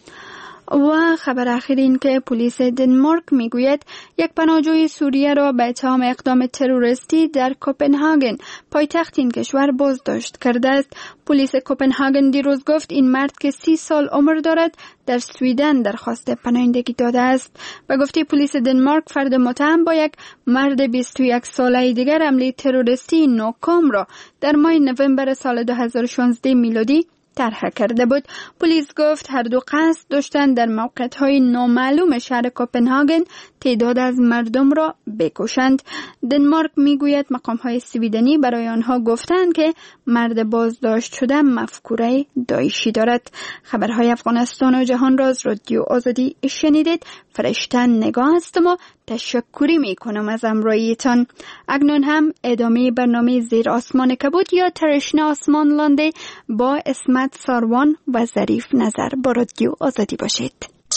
و خبر اخیر این که پلیس دنمارک میگوید یک پناهجوی سوریه را به اتهام اقدام تروریستی در کوپنهاگن پایتخت این کشور بازداشت کرده است. پلیس کوپنهاگن دیروز گفت این مرد که سی سال عمر دارد در سویدن درخواست پناهندگی داده است. به گفته پلیس دنمارک فرد متهم با یک مرد بیست و یک ساله دیگر حمله تروریستی ناکام را در ماه نوامبر سال دو هزار و شانزده میلادی طرح کرده بود. پلیس گفت هر دو قصد داشتند در موقعیت‌های نامعلوم شهر کوپنهاگن تعداد از مردم را بکشند. دنمارک میگوید مقام‌های سویدنی برای آنها گفتند که مرد بازداشت شده مفکوره داعشی دارد. خبرهای افغانستان و جهان را از رادیو آزادی شنیدید. فرشته نگاه هستم و تشکری میکنم از همراهیتان. اکنون هم ادامه برنامه زیر آسمان کبود یا ترشنه آسمان لانده با اسمت ساروان و ظریف نظر با رادیو آزادی باشید.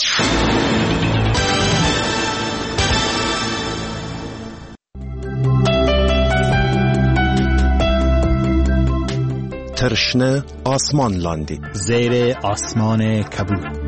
ترشنه آسمان لاندی زیر آسمان کبود.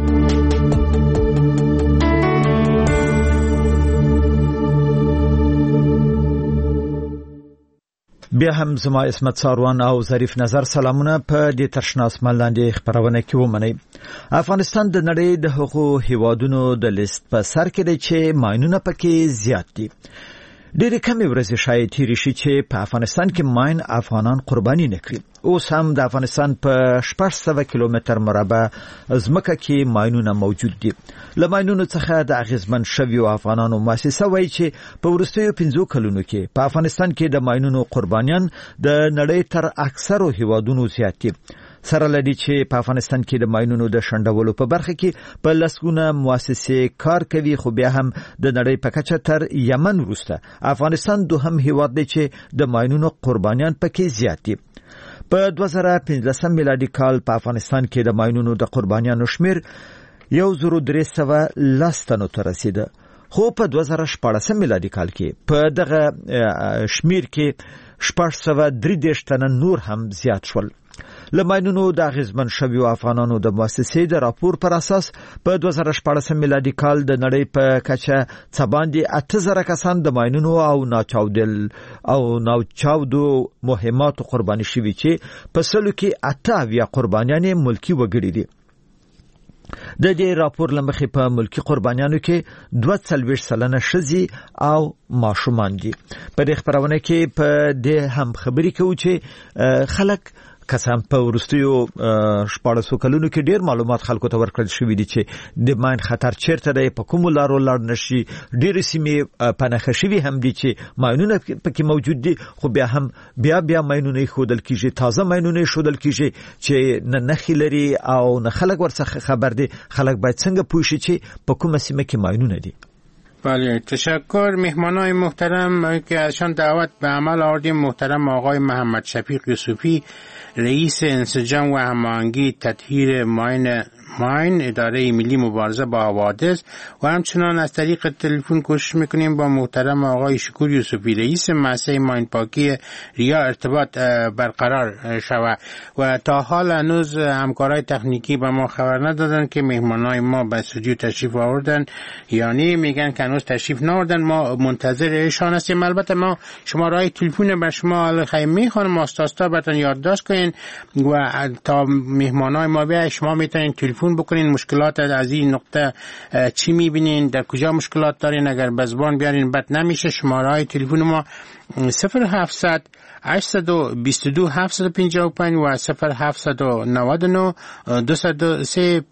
بیا هم زما اسمت ساروان او ظریف نظر سلامونه په دې ترشنه آسمان لاندې خبرونه کې ومنئ. افغانستان د نړۍ د هغو هیوادونو د لیست په سر کې دی چې ماینونه پکې زیات دي. ډېرې کمې ورځې شاید تېرې شي چې په افغانستان کې ماین افغانان قرباني نه کړي. اوس هم د افغانستان په شپږ سوه کیلومتر مربع ځمکه کې ماینونه موجود دي. له ماینونو څخه د اغېزمن شویو افغانانو مؤسسه وایي چې په وروستیو پنځو کلونو کې په افغانستان کې د ماینونو قربانیان د نړۍ تر اکثرو هیوادونو زیات دي. سره لدی چې په افغانستان کې د ماینونو د شنډولو په برخه کې په لسګونه مؤسسې کار کوي، خو بیا هم د نړۍ په کچه تر یمن وروسته افغانستان دوهم هیواد دی چې د ماینونو قربانیان پکې زیات دي. په دوه زره پنځلسم میلادي کال په افغانستان کې د ماینونو د قربانیانو شمیر یو زرو درې سوه لس تنو ته رسیده، خو په دوه زره شپاړسم میلادي کال کې په دغه شمیر کې شپږ سوه درې دېرش تنه نور هم زیات شول. لماینونو د اغیزمن شویو افغانانو د مؤسسې د راپور پر اساس په دوه زره شپږ میلادي کال د نړۍ په کچه څه باندې اته زره کسان د ماینونو او ناچاودل او ناچاودو مهماتو قرباني شوي چې په سلو کې اته اویا قربانیان ملکی وګړي دي. د دې راپور لمخې په ملکی قربانیانو کې دوه څلوېښت سلنه ښځې او ماشومان دي. په دې خبرونه کې په دې هم خبرې کوو چې خلک کسان په ورستیو شپاړسو کلونو کې ډیر معلومات خلکو ته ورکړل شوي دي چې د ماین خطر چیرته دی، په کومو لارو لاړ نشي. ډېرې سیمې پنهخه شوي هم دي چې ماینونه پکې موجود دي، خو بیا هم بیا بیا ماینونه ښودل کېږي، تازه ماینونه ښودل کېږي چې نه نښې لري او نه خلک ورڅخه خبر دي. خلک باید څنګه پوه شي چې په کومه سیمه کې ماینونه دي. بله، تشکر. مهمانای محترم که ازشان دعوت به عمل آوردیم، محترم آقای محمد شفیق یوسفی، رئیس انسجام و هماهنگی تطهیر ماین ماین اداره ملی مبارزه با حوادث، و همچنان از طریق تلفن کوشش میکنیم با محترم آقای شکور یوسفی، رئیس مؤسسه ماین پاکی ریا ارتباط برقرار شود. و تا حال هنوز همکارای تکنیکی به ما خبر ندادن که مهمانای ما به استودیو تشریف آوردن، یعنی میگن که هنوز تشریف نآوردن. ما منتظر ایشان هستیم. البته ما شماره تلفن بر شما خیلی میخوانم، آستاستا براتون یادداشت کنین و تا مهمانای ما بیاید شما میتونین تلفن بکنین، مشکلات از این نقطه چی میبینین، در کجا مشکلات دارین، اگر به زبان بیارین بد نمیشه. شماره های تلفن ما صفر هفتصد هشتصد و بیست و دو هفتصد و پنجاه و پنج و صفر هفتصد و نود و نه دویست و سه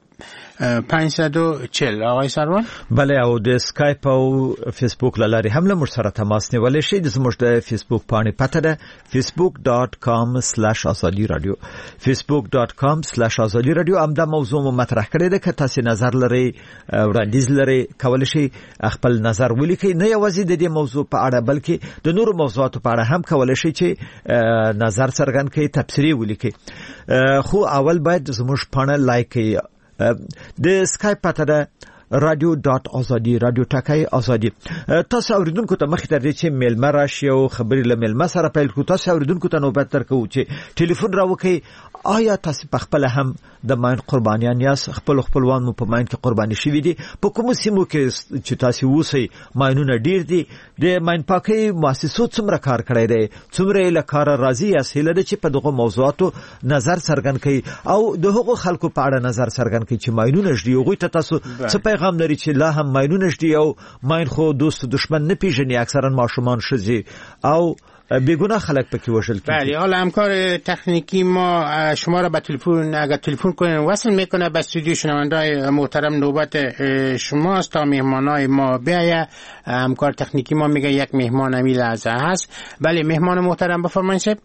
پنځصد و چهل. آقای سروان. بله، او د اسکایپ او فیسبوک لاري هم له موږ سره تماس نیولای شئ. د زموږ د فیسبوک پاڼې پته ده facebook dot com slash azadi radio facebook dot com slash azadi radio. هم دا موضوع مو مطرح کړی ده که تاسو نظر لرئ، وړاندیز لرئ، کولی شئ خپل نظر ولیکئ. نه یوازې د دې موضوع په اړه بلکې د نورو موضوعاتو په اړه هم کولی شئ چې نظر څرګند کړئ، تبصرې ولیکئ. خو اول باید زموږ پاڼه لایک کړئ. د اسکایپ پته ده رادیو ډاټ ازادي، رادیو ټاکای ازادي. تاسو اوریدونکو ته مخې تر دې چې میلمه راشي او خبرې له میلمه سره پیل کړو، تاسو اوریدونکو ته نوبت درکوو چې ټلیفون راوکړئ. آیا تاسو په خپل هم د ماین قربانیان یاست؟ خپل خپلوان مو په ماین کې قرباني شوي دي؟ په کوم سیمو کې چې تاسو اوسئ ماینونه ډیر دي؟ د ماین پاکۍ مؤسسو څومره کار کړی دی؟ څومره له کاره راضي یاست؟ هیله ده چې په دغه موضوعاتو نظر څرګند کړئ او د هغو خلکو په اړه نظر څرګند کړئ چې ماینونه ږدي. هغوی ته تاسو څه پیغام لري چې لا هم ماینونه ږدي او ماین خو دوست دشمن نه پیژني، اکثرا ماشومان، ښځې او بیگناه خلق پکې وشل کیږي. بله، حالا همکار تکنیکی ما شما را به تلفن اگر تلفن کنین وصل میکنه به استودیو. شنونده‌های محترم، نوبت شماست تا مهمانای ما بیاید. همکار تکنیکی ما میگه یک مهمان امی لحظه هست. بله مهمان محترم بفرمایید. شب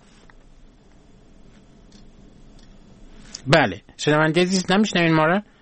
بله، شنونده عزیز نمیشنوین ما را؟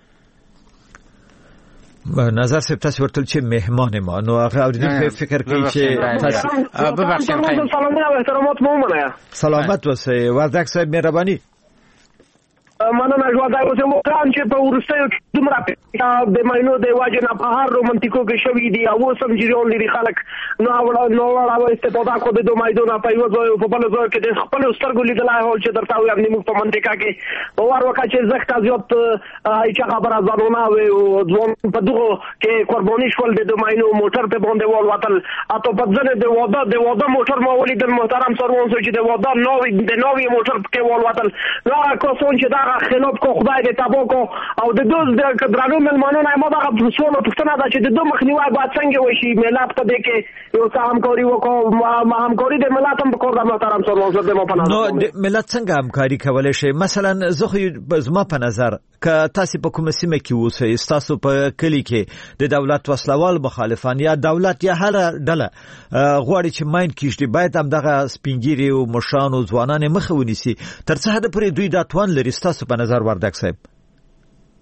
نظر سب تاسو ورته چې مهمان ما نو هغه اوریدل فکر کوي چې تاسو ببخشید. سلام و احترامات مو منه. سلامت اوسئ. وردک صاحب مهرباني. مننه ژوند اوسه مو کان چې په ورستیو دومره د ماینو د واجب نه په هر رومانتیکو کې شوې دي او سم جریان لري خلک نو ولا نو ولا استفاده کو د مایدونه په یو ځای په بل ځای کې د خپل سترګو لیدلای هول چې درته وي موږ په منطقه کې اور وکړه چې زخت زیات ایچا خبره ځانونه او ځوان په دغه کې قرباني شول د ماینو موټر په باندې وال وتل اته په ځنه د واده د واده موټر ما ولید محترم سروان چې د واده نوې د نوې موټر کې وال وتل نو کوڅون چې دا خلاف کو خدای دې تابو کو او د دوز د کډرانو ملمانو نه ما دا څونه پښتنه دا چې د دوه مخنیوي باید څنګه وشي ملت ته دې کې یو همکاري وکړو ما همکاري د ملت هم په کور د محترم سروان زده مو پناه نو ملت څنګه همکاري کولای شي؟ مثلا زه خو زما په نظر که تاسو په کومه سیمه کې اوسئ، تاسو په کلی کې د دولت وسلوال مخالفان یا دولت یا هر ډله غواړي چې ماین کیږي، باید هم دغه سپینګيري او مشان او ځوانان مخه ونیسي. تر څه حد پورې دوی دا توان لري تاسو په نظر وردک صاحب؟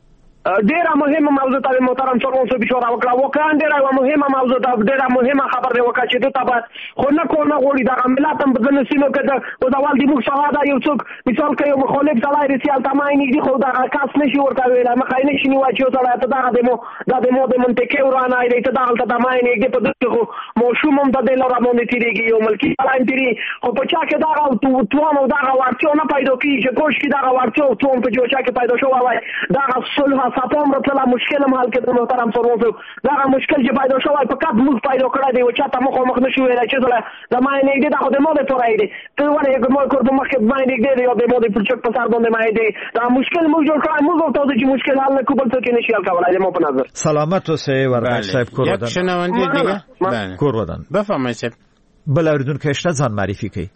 ډیره مهمه موضوع ته محترم څلور سو بشوره وکړه وکړه ډیره مهمه موضوع ده ډیره مهمه خبر دی وکړه چې ته به خو نه کو نه غوړي دا ملت هم بدل سینو کې د ودوال دی موږ شهاده یو څوک مثال کوي مخالف ځلای رسیال تمای نه دي خو دا کاس نشي ورته ویل مخای نشي نیو چې ته ته دا د مو دا د مو د منطقه ورانه دی ته دا ته تمای نه دي په دغه موشوم هم د دلاره مونږ تیریږي یو ملکی پلان تیری خو په چا کې دا تو تو نو دا ورته نه پیدا کیږي کوش کې دا ورته تو په جو چا کې پیدا شو وای دا صلح سپم راتله مشکل هم حل کړو محترم سروسو دا مشکل چې پیدا شو په کډ موږ پیدا کړی دی چې تاسو مخ مخ نشو ویل چې زله د مای نه دی دا خو د مو د تورای دی ته ونه یو مو کور په مخ کې مای نه دی یو د مو د پرچک په سر باندې مای دی دا مشکل موږ جوړ کړی موږ ته چې مشکل حل نه کوبل څه کې نشي حل کولای مو په نظر سلامت اوسه ورغ صاحب کور ودان یک شنونده دیگه بله کور ودان بفرمایید صاحب بلاردون که اشته ځان معرفي کوي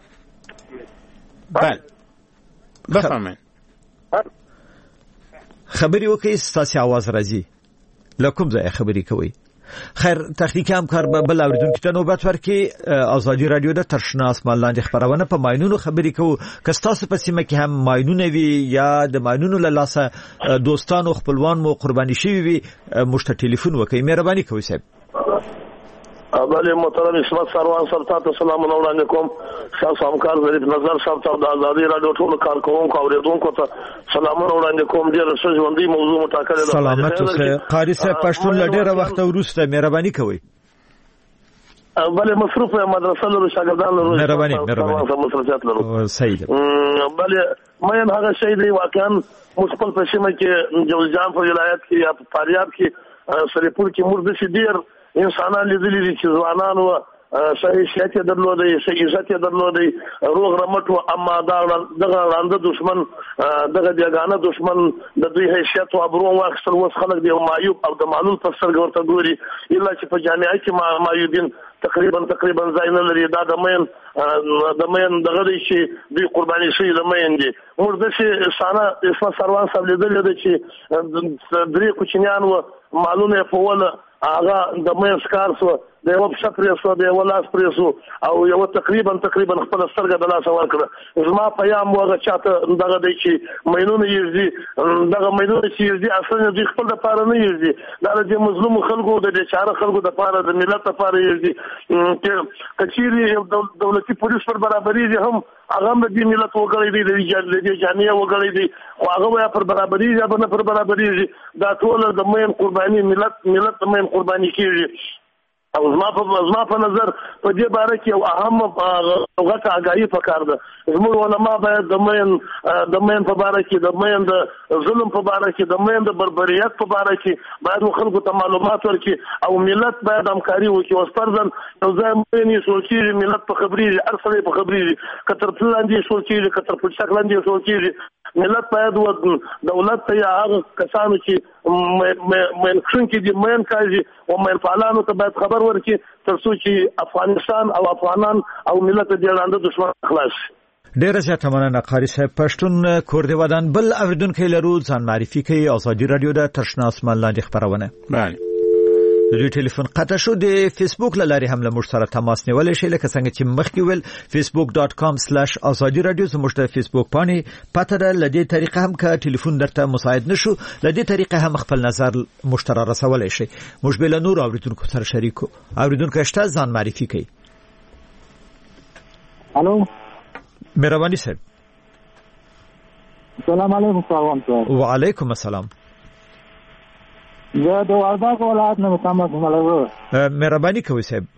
بله بفرمایید خبري وکي ستاسو आवाज راځي لکم ځای خبري کوي خیر تخنیکی همکار بل اوریدونکو ته نوبت ورکړي ازادي رادیو د ترشنا اسمان لاندې خبرونه په ماينونو خبري کوو کستاسو په سیمه کې هم ماينونه وي یا د ماينونو له لاسه دوستانو خپلوان مو قرباني شوي وي مشته ټلیفون وکړي مهرباني کوئ صاحب بله محترم اسمت سروان صاحب تاسو سلام وړاندې کوم شاه همکار ظریف نظر صاحب ته د ازادي رادیو ټول کارکونکو اوریدونکو ته سلام وړاندې کوم ډیر ښه ژوندۍ موضوع مټاکل ده سلامت اوسه قاری صاحب پښتون لډیره وخت ورسته مهرباني کوئ بله مصروف مدرسه لرو شاګردان لرو مهرباني مهرباني مصروفیت لرو صحیح بله مې هغه شی دی واقعا مخبل په سیمه کې جوزجان په ولایت کې یا په فاریاب کې سریپور کې مرده شي ډیر انسانان لیدلي دي چې ځوانان و صحیح شیت درلودي صحیح عزت درلودي روغ رمټ و اما دا دغه رانده دشمن دغه دیګانه دشمن د دوی حیثیت او ابرو واخستل وس خلک دی او معیوب او د معلول تفسیر ورته ګوري الا چې په جامعه کې معیوبین تقریبا تقریبا ځای نه لري دا د مین د مین دغه دی چې دوی قرباني شي د مین دي مرده شي سانا اسمه سروان صاحب لیدل دي چې درې کوچنیان و معلومه په ول هغه د مې سکار سو د یو په شپري سو د یو لاس پرې سو او یو تقریبا تقریبا خپل سترګه د لاس ورکړه زما پیام وغه چاته دغه دی چې مینونه یږي دغه مینونه چې یږي اصلا د خپل د پاره نه یږي دا د مظلوم خلکو د بیچاره خلکو د پاره د ملت لپاره یږي چې کچيري دولتي پولیس پر برابرۍ هم هغه د ملت وګړي دي د جامعه وګړي دي خو هغه پر برابرۍ یا نه پر برابرۍ دا ټول د مین قرباني ملت ملت د مین قرباني کیږي او زما په زما په نظر په دې باره کې یو اهم غټه آگاهي پکار ده زموږ علما باید د مین د مین په باره کې د مین د ظلم په باره کې د مین د بربریت په باره کې باید خلکو ته معلومات ورکړي او ملت باید همکاري وکړي او سترځن یو ځای مې سوچي ملت په خبري ارسله په خبري کتر پلاندې سوچي کتر په شکل باندې سوچي ملت باید و دولت ته یا هغه کسانو چې مې څنګه دي مې کاږي او مې فعالانو ته باید خبر ورکړي تر څو چې افغانستان او افغانان او ملت دې لاندې دشمن خلاص ډیره زیاته مننه قاری صاحب پښتون کور دی ودان بل اوریدونکو لرو ځان معرفي کوي ازادي رادیو د ترشنا اسمان لاندې خبرونه بله د دې ټلیفون قطع شو د فیسبوک لاري هم له مشت سره تماس نیول شي لکه څنګه چې مخکې ول facebook dot com slash azadi radio زموږ د فیسبوک باندې پته ده لدې طریقه هم کا ټلیفون درته مساعد نشو لدې طریقه هم خپل نظر مشترک رسول شي موږ بل نور اوریدونکو سره شریکو اوریدونکو شته ځان معرفي کوي الو مهرباني سر السلام علیکم وعلیکم السلام زه د وردګ ولایت نه تماس ملګرو مهرباني کوئ صاحب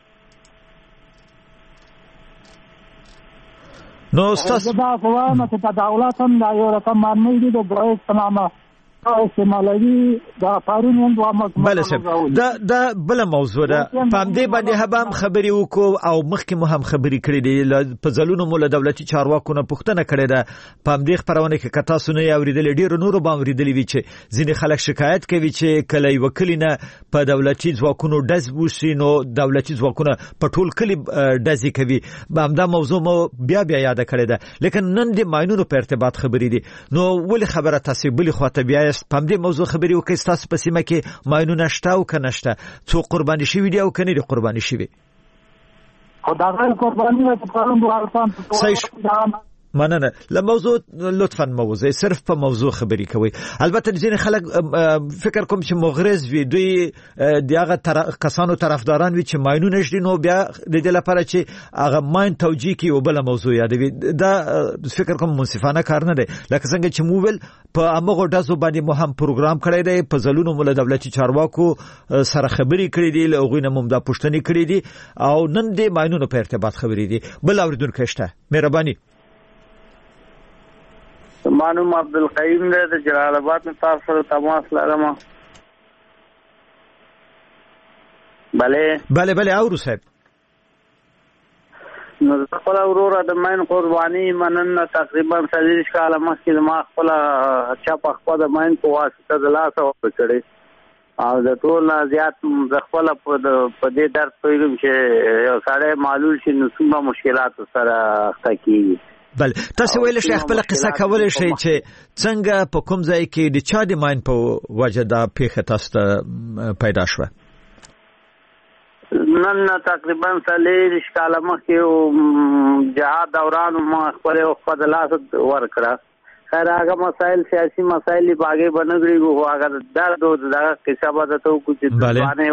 نو تاسو دا په وایم چې دولت هم دا یو رقم باندې دي د برای تمامه او استعمالوي دا قانون هم بله صاحب دا دا بل موضوع ده پام دې باندې هم خبري وکړو او مخکې مو هم خبري کړې دي په ځلونو مول دولتي چارواکو نه پوښتنه کړې ده پام دې خبرونه کې کتا سونه اوریدل ډیر نور به اوریدل وی چې ځینې خلک شکایت کوي چې کله یو کلینه په دولتي ځواکونو دز بوسي نو دولتي ځواکونه په ټول کلی دزي کوي همدا موضوع مو بیا بیا یاد کړې ده لیکن نن د ماینونو په ارتباط خبري دي نو ولې خبره تاسو بلی خواته بیا پم دې موضوع خبري وکړئ تاسو په سیمه کې ماینونه شته او کنه شته څو قرباني شوي دي او کنه دي قرباني شوي خدای قرباني په قانون د افغانستان صحیح مننه. لموضوع لطفا موضوع صرف په موضوع خبري کوي. البته ځینې خلک فکر کوم چې مغرض وي، دوی دغه طرف کسانو طرفداران وي چې ماينونه شدي، نو بیا د دې لپاره چې هغه ماين توجیه کوي او بل موضوع یادوي. دا فکر کوم منصفانه کار نه دی. لکه څنګه چې موبل په امغه ډزو باندې مهم پروګرام کړی دی، په ځلونو مولا دولتي چارواکو سره خبري کړې دي، لغوی نه ممدا پښتني کړې دي او نن دې ماينونو په ارتباط خبري دي. بل اوریدونکو شته، مهرباني. معلوم عبدالقیم دې د جلال آباد نه تاسو سره تماس لرم. بله بله بله اورو صاحب. نو خپل وروره د ماين قرباني مننه تقریبا څلور کاله مخکې ما خپل چا په خپل د ماين په واسطه د لاس او کړی او د ټول زیات د خپل په دې درد پیغام چې یو سړی معلول شي نو څومره مشکلات سره اخته کیږي. بل تاسو ویل شي خپل قصه کول شي چې څنګه په کوم ځای کې د چا د ماين په وجه دا پیښه تاسو ته پیدا شوه؟ نن تقریبا څلور کاله مخکې جهاد دوران ما خپل خپل لاس ورکړه. خیر هغه مسائل سیاسي مسائل باغې بنګړي وو، هغه درد او دغه قصه به ته کو چې ځوانه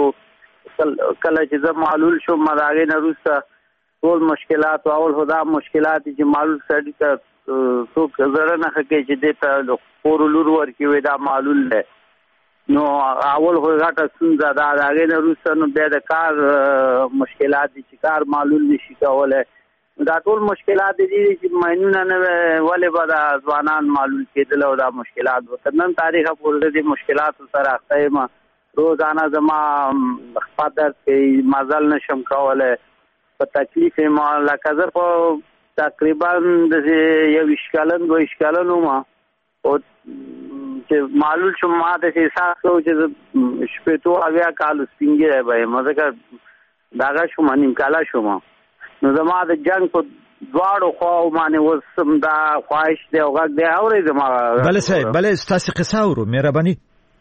وخت کله چې زه معلول شوم مراغې نه روسه ټول مشکلات او خدا مشکلات چې معلول سړي ته څوک زړه نه کوي چې دې ته پور لور ورکی وي دا معلول دی. نو اول خو غاټه څنګه دا هغه نه روسه نو بیا د کار مشکلات چې کار معلول نشي کولای. دا ټول مشکلات دي چې ماينونه نه ولې به دا ځوانان معلول کېدل او دا مشکلات وته نن تاریخ پورې دي مشکلات سره اخته ما روزانه زما خپل کې مازل نشم کولای په تکلیف ما لکه زه په تقریبا د یو اشکالن دو اشکالن ما او چې معلول شم ما د احساس کوم چې شپې تو اویا کال سپینګي راځي مزه داغه شو مانیم کالا شوم نو زما د جنگ په دواړو خو باندې وسم دا خواهش دی او غږ دی اورې زما بل څه بل تاسو قصه اورو مهرباني.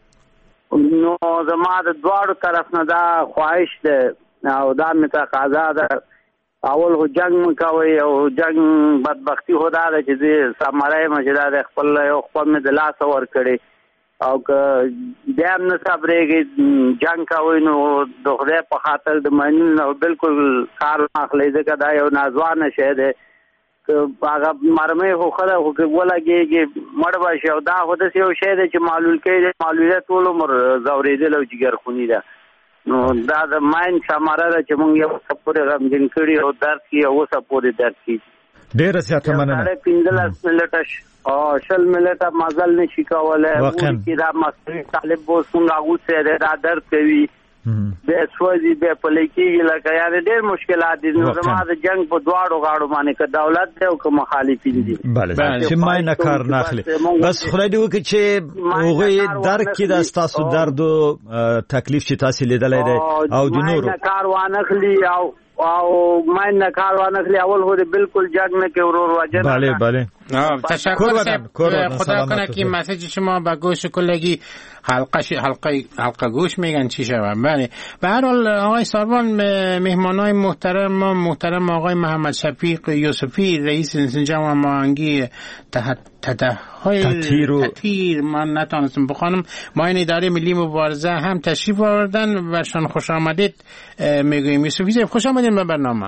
نو زما د دواړو طرف نه دا خواهش دی او دا مې تقاضا ده. اول هو جنگ مکوي او جنگ بدبختی خدا ده چې سماره مجدا د خپل یو خپل مې د لاس ور کړی او که بیا نه صبرېږي جنگ کوي نو د خدای په خاطر د مانو نو بالکل کار اخلي ځکه دا یو نازوانه شی دی که هغه مرمه خو خره خو ولګيږي مړ بشي او دا خو د یو شی دی چې معلول کې معلولیت ټول عمر زورېدل او جګر خونی ده. نو دا د ماين سماره چې مونږ یو سپورې غمجن کړی او درس کې او سپورې درس کې ډېر زیاته مننه. دا پنځلس ملټه او شل ملټه مازل نشي کولای چې دا مستری طالب بو څنګه غوسه دا درد کوي به سوځي به پلیکي لکه یاره ډېر مشکلات دي. نو زما د جنگ په دواړو غاړو باندې که دولت دی او که مخالفین دي بله چې ما نه کار نه اخلي بس خدای دې وکړي چې هغه درک کې د تاسو درد او تکلیف چې تاسو لیدلای دی او د نورو نه کار وانه خلی او او ما نه کار وانه خلی اول هو بالکل جنگ نه کې ورور واجب. بله بله تشکر خدا کنه که مسیج شما با گوش کلگی حلقه حلقه حلقه گوش میگن چی شود. بله به هر حال آقای ساروان مهمانای محترم محترم آقای محمد شفیق یوسفی رئیس جمع ماهنگی تحت های تطهیر من نتانستم بخوانم ماین اداره ملی مبارزه هم تشریف آوردن و شان خوش آمدید میگویم. یوسفی صاحب خوش آمدید به برنامه.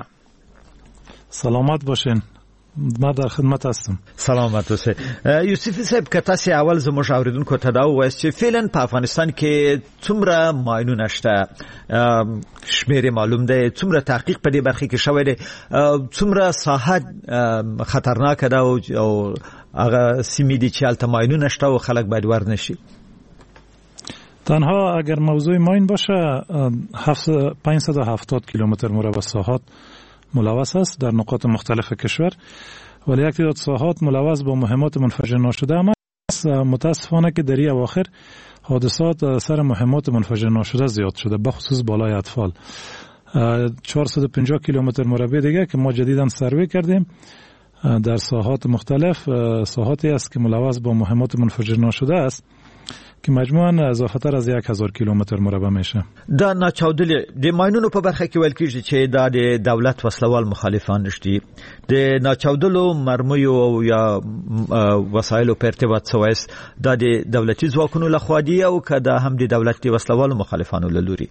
سلامت باشین. ما در خدمت هستم. سلامت اوسه. یوسف صاحب که تاسو اول زموږ اوریدونکو ته دا وایي چې فعلا په افغانستان کې څومره ماینونه شته شمیر معلوم دی څومره تحقیق په دې برخه کې شوی دی څومره ساحه خطرناک ده او هغه سیمې دي چې الته ماینونه شته او خلک باید ورنشي. تنها اگر موضوع ماین باشه پانصد و هفتاد کیلومتر مربع ساحات ملوث است در نقاط مختلف کشور ولی یک تعداد ساحات ملوث با مهمات منفجر ناشده هم است. متاسفانه که در این اواخر حادثات سر مهمات منفجر ناشده زیاد شده بخصوص بالای اطفال. چهارصد و پنجاه کیلومتر مربع دیگه که ما جدیداً سروی کردیم در ساحات مختلف ساحاتی است که ملوث با مهمات منفجر ناشده است که مجموعاً اضافه‌تر از یک هزار کیلومتر مربع میشه. دا ناچاودلی د ماینونو په برخه کې ویل کیږي چې دا د دولت وسلوال مخالفان نشدي د ناچاودلو مرمیو او یا وسایلو په ارتباط سویس دا د دولتي ځواکونو لخوا دی او کدا هم د دولتي وسلوال مخالفانو لوري.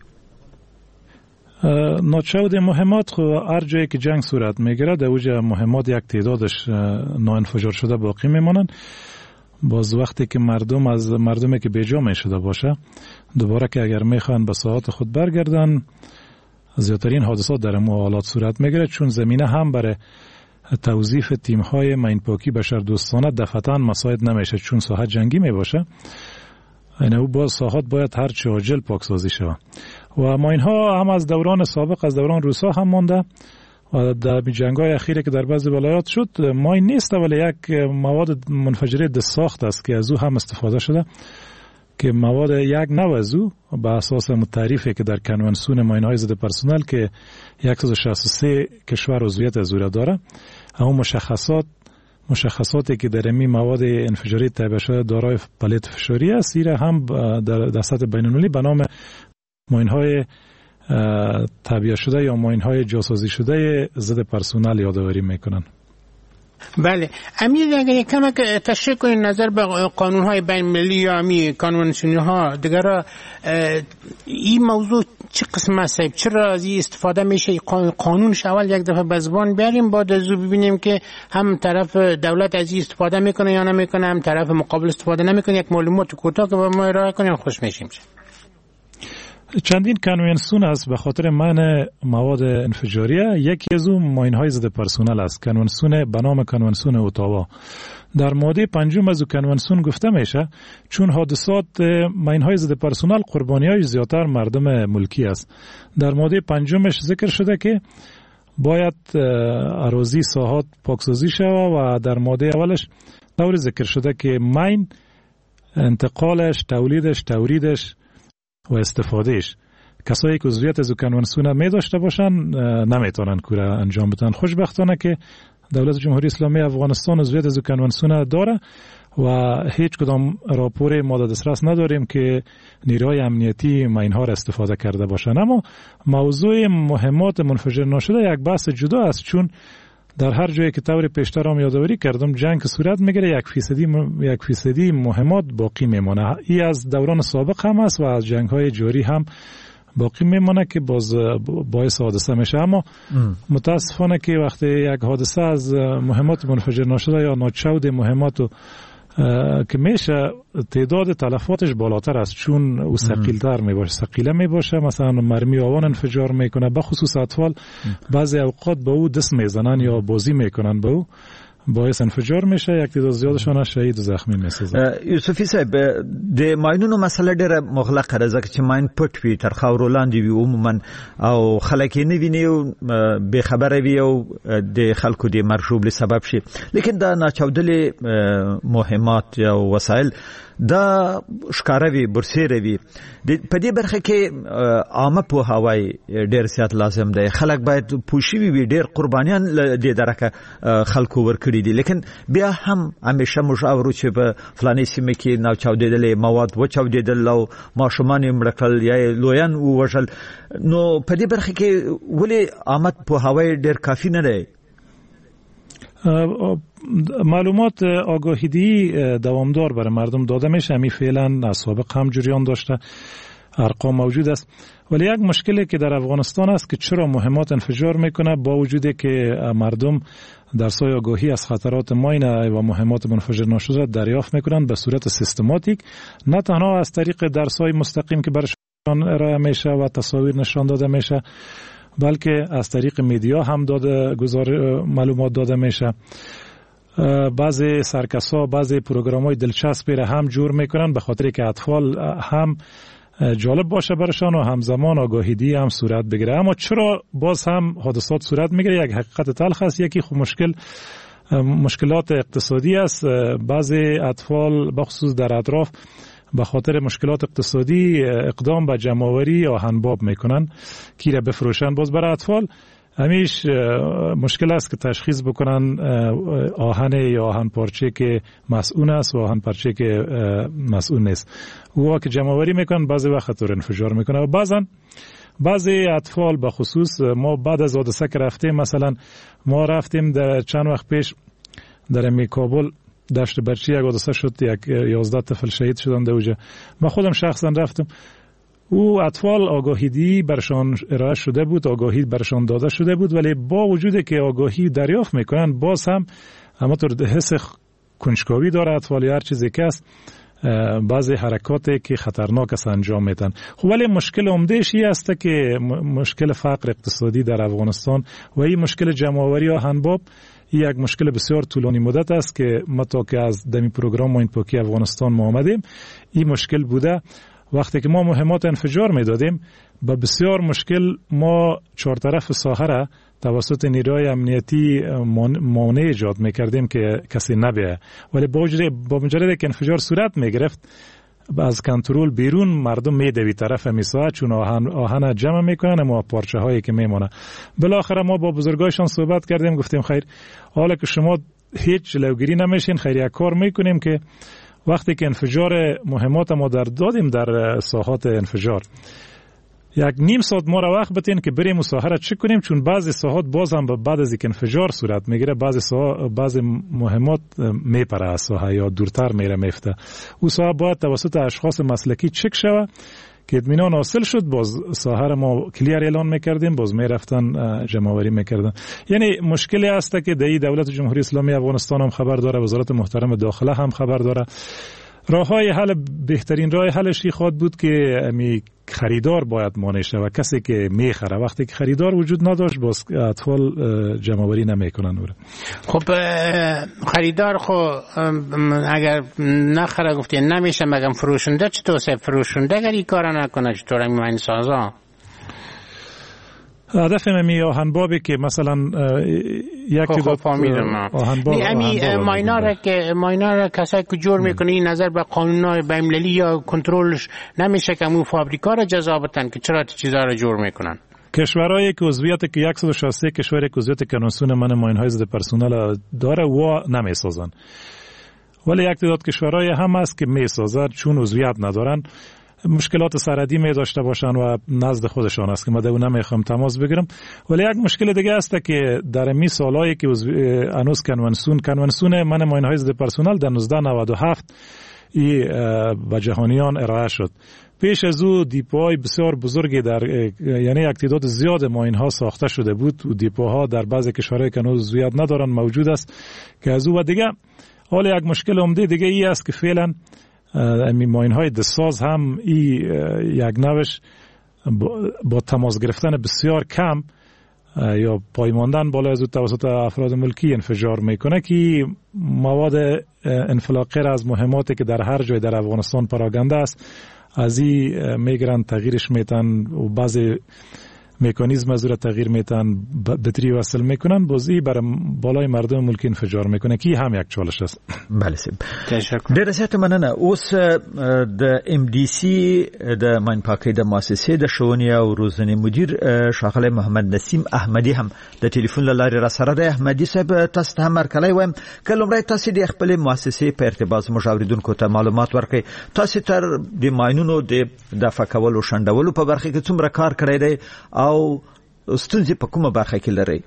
ناچاود مهمات خو هر جایی که جنگ صورت میگیره در اوج مهمات یک تعدادش ناانفجار شده باقی میمونن. باز وقتی که مردم از مردمی که بیجا میشده باشه دوباره که اگر میخوان به ساحات خود برگردن زیادترین حادثات در اون حالات صورت میگیره، چون زمینه هم برای توظیف تیم‌های ماینپاکی بشر دوستانه دفعتاً مساعد نمیشه، چون ساحت جنگی میباشه. اینه او باز ساحات باید هر چه عاجل پاکسازی شود و ماین‌ها هم از دوران سابق از دوران روسا هم مونده و در جنگ‌های اخیری که در بعضی ولایات شد ماین نیست ولی یک مواد منفجره دستساخت است که از او هم استفاده شده که مواد یک نوع از او به اساس تعریفی که در کنونسیون ماین‌های ضد پرسنل که صد و شصت و سه کشور عضویت از او را داره، اما مشخصات مشخصاتی که در این مواد انفجاری تابع شده دارای پلیت فشاری است، این هم در سطح بین‌المللی به نام ماین‌های تابع شده یا ماین‌های جاسازی شده ضد پرسنل یادآوری میکنن. بله، امیر اگر یکم تشریح کنید نظر به قانون‌های بین‌المللی یا امی کنونسیون‌ها دیگر این موضوع چه قسم است؟ چرا از این استفاده میشه؟ قانونش اول یک دفعه به زبان بیاریم بعد از او ببینیم که هم طرف دولت از این استفاده میکنه یا نمیکنه، هم طرف مقابل استفاده نمیکنه. یک معلومات کوتاه که به ما ارائه کنیم خوش میشیم. چندین کنونسیون است به خاطر منع مواد انفجاریه. یکی از اون ماین‌های ضد پرسنل است، کنونسیون به نام کنونسیون اوتاوا. در ماده پنجم از اون کنونسیون گفته میشه چون حادثات ماین‌های ضد پرسنل قربانی‌های زیاتر مردم ملکی است. در ماده پنجمش ذکر شده که باید اراضی ساحات پاکسازی شود و در ماده اولش طور ذکر شده که ماین انتقالش، تولیدش، توریدش و استفادهش کسایی که عضویت از کنونسیون می داشته باشن نمیتونن کار انجام بدن. خوشبختانه که دولت جمهوری اسلامی افغانستان عضویت از کنونسیون داره و هیچ کدام راپور ما در دسترس نداریم که نیروهای امنیتی ماین‌ها را استفاده کرده باشن. اما موضوع مهمات منفجر ناشده یک بحث جدا است، چون در هر جایی که طور پیشتر هم یادآوری کردم جنگ صورت میگیره یک فیصدی م... یک فیصدی مهمات باقی میمونه. این از دوران سابق هم است و از جنگ های جاری هم باقی میمونه که باز باعث حادثه میشه. اما ام. متاسفانه که وقتی یک حادثه از مهمات منفجر ناشده یا ناچود مهمات که میشه تعداد تلفاتش بالاتر است، چون او ثقیل‌تر میباشه، ثقیله میباشه. مثلا مرمی آوان انفجار میکنه، به خصوص اطفال بعضی اوقات به او دست میزنن یا بازی میکنن به او، باعث انفجار میشه، یک تعداد زیادشون شهید و زخمی میسازن. یوسفی صاحب د ماینونو مسله ډیره مغلقه ده ځکه چې ماین پټ وي تر خاورو لاندې وي عموما او خلک یې نه ویني او بې خبره وي او د خلکو د مرګ ژوبلې سبب شي. لیکن دا ناچاودلې مهمات یا وسایل دا ښکاره وي، برسېره وي. په دې برخه کې عامه پوهاوی ډېر زیات لازم دی. خلک باید پوه شوي وي. ډېر قربانیان له دې درکه خلکو ورکړي دي، لیکن بیا هم همیشه موږ اورو چې په فلاني سیمه کې ناچاودېدلې مواد وچاودېدل او ماشومان یې مړه کړل یا یې لویان ووژل. نو په دې برخه کې ولې عامه پوهاوی ډېر کافي نه دی؟ معلومات آگاهی دوامدار برای مردم داده میشه. همین فعلا از سابق هم جریان داشته، ارقام موجود است. ولی یک مشکلی که در افغانستان است که چرا مهمات انفجار میکنه با وجودی که مردم درسای آگاهی از خطرات ماین و مهمات منفجر ناشده دریافت میکنن به صورت سیستماتیک، نه تنها از طریق درسای مستقیم که برشان ارائه میشه و تصاویر نشان داده میشه، بلکه از طریق میدیا هم داده گزار معلومات داده میشه. بعضی سرکسا بعضی پروگرام‌های دلچسبی را هم جور میکنن به خاطر که اطفال هم جالب باشه برشان و همزمان آگاهی هم صورت بگیره. اما چرا باز هم حادثات صورت میگیره؟ یک حقیقت تلخ است. یکی خب مشکل مشکلات اقتصادی است. بعضی اطفال بخصوص در اطراف به خاطر مشکلات اقتصادی اقدام به جمع‌آوری یا هنباب میکنن که را بفروشن. باز برای اطفال همیش مشکل است که تشخیص بکنن آهن یا آهن پارچه که مسئول است و آهن پارچه که مسئول نیست. او که جمع‌آوری میکنن بعضی وقت خطر انفجار میکنه و بعضا بعضی اطفال به خصوص ما بعد از حادثه که رفتیم، مثلا ما رفتیم در چند وقت پیش در می کابل دشت برچی یک حادثه شد، یک یازده طفل شهید شدن در اونجا. من خودم شخصا رفتم. او اطفال آگاهی برشان ارائه شده بود، آگاهی برشان داده شده بود، ولی با وجود که آگاهی دریافت میکنن باز هم همونطور حس کنجکاوی داره اطفال یا هر چیزی که است، بعضی حرکاتی که خطرناک است انجام میدن. خب ولی مشکل عمده‌اش این است که مشکل فقر اقتصادی در افغانستان و این مشکل جمع‌آوری آهنباب یک مشکل بسیار طولانی مدت است که ما تا که از دمی پروگرام ما این پاکی افغانستان ما آمدیم این مشکل بوده. وقتی که ما مهمات انفجار میدادیم با بسیار مشکل ما چهار طرف ساحه را توسط نیروهای امنیتی مانع ایجاد میکردیم که کسی نبیه، ولی با مجرد که انفجار صورت میگرفت از کنترل بیرون مردم میدوی طرف میساعت چون آهن, آهن جمع میکنن اما پارچه هایی که میمونه. بالاخره ما با بزرگایشان صحبت کردیم، گفتیم خیر حالا که شما هیچ جلوگیری نمیشین، خیر یک کار میکنیم که وقتی که انفجار مهمات ما در دادیم در ساحات انفجار یک نیم ساعت ما را وقت بتین که بریم ساحه را چک کنیم، چون بعضی ساحات باز هم بعد از اینکه انفجار صورت میگیره بعضی ساحات بعضی مهمات میپره از ساحه یا دورتر میره میفته. او ساحه باید توسط اشخاص مسلکی چک شود که اطمینان حاصل شد، باز ساحه را ما کلیر اعلان میکردیم، باز میرفتن جمع‌آوری میکردن. یعنی مشکلی است که در دولت جمهوری اسلامی افغانستان هم خبر داره، وزارت محترم داخله هم خبر داره. راههای حل بهترین راه حلش خواهد بود که امی خریدار باید مانع شود و کسی که میخره. وقتی که خریدار وجود نداشت باز اطفال جمع‌آوری نمیکنن. خب خریدار خو اگر نخره گفتی نمیشه، مگم فروشنده چطور سه فروشنده اگر این کار نکنه چطور میمانی سازا؟ هدف می آهنبابی که مثلا یکی دو آهنباب امی ماینا را که ماینا را کسایی که جور میکنه این نظر به قانون‌های بین‌المللی یا کنترلش نمیشه که مو فابریکا را جزا بدن که چرا چیزا را جور میکنن؟ کشورهایی که عضویت که صد و شصت و سه کشوری که عضویت کنوانسیون من ماین‌های ضد پرسونل داره و نمیسازن، ولی یک تعداد کشورهای هم است که میسازن چون عضویت ندارن، مشکلات سرحدی می داشته باشن و نزد خودشان است که من اون نمیخوام تماس بگیرم. ولی یک مشکل دیگه است که در می سالایی که انوس کنونسیون کنونسیون من ماین‌های ضد پرسونل در نوزده نود و هفت ای به جهانیان ارائه شد. پیش از او دیپوهای بسیار بزرگی در یعنی یک تعداد زیاد ماین‌ها ساخته شده بود و دیپوها در بعضی کشورهای که هنوز عضویت ندارن موجود است که از او و دیگه. حالا یک مشکل عمده دیگه ای است که فعلا امی ماین‌های دساز هم ای یک نوش با تماس گرفتن بسیار کم یا پایماندن بالا از توسط افراد ملکی انفجار میکنه که مواد انفلاقی را از مهماتی که در هر جای در افغانستان پراگنده است از این میگرن تغییرش میتن و بعضی مکانیزم از او را تغییر میتن بطری وصل میکنن، بازی برای بالای مردم ملکی انفجار میکنه که هم یک چالش است. بله سیم ډیره زیاته مننه. اوس د ام ډي سي د ماین پاکۍ د مؤسسې د ښوونې او روزنې مدیر ښاغلی محمد نسیم احمدي هم د ټلیفون له لارې را سره دی. احمدي صاحب تاسو ته هم هرکلی وایم که لومړی تاسو د خپلې مؤسسې په ارتباط زموږ اورېدونکو ته معلومات ورکړئ. تاسو تر د ماینونو د دفع کولو شنډولو په برخه کې څومره کار کړی دی او ستونزې په کومه برخه کې لري؟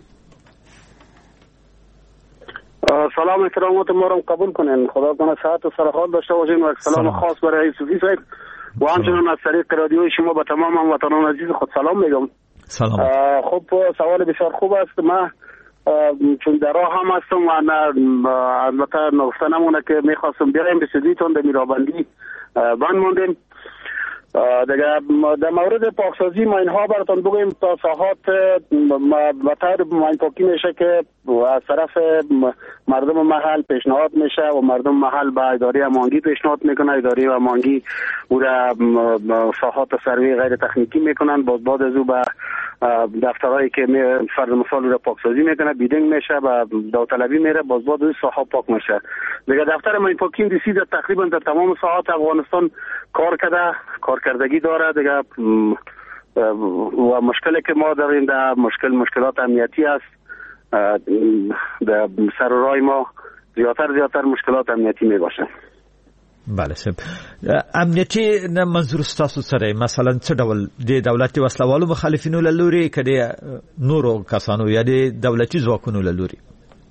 سلام احترامات ما رو قبول کنین، خدا کنه صحت و سرحال داشته باشین و سلام خاص برای صوفی صاحب و همچنین از طریق رادیوی شما به تمام هموطنان عزیز خود سلام میگم. سلام. خب سوال بسیار خوب است. من چون در راه هم هستم و البته نگفته نمونه که میخواستم بیایم به سدیتون در میرابندی بند موندیم دیگه. در مورد پاکسازی ماین ها براتون بگویم تا ساحات بطور ماین پاکی میشه که از طرف مردم محل پیشنهاد میشه و مردم محل به اداره امانگی پیشنهاد میکنه، اداره امانگی او را ساحات سروی غیر تکنیکی میکنن، باز بعد از او به دفترهایی که فرض مثال رو پاکسازی میکنه بیدینگ میشه و داوطلبی میره، باز بعد از ساحات پاک میشه دیگه. دفتر ماین پاکی رسید تقریبا در تمام ساحات افغانستان کار کرده، کارکردگی داره دیگه. و مشکلی که ما داریم در مشکل مشکلات امنیتی است. در سر راه ما زیادتر زیادتر مشکلات امنیتی می باشه. بله سب امنیتی نه منظور تاسو سره مثلا څه ډول د دولتي وسلوالو مخالفینو له لوري کړي نورو کسانو یا د دولتي ځواکونو له لوري؟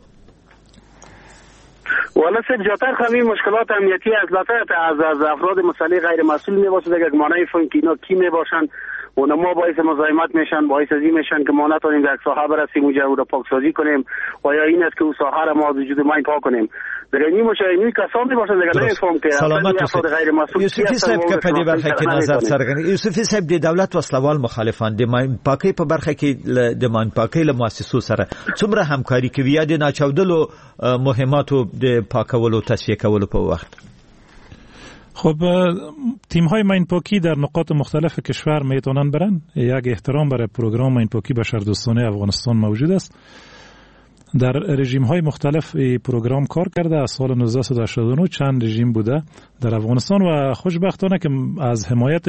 والا سب زیادتر خمی مشکلات امنیتی از لطفت از از افراد مسئله غیر مسئول می باشه دیگه گمانه فهم که اینا کی می باشن و ما باعث مزاحمت میشن، باعث ازی میشن که ما نتونیم در ساحه برسیم و جو رو پاکسازی کنیم و یا این است که اون ساحه را ما وجود ما پاک کنیم. دیگه این مشاهدی کسانی باشن دیگه نمیفهم که سلامت افراد غیر مسئول یوسفی صاحب که په دې برخه کې نظر څرګند یوسفی صاحب د دولت وسلوال مخالفان د ماین پاکي په برخه کې د ماین پاکي له مؤسسو سره څومره همکاري کوي یا د ناچاودلو مهماتو د پاکولو تصفیه کولو په وخت؟ خب تیم های ماین پاکی در نقاط مختلف کشور میتونن برن. یک احترام برای پروگرام ماین پاکی بشردوستانه افغانستان موجود است. در رژیم های مختلف پروگرام کار کرده. از سال نوزده و هشتاد و نه چند رژیم بوده در افغانستان و خوشبختانه که از حمایت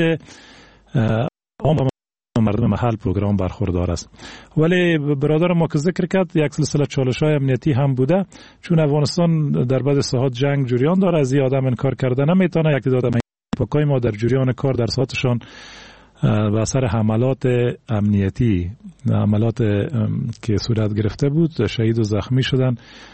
عام مردم محل پروگرام برخوردار است. ولی برادر ما که ذکر کرد یک سلسله چالش‌های امنیتی هم بوده، چون افغانستان در بعض ساحات جنگ جریان داره، از این آدم انکار کرده نمیتونه. یک تعداد پاکای ما در جریان کار در ساحاتشان به اثر حملات امنیتی، حملات که صورت گرفته بود، شهید و زخمی شدن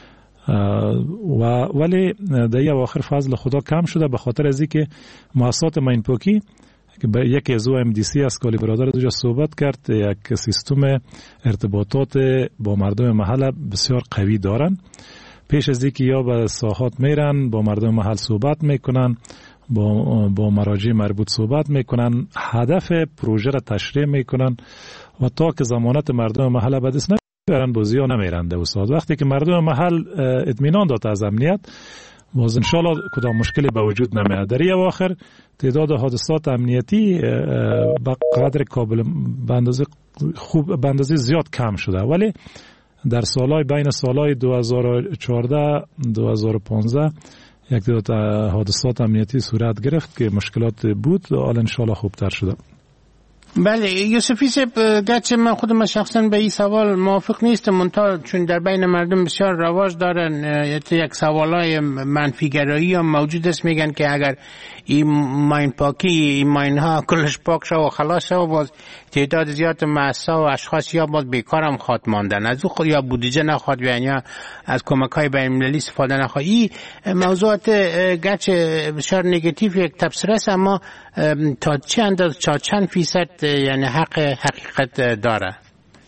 و ولی در این اواخر فضل خدا کم شده به خاطر از اینکه مؤسسات ماین پاکی که یکی از او ام دی سی است که برادر دوجا صحبت کرد، یک سیستم ارتباطات با مردم محل بسیار قوی دارن. پیش از اینکه یا به ساحات میرن با مردم محل صحبت میکنن، با با مراجع مربوط صحبت میکنن، هدف پروژه را تشریح میکنن و تا که ضمانت مردم محل به دست نمیارن بازی ها نمیرن. در استاد وقتی که مردم محل اطمینان داد از امنیت، باز انشالله کدام مشکلی به وجود نمیاد. در این اواخر تعداد حادثات امنیتی به قدر قابل به اندازه خوب به اندازه زیاد کم شده، ولی در سالهای بین سالهای دو هزار و چهارده دو هزار و پانزده یک تعداد حادثات امنیتی صورت گرفت که مشکلات بود، حالا انشالله خوبتر شده. بله یوسفی صاحب، گرچه من خودم شخصا به این سوال موافق نیستم، منتها چون در بین مردم بسیار رواج دارن یک سوالای منفیگرایی هم موجود است، میگن که اگر این ماین پاکی این ماین ها کلش پاک شد و خلاص شد، باز تعداد زیاد مؤسسه و اشخاص یا باز بیکار هم خواهد ماندن، از او خود یا بودجه نخواهد بیان یا از کمک های بین المللی استفاده نخواهد. این موضوعات گرچه بسیار نگاتیو یک تبصره است، اما تا چه اندازه تا چند فیصد یعنی حق حقیقت داره؟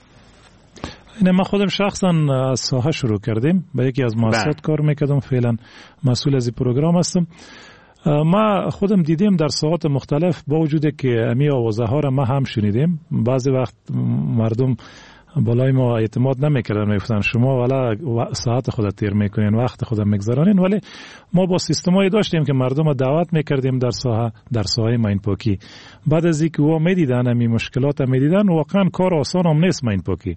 اینه من خودم شخصا از ساحه شروع کردیم، با یکی از مؤسسات کار میکردم، فعلا مسئول از این پروگرام هستم. ما خودم دیدیم در ساحات مختلف با وجود که امی آوازه ها را ما هم شنیدیم، بعضی وقت مردم بالای ما اعتماد نمیکردن، میگفتن شما والا ساعت خود تیر میکنین، وقت خود میگذرانین، ولی ما با سیستمایی داشتیم که مردم را دعوت میکردیم در ساحه در ساحه ماین پاکی. بعد از اینکه او میدیدن امی مشکلات میدیدن، واقعا کار آسان هم نیست ماین پاکی،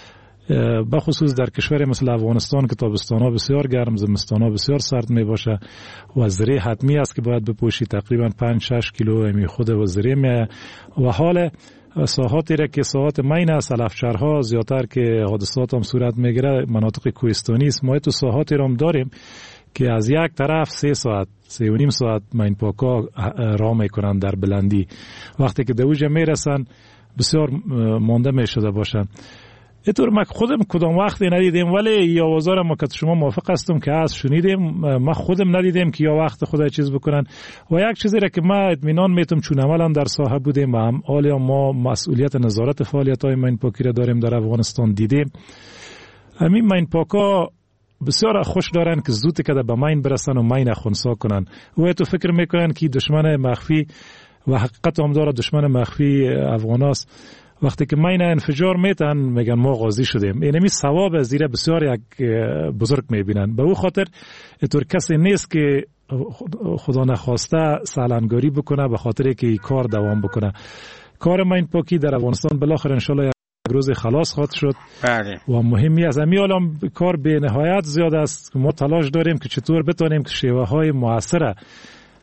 بخصوص در کشوری مثل افغانستان که تابستان ها بسیار گرم، زمستان ها بسیار سرد می باشه و زره حتمی است که باید بپوشی، تقریبا پنج شش کیلو امی خود و زره می و حال ساحاتی را که ساحات مین است، علفچرها زیادتر که حادثات هم صورت میگیره، مناطق کوهستانی است، ما تو ساحاتی را هم داریم که از یک طرف سه ساعت سه و نیم ساعت ماین پاکا راه میکنن در بلندی، وقتی که دوجه میرسن بسیار مانده میشده باشن. اینطور ما خودم کدام وقتی ندیدیم، ولی یا آوازار ما که شما موافق هستم که از شنیدیم، ما خودم ندیدیم که یا وقت خدا چیز بکنن. و یک چیزی را که ما اطمینان میتم چون عملا در ساحه بودیم و هم حالا ما مسئولیت نظارت فعالیت های ماین پاکی را داریم در افغانستان، دیدیم همین ماین پاکا بسیار خوش دارن که زود که به ماین برسن و ماین خنثی کنن. و تو فکر میکنن که دشمن مخفی و حقیقت هم داره دشمن مخفی افغاناست. وقتی که ماین انفجار میتن میگن ما غازی شدیم، اینمی ثواب زیره بسیار یک بزرگ میبینن. به او خاطر اینطور کسی نیست که خدا نخواسته سالنگاری بکنه به خاطر که این کار دوام بکنه. کار ماین پاکی در افغانستان بالاخره انشالله یک روز خلاص خواهد شد. بله. و مهمی است امی الان کار به نهایت زیاد است، ما تلاش داریم که چطور بتونیم که شیوه های مؤثره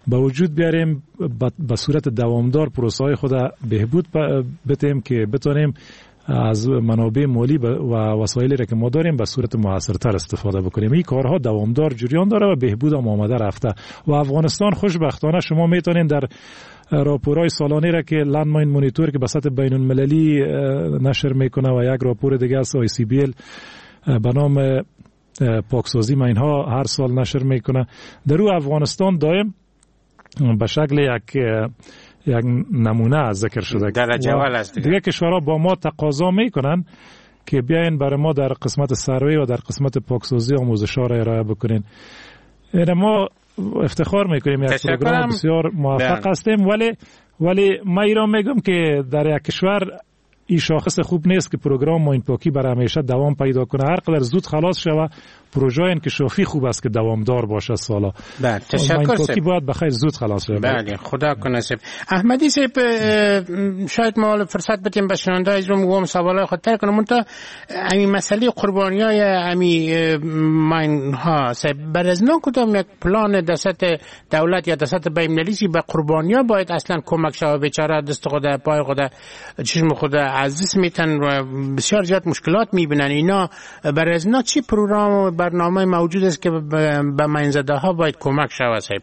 به وجود بیاریم، به صورت دوامدار پروسه های خود بهبود بدیم که بتونیم از منابع مالی و وسایلی را که ما داریم به صورت موثرتر استفاده بکنیم. این کارها دوامدار جریان داره و بهبود هم آمده رفته و افغانستان خوشبختانه شما میتونین در راپورهای سالانه را که لندماین مونیتور که به سطح بین المللی نشر میکنه و یک راپور دیگه از آی سی بی ال به نام پاکسازی ما اینها هر سال نشر میکنه، در او افغانستان دایم به شکل یک یک نمونه ذکر شده. درجه اول است دیگه. دیگه کشورها با ما تقاضا میکنن که بیاین برای ما در قسمت سروی و در قسمت پاکسازی آموزش‌ها را ارائه بکنین. این ما افتخار میکنیم یک پروگرام بسیار موفق هستیم، ولی ولی ما ایران میگم که در یک کشور این شاخص خوب نیست که پروگرام ماین پاکی برای همیشه دوام پیدا کنه. هر قدر زود خلاص شوه پروژه انکشافی خوب است که دوامدار باشه سالا. بله تشکر. ماین پاکی باید بخیر زود خلاص شه. بله خدا کنه سب. احمدی سب شاید ما فرصت بدیم به شنونده از رو مقام سوالای خود تر کنم. منتها همین مسئله قربانیای همین ماین ها سب برزنا کدام یک پلان دست دولت یا دست بین‌المللی به قربانیا باید اصلا کمک شوه، بیچاره دست خود پای خود چشم خود عزیز میتن و بسیار زیاد مشکلات میبینن. اینا برزنا چی پروگرام و برنامه موجود است که به ماینزده ها باید کمک شود صاحب؟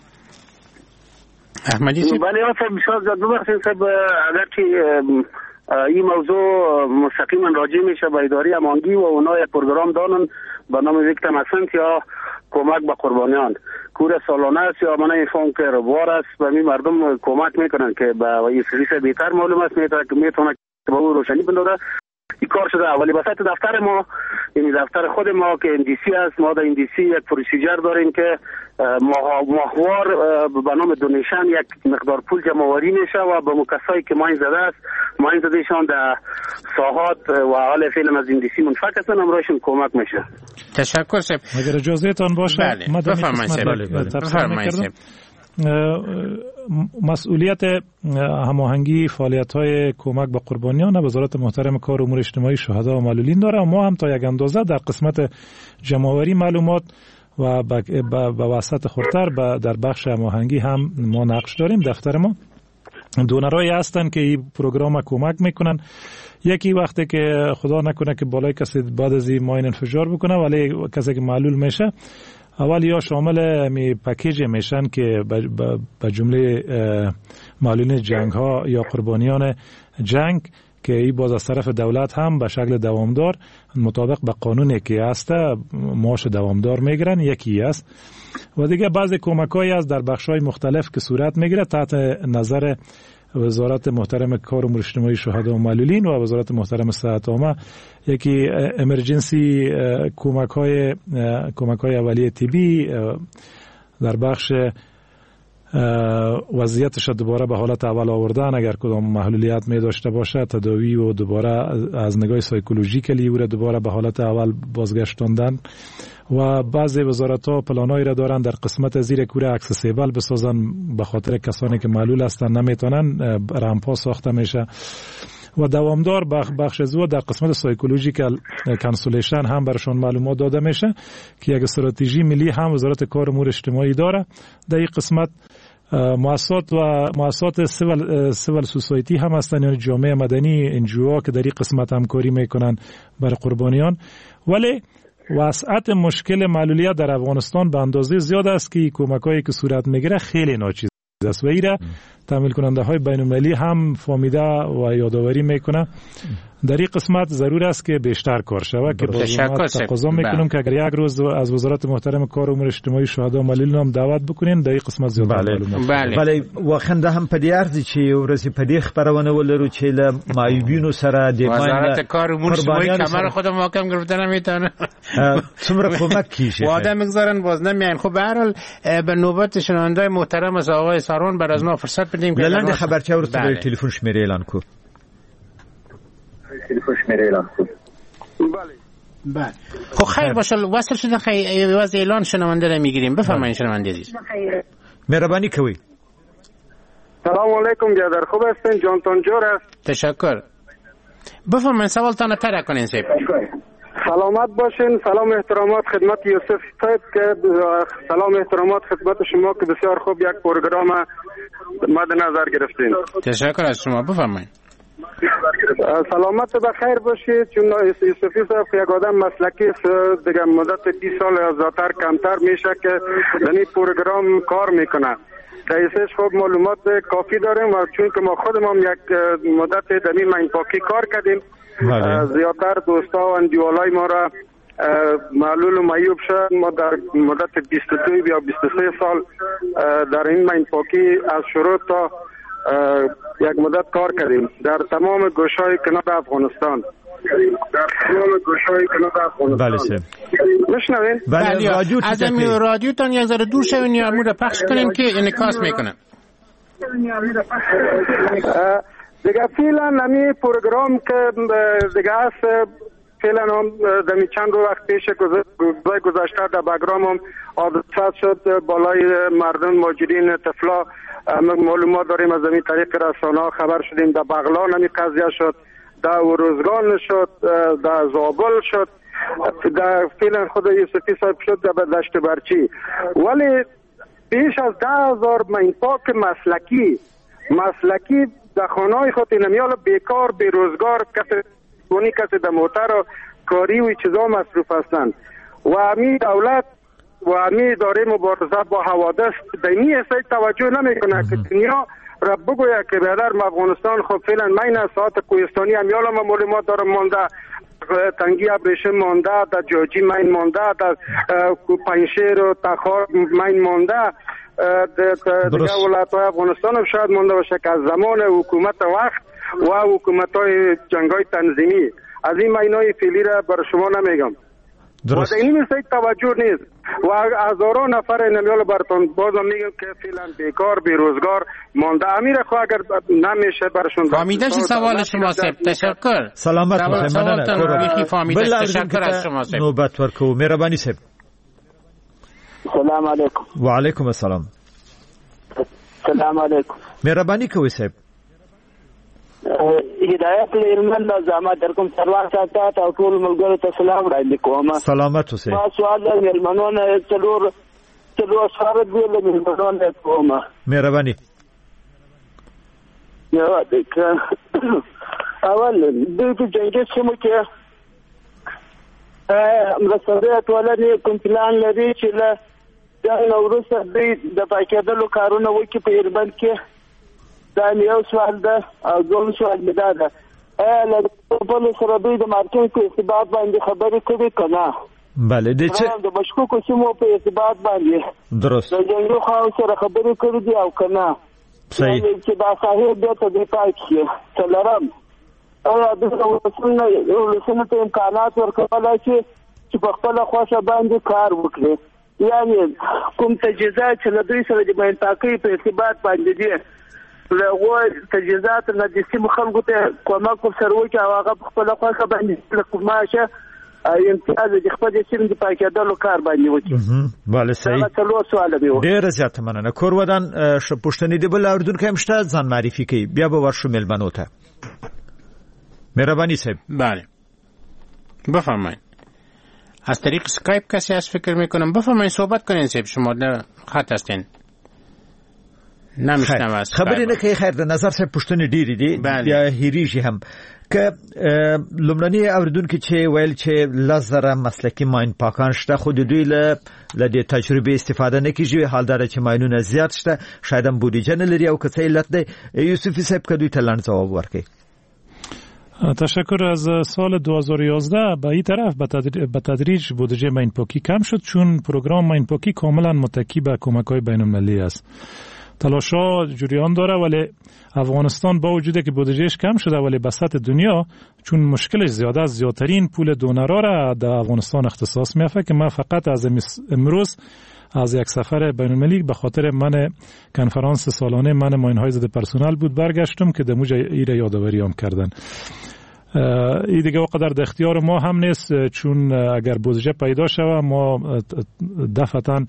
احمدی صاحب بله صاحب بسیار زیاد ببخشید صاحب، اگرچه این موضوع مستقیما راجع میشه به اداره امانگی و اونا یک پروگرام دارن به نام ویکتیم اسنت یا کمک به قربانیان، کور سالانه است یا من فهم که روار است و می مردم کمک میکنن که به این سریس بهتر معلوم است میتونه به او روشنی بندازه. این کار شده ولی به سطح دفتر ما، یعنی دفتر خود ما که اندیسی است، ما در اندیسی یک پروسیجر داریم که ماهوار به نام دونیشن یک مقدار پول جمع آوری میشه و به کسایی که ماین زده است ماین زدهشان در ساحات و حال فعلا از اندیسی منفک هستن امرایشون کمک میشه. تشکر صاحب. اگر اجازه تان باشه بله. ما بفرمایید. مسئولیت هماهنگی فعالیت‌های کمک به قربانیان وزارت محترم کار امور اجتماعی شهدا و معلولین داره. ما هم تا یک اندازه در قسمت جمع‌آوری معلومات و به وسط خورتر در بخش هماهنگی هم ما نقش داریم. دفتر ما دونرایی هستن که این پروگرام کمک میکنن. یکی وقتی که خدا نکنه که بالای کسی بعد از این ماین انفجار بکنه ولی کسی که معلول میشه اول یا شامل می پکیج میشن که به جمله معلولین جنگ ها یا قربانیان جنگ که این باز از طرف دولت هم به شکل دوامدار مطابق به قانونی که هست معاش دوامدار میگیرن، یکی است. و دیگه بعضی کمکایی است در بخش‌های مختلف که صورت میگیره تحت نظر وزارت محترم کار امور اجتماعی شهدا و معلولین و وزارت محترم صحت عامه. یکی امرجنسی کمک‌های کمک‌های اولیه طبی در بخش وضعیتش دوباره به حالت اول آوردن اگر کدام محلولیت می داشته باشه، تداوی و دوباره از نگاه سایکولوژیکلی او را دوباره به حالت اول بازگشتاندن. و بعضی وزارت‌ها پلانایی را دارن در قسمت زیر کوره اکسسیبل بسازن به خاطر کسانی که معلول هستن نمیتونن، رمپا ساخته میشه. و دوامدار بخش زو در قسمت سایکولوژیکال کانسولیشن هم برشون معلومات داده میشه که یک استراتژی ملی هم وزارت کار امور اجتماعی داره. در این قسمت مؤسسات و مؤسسات سیول سیول سوسایتی هم هستن، یعنی جامعه مدنی، انجیوها که در این قسمت همکاری میکنن برای قربانیان. ولی وسعت مشکل معلولیت در افغانستان به اندازه زیاد است که کمکایی که صورت میگیره خیلی ناچیز است و ایره تامین کننده های بین المللی هم فهمیده و یادآوری میکنه. در این قسمت ضرور است که بیشتر کار شود که باز تقاضا میکنم که اگر یک روز از وزارت محترم کار امور اجتماعی شهدا و معلولین هم دعوت بکنین در این قسمت زیاد معلومات. بله بله واخنده هم پدې ارزي چې ورسې پدې خبرونه ولرو چې له معیوبینو سره د وزارت کار امور اجتماعی کمر خود محکم گرفتن نمیتونه څومره کمک کیږي واده میگذارن باز نمیان. خب به هر حال به نوبت شنوندای محترم از آقای سارون بر از ما فرصت بدیم که لاندې خبرچه ورته به تلیفون شمیره اعلان کو تلیفون شمیره اعلان کو بله بله. خب خیر باشه وصل شده خیلی واسه اعلان شنونده رو میگیریم. بفرمایید شنونده عزیز. مهربانی کوي. سلام علیکم جادر، خوب هستین؟ جانتون جور است. تشکر. بفرمایید سوالتان رو طرح کنین سیب. سلامت باشین. سلام احترامات خدمت یوسف صاحب که سلام احترامات خدمت شما که بسیار خوب یک پروگرام مد نظر گرفتین. تشکر از شما. بفرمایید. سلامت و بخیر باشید. چون یوسفی صاحب که یک آدم مسلکی است دیگه مدت بیست سال یا زیادتر کمتر میشه که در این پروگرام کار میکنه. رئیسش خب معلومات کافی داریم و چون که ما خودمون یک مدت در این ماین پاکی کار کردیم زیادتر دوستا و اندیوالای ما را معلول و معیوب شد. ما در مدت بیست و دو یا بیست و سه سال در این ماین پاکی از شروع تا یک مدت کار کردیم در تمام گوشه‌های کنار افغانستان. در تمام گوشه‌های کنار افغانستان. بله سه. میشنوین؟ بله. از این رادیوتان یک ذره دور شوین یا امور پخش کنین که انعکاس میکنه. دیگه فعلا نمی پروگرام که دیگه است فعلا هم دمی چند رو وقت پیش گذاشته در بگرام هم حادثات شد بالای مردم ماجرین طفلا معلومات داریم از این طریق رسانه ها خبر شدیم. در بغلان همی قضیه شد، در ورزگان شد، در زابل شد، در فعلا خود یوسفی صاحب شد در دشت برچی. ولی بیش از ده هزار ماین پاک مسلکی مسلکی در خانه‌های خود نمیال بیکار بیروزگار کسی دونی کسی در موتر و کاری و چیزا مصروف هستند و امی دولت و امی اداره مبارزه با حوادث دینی اصلا توجه نمیکنه که دنیا را بگوید که بیادر افغانستان خب فعلا مین ساعت کوهستانی امیال ما معلومات داره مانده، تنگی ابریشم مانده، در جاجی مین مانده، در پنشیر و تخار مین مانده، دیگه ولایت های افغانستان هم شاید مانده باشه که از زمان حکومت وقت و حکومت های جنگ های تنظیمی از این مینای فعلی را برای شما نمیگم. درست. و در این مثل توجه نیست و هزاران نفر نمیال براتون بازم میگم که فعلا بیکار بیروزگار مانده. امیر خو اگر نمیشه برشون فهمیدن چه سوال شما سب. تشکر. سلامت باشید. مننه. فهمیدن تشکر از شما سب. نوبت ورکو مهربانی سب. سلام علیکم. و علیکم السلام. سلام علیکم. مهربانی کوي صاحب. هدایت لرمن د زحمت درکم سروان ساتات او ټول ملګرو ته سلام وړاندې کوم. سلامت اوسئ. ما سوال د ملمنونو څلور څلور سره دی له ملمنونو کوم. مهرباني. یو دغه اول د دې جنګ سمو کې ا مرسته ټولنې کوم پلان لري چې له دا نوروز د پاکېدلو کارونه وکړي په ایربند کې. دا یو سوال ده او دوم سوال مې دا ده له خپل سره دوی د مارکیټ په ارتباط باندې خبرې کړې که نه؟ بله د چې د مشکوکو سیمو په ارتباط باندې درست د جنګي خواو سره خبرې کړې دي او که نه؟ صحیح. چې دا ساحې بېرته دې پای کړي. څلورم ایا دوی ولسونو ته امکانات ورکولی شي چې په خپله خوښه باندې کار وکړي؟ یعنې کوم تجهیزات چې له دوی سره د ماین پاکۍ په ارتباط باندې دي له هغو تجهیزاتو نه د سیمو خلکو ته کومک ورسره وکړي او هغه په خپله خوښه باندې له کوماشه امتیاز د خپلې سیمې د پاکېدلو کار باندې وکړي. بله صحیح. هغه څلور سواله مې وکړل. ډېره زیاته مننه. کور ودان پوښتنې د بل اورېدونکی هم شته ځان معرفي کوي بیا به ورشو مېلمنو ته. مهرباني صاحب. بله بفرمایید. از طریق سکایپ کسی هست فکر میکنم. بفرمایید صحبت کنین صاحب. شما در خط هستین. نمیشنم از خبری نه که خیر د نظر صاحب پوښتنې ډېرې دي بیا هېرېږي هم که لومړني اورېدونکي چې ویل چې لس زره مسلکي ماین پاکان شته خو د دوی له دې تجربې استفاده نه کېږي. حال دا چې ماینونه زیات شته شاید هم بودیجه نه لري او که څه علت دی. یوسفي صاحب که دوی ته لنډ ځواب ورکړي. تشکر. از سال دو هزار و یازده به این طرف به تدریج بودجه ماین پاکی کم شد چون پروگرام ماین پاکی کاملا متکی به کمک‌های بین‌المللی است. تلاش‌ها جریان داره ولی افغانستان با وجود که بودجهش کم شده ولی به سطح دنیا چون مشکلش زیاده است زیادترین پول دونرها را در افغانستان اختصاص می‌یافته که من فقط از امروز از یک سفر بین‌المللی به خاطر من کنفرانس سالانه من ماین‌های ضد پرسونل بود برگشتم که دموج ایره یادآوری هم کردن. این دیگه وقدر در اختیار ما هم نیست چون اگر بودجه پیدا شود ما دفعتاً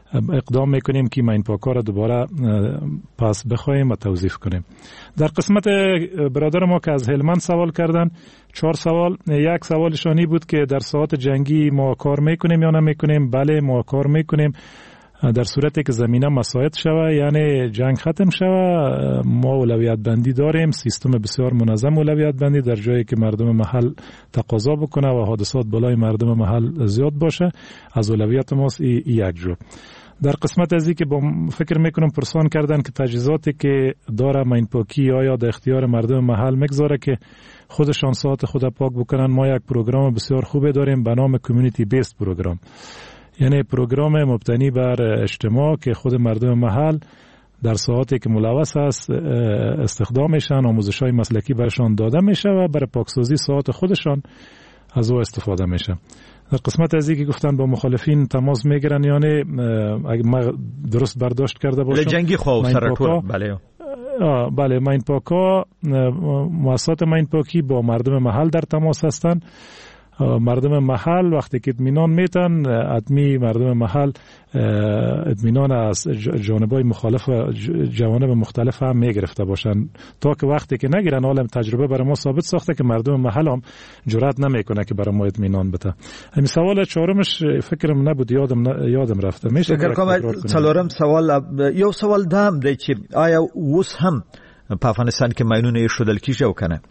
اقدام میکنیم که ماین پاکا را دوباره پس بخوایم و توظیف کنیم. در قسمت برادر ما که از هلمند سوال کردن، چهار سوال. یک سوالشانی بود که در ساعات جنگی ما کار میکنیم یا نمیکنیم. بله ما کار میکنیم در صورتی که زمینه مساعد شوه، یعنی جنگ ختم شوه. ما اولویت بندی داریم، سیستم بسیار منظم اولویت بندی در جایی که مردم محل تقاضا بکنه و حادثات بالای مردم محل زیاد باشه. از اولویت ماست ای, ای یک جو. در قسمت ازی که با فکر میکنم پرسان کردن که تجهیزاتی که داره ماین پاکی آیا در اختیار مردم محل میگذاره که خودشان ساعت خود پاک بکنن. ما یک پروگرام بسیار خوبه داریم به نام کمیونیتی بیسد پروگرام، یعنی پروگرام مبتنی بر اجتماع که خود مردم محل در ساعتی که ملوث است استخدام میشن، آموزش‌های مسلکی برشان داده میشه و برای پاکسازی ساعت خودشان از او استفاده میشه. در قسمت از اینکه گفتن با مخالفین تماس میگیرن، یعنی اگه ما درست برداشت کرده باشم جنگی خو سرطور بله بله ماین پاکا، مؤسسات ماین پاکی با مردم محل در تماس هستند. مردم محل وقتی که اطمینان میتن، ادمی مردم محل اطمینان از جانبای مخالف و جوانب مختلف هم میگرفته باشن، تا که وقتی که نگیرن عالم تجربه برای ما ثابت ساخته که مردم محل هم جرئت نمیکنه که برای ما اطمینان بده. همین سوال چهارمش فکرم نبود، یادم یادم رفته. میشه فکر کنم څلورم سوال یو سوال دام دی چې آیا اوس هم په افغانستان کې ماینونه شودل کیږي او کنه؟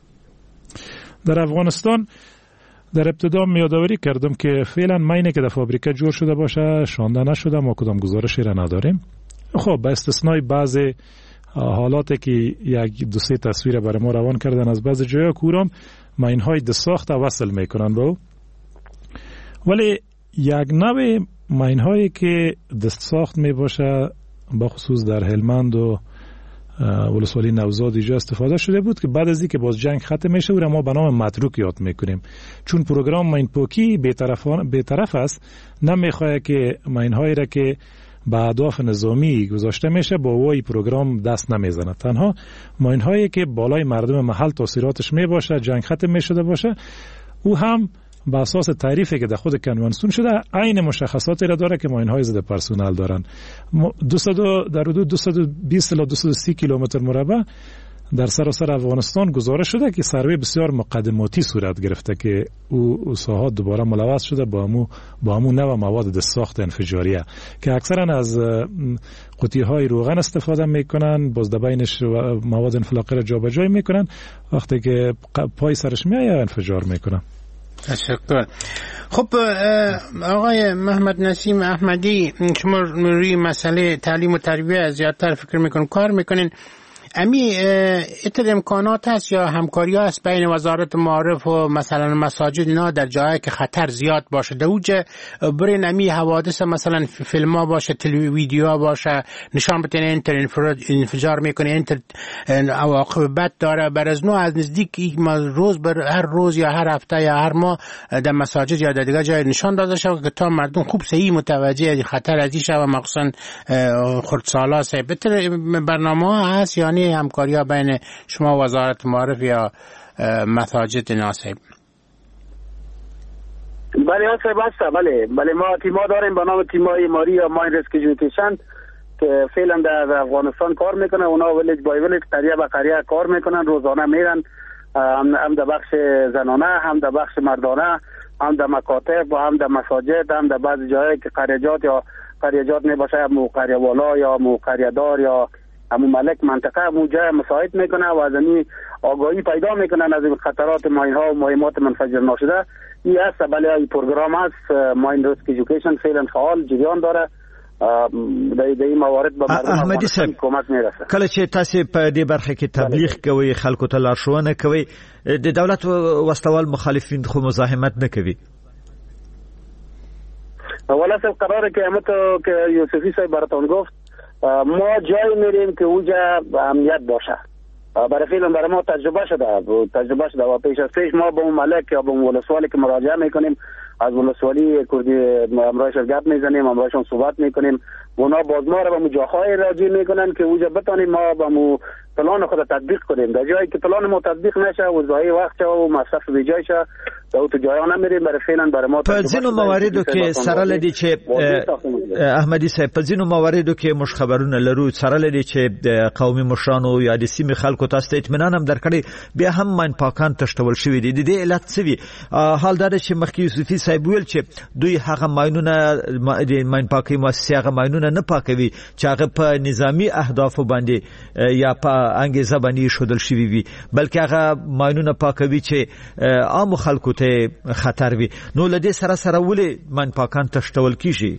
در افغانستان در ابتدا میادوری کردم که فعلا ماینی که در فابریکه جور شده باشه شانده نشده، ما کدام گزارشی را نداریم. خب به استثنای بعض حالاتی که یک دو سه تصویر برای ما روان کردن از بعض جایا کورم ماین‌های دساخت وصل میکنن به او، ولی یک نوع ماین‌هایی که دساخت می باشه با خصوص در هلمند و ولسوالی نوزاد اینجا استفاده شده بود که بعد از اینکه باز جنگ ختم میشه او را ما به نام متروک یاد میکنیم، چون پروگرام ماین پاکی بی‌طرف است، نمیخواد که ماین‌هایی را که به اهداف نظامی گذاشته میشه با وای پروگرام دست نمیزنه. تنها ماین‌هایی که بالای مردم محل تاثیراتش میباشه، جنگ ختم میشده باشه، او هم با اساس تعریفی که در خود کنوانسیون شده عین مشخصاتی را داره که ماین‌های ضد پرسونل دارن. دویست در حدود دویست و بیست الی دویست و سی کیلومتر مربع در سراسر افغانستان گزارش شده که سروی بسیار مقدماتی صورت گرفته که او ساحات دوباره ملوث شده با همو با همو نوع مواد دستساخت انفجاریه که اکثرا از قطی‌های روغن استفاده میکنن، باز در بینش مواد انفلاقی را جابجایی میکنن، وقتی که پای سرش میایه انفجار میکنن. تشکر. خب آقای محمد نسیم احمدی، شما روی مسئله تعلیم و تربیت زیادتر فکر میکنین، کار میکنین. امی اتر امکانات هست یا همکاری هست بین وزارت معارف و مثلا مساجد اینا در جایی که خطر زیاد باشه در اوجه برین امی حوادث مثلا فیلم ها باشه، ویدیو ها باشه، نشان بتین انتر انفجار میکنه، انتر عواقب بد داره، بر از نوع از نزدیک روز بر هر روز یا هر هفته یا هر ماه در مساجد یا در دیگه جای نشان داده شود که تا مردم خوب صحیح متوجه خطر از این شود، مخصوصا خردسالا سه بتر برنامه هست یعنی همکاری ها بین شما وزارت معارف یا مساجد ناصب؟ بله آسیب هسته، بله بله ما تیما داریم به نام تیمای ماری یا ماین ریسک ایژوکیشن که فعلا در افغانستان کار میکنه. اونا ویلیج بای ویلیج قریه به قریه کار میکنن، روزانه میرن، هم در بخش زنانه، هم در بخش مردانه، هم در مکاتب و هم در مساجد، هم در بعض جایی که قریجات یا قریجات میباشه، مو قریه والا یا مو قریه دار یا همون ملک منطقه همون جای مساعد میکنه و از این آگاهی پیدا میکنن از این خطرات ماین ها و مهمات منفجر ناشده. این هست بله این پروگرام هست ماین ریسک ایژوکیشن فعلا فعال جریان داره د دې موارد به احمدي صاحب کومک میرسه. کله چې تاسو په دې برخه کې تبلیغ کوي، خلکو ته لارښوونه کوي، د دولت واستوال مخالفین خو مزاحمت نه کوي؟ ولا صاحب قرار قیامت که یوسفی صاحب براتون گفت ما جایی میریم که اونجا امنیت باشه. برای فعلا برای ما تجربه شده تجربه شده و پیش از پیش ما با اون ملک یا با اون ولسوالی که مراجعه میکنیم از ولسوالی کردی امرایش گپ میزنیم، امرایشون صحبت میکنیم اونا باز ما را به جاهای راجع میکنن که اوجا بتانیم ما به مو پلان خود تطبیق کنیم. در جایی که پلان ما تطبیق نشه و ضایع وقت و مصرف بیجای شه و تو جایا نمیریم برای فعلا برای ما په ځینو مواردو کې سره لدی چې احمدي صاحب په ځینو مواردو کې مش خبرونه لرو سره لدی چې قومي مشرانو یا د سیمې خلکو تاسو ته اطمینان هم درکړي بیا هم من پاکان تشتول شوی دي د دې علت څه وی حال دا چې مخکې یوسفي صاحب ویل چې دوی هغه ماینونه د ماین پاکي مؤسسه هغه ماینونه نه پاکوي چې هغه په نظامی اهدافو باندې یا په انګیزه باندې شودل شوی وي بلکې هغه ماینونه پاکوي چې عام خلکو ته خطر وي. نو لدې سره سره ولې من پاکان تشتول کیږي؟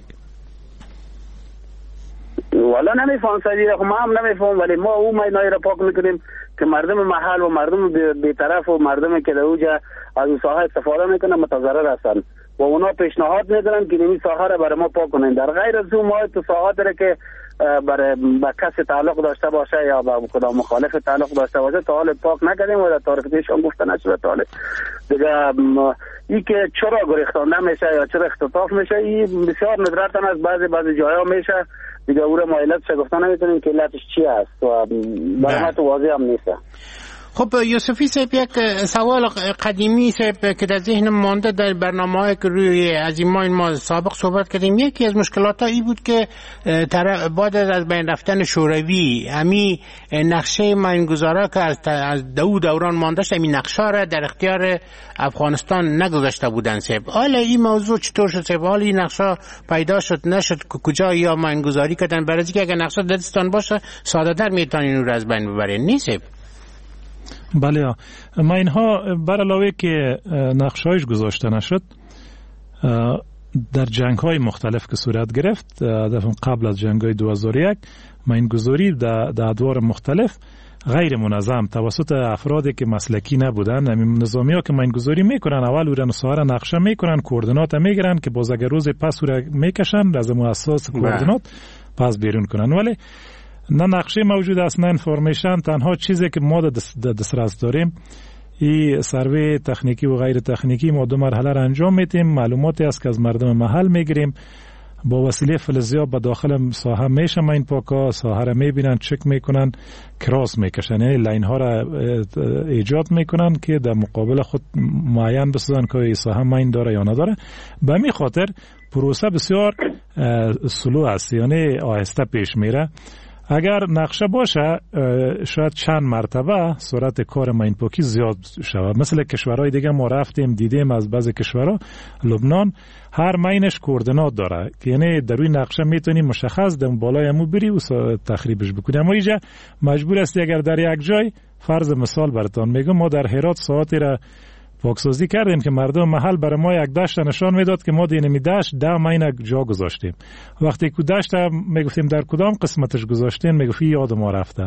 والا نمیفهم سریع ما هم نمیفهم ولی ما او ماینای را پاک میکنیم که مردم محل و مردم بی‌طرف و مردمی که در اوجا از اون ساحه استفاده میکنن متضرر هستن و اونا پیشنهاد میدن که این ساحه را برای ما پاک کنن. در غیر از اون ما تو ساحات را که برای با کسی تعلق داشته باشه یا با کدام مخالف تعلق داشته باشه تا حال پاک نکردیم و در تاریخ دیشان گفته نشده تا حال دیگه. ای که چرا گریختانده میشه یا چرا اختطاف میشه این بسیار ندرتن از بعضی بعضی جایا میشه دیگه او را ما علتش گفته نمیتونیم که علتش چی است و برای ما تو واضح هم نیست. خب یوسفی صاحب یک سوال قدیمی صاحب که در ذهن مانده در برنامه‌های که روی از این ما, این ما سابق صحبت کردیم یکی از مشکلات ها ای بود که بعد از بین رفتن شوروی امی نقشه ماینگذارا که از دو دوران مانده شد امی نقشه را در اختیار افغانستان نگذاشته بودن صاحب. حالا این موضوع چطور شد صاحب؟ حالا این نقشه پیدا شد نشد کجا یا ماینگذاری کردن؟ برای اینکه اگر نقشه دستان باشه ساده تر میتونین اون را از بین ببرین نیست صاحب؟ بله ما اینها بر علاوه که نقشهایش گذاشته نشد در جنگ های مختلف که صورت گرفت قبل از جنگ های دو هزار و یک ما این گذاری در ادوار مختلف غیر منظم توسط افرادی که مسلکی نبودن نظامی ها که ما این گذاری میکنن اول او را نصاره نقشه میکنن کوردینات میگیرن که باز اگر روز پس او را میکشن از اساس کوردینات پس بیرون کنن. ولی نه نقشه موجود است نه انفورمیشن. تنها چیزی که ما در دسترس داریم این سروی تکنیکی و غیر تکنیکی ما دو مرحله را انجام میدیم. معلوماتی است که از مردم محل میگیریم با وسیله فلزیاب به داخل ساحه میشه ما این پاکا ساحه را میبینن چک میکنن کراس میکشن یعنی لاین ها را ایجاد میکنن که در مقابل خود معین بسازن که این ساحه ماین داره یا نداره. به همین خاطر پروسه بسیار سلو است یعنی آهسته پیش میره. اگر نقشه باشه شاید چند مرتبه سرعت کار ماین پاکی زیاد شود. مثل کشورهای دیگه ما رفتیم دیدیم از بعضی کشورها لبنان هر ماینش کوردینات داره که یعنی در روی نقشه میتونی مشخص در بالای امو بری و تخریبش بکنی. اما اینجا مجبور هستی اگر در یک جای فرض مثال براتون میگم ما در هرات ساعتی را پاکسازی کردیم که مردم محل برای ما یک دشت نشان میداد که ما دینمی دشت ده ماین جا گذاشتیم. وقتی که دشت میگفتیم در کدام قسمتش گذاشتیم میگفتی یاد ما رفته.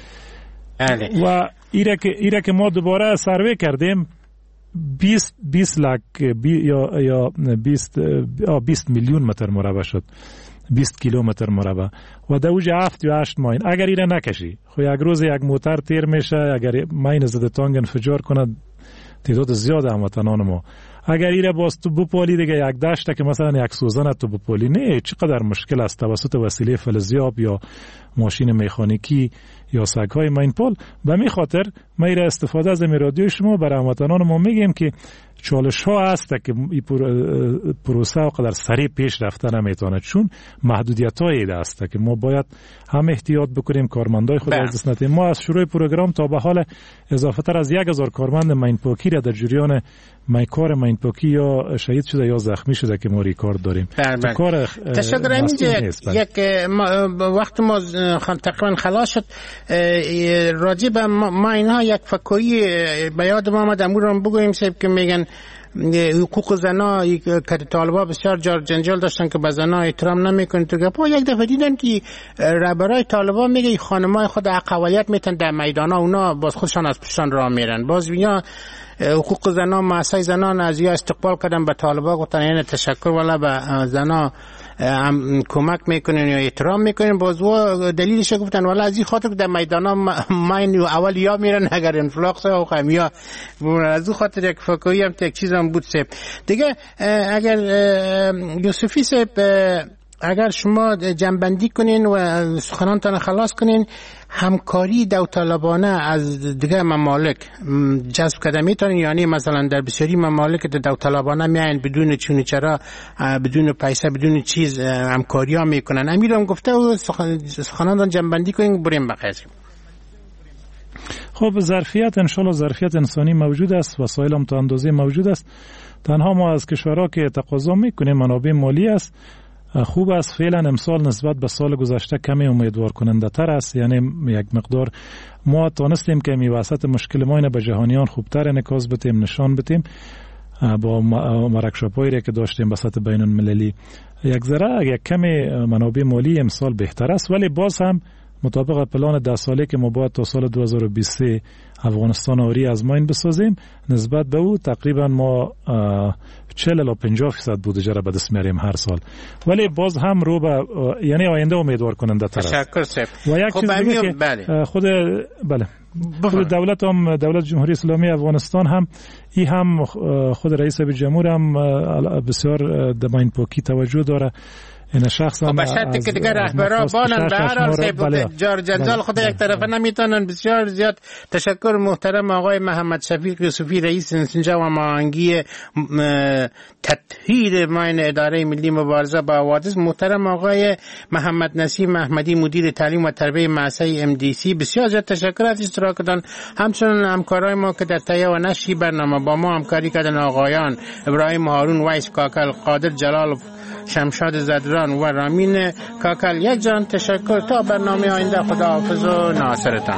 و ایره که ایره که ما دوباره سروی کردیم بیست بیست لک بی یا یا بیست بیست میلیون متر مربع شد. بیست کیلومتر مربع و در اوج هفت یا هشت ماین. اگر ایره نکشی خو یک روز یک موتر تیر میشه اگر ماین زده تانگ انفجار کنه تعداد زیاد هموطنان ما. اگر ایره باز تو بپالی دیگه یک دشته که مثلا یک سوزن تو بپالی نه چقدر مشکل است توسط وسیله فلزیاب یا ماشین مکانیکی یا سگ‌های ماینپول. به می خاطر ما ایره استفاده از رادیو شما برای هموطنان ما میگیم که چالش ها هست که این پروسه قدر سریع پیش رفته نمیتونه چون محدودیت هایی هست که ما باید هم احتیاط بکنیم کارمندای خود از دست ندیم. ما از شروع پروگرام تا به حال اضافه تر از یک هزار کارمند ماینپاکی را در جریان مایکار ماینپاکی یا شهید شده یا زخمی شده که ما ریکارد داریم. کار تشکر. اینجا یک وقت ما تقریبا خلاص شد راجع به ما اینها یک فکری به یاد ما آمد امورم بگوییم صاحب که میگن حقوق زنا که طالبا بسیار جار جنجال داشتن که به زنا احترام نمیکنن تو گپا یک دفعه دیدن که رهبرای طالبا میگه خانمای خود اقلیت میتن در میدانا اونا باز خودشان از پشتان راه میرن. باز بیا حقوق زنا مسای زنان از یا استقبال کردن به طالبا گفتن یعنی تشکر والا به زنا هم کمک میکنین یا احترام میکنین. باز و دلیلش گفتن والا از این خاطر در میدانا ماین اول یا میرن اگر انفلاکس او خمیا از این خاطر یک فکری هم یک چیز هم بود سه دیگه. اگر یوسفی صاحب اگر شما جنبندی کنین و سخنانتان خلاص کنین، همکاری داوطلبانه از دیگه ممالک جذب کده میتونین؟ یعنی مثلا در بسیاری ممالک داوطلبانه میاین بدون چون چرا، بدون پیسه، بدون چیز همکاری ها میکنن. امیرم گفته و سخنانتان جنبندی کنین بریم بقیه. خب ظرفیت انشالله ظرفیت انسانی موجود است، وسایل هم تا اندازه موجود است. تنها ما از کشورها که تقاضا میکنیم منابع مالی است. خوب است فعلا امسال نسبت به سال گذشته کمی امیدوار کننده تر است، یعنی یک مقدار ما تانستیم که می وسط مشکل ما اینه به جهانیان خوبتر انعکاس بدیم، نشان بدیم با ورکشاپ‌هایی که داشتیم به سطح بین المللی. یک ذره یک کمی منابع مالی امسال بهتر است، ولی باز هم مطابق پلان ده ساله که ما باید تا سال دو هزار و بیست و سه افغانستان آری از ماین بسازیم، نسبت به او تقریبا ما چهل الی پنجاه درصد بودجه را به دست میاریم هر سال، ولی باز هم رو به یعنی آینده امیدوار کننده تر است. تشکر سپ. و یک چیز دیگه که بله. خود بله خود دولت هم دولت جمهوری اسلامی افغانستان هم ای هم خود رئیس جمهور هم بسیار دماین پاکی توجه داره. این شخص هم به شرطی که دیگر رهبران بانن به هر حال سیب جار جنجال خود یک طرفه نمیتونن. بسیار زیاد تشکر محترم آقای محمد شفیق یوسفی رئیس انسجام و هماهنگی تطهیر ماین اداره ملی مبارزه با حوادث، محترم آقای محمد نسیم احمدی مدیر تعلیم و تربیت مؤسسه ام دی سی. بسیار زیاد تشکر از اشتراکتان. همچنین همکارای ما که در تهیه و نشر برنامه با ما همکاری کردن آقایان ابراهیم هارون، ویس کاکل، قادر جلال، شمشاد زدران و رامین کاکل. یک جان تشکر. تا برنامه آینده خداحافظ و ناصرتان.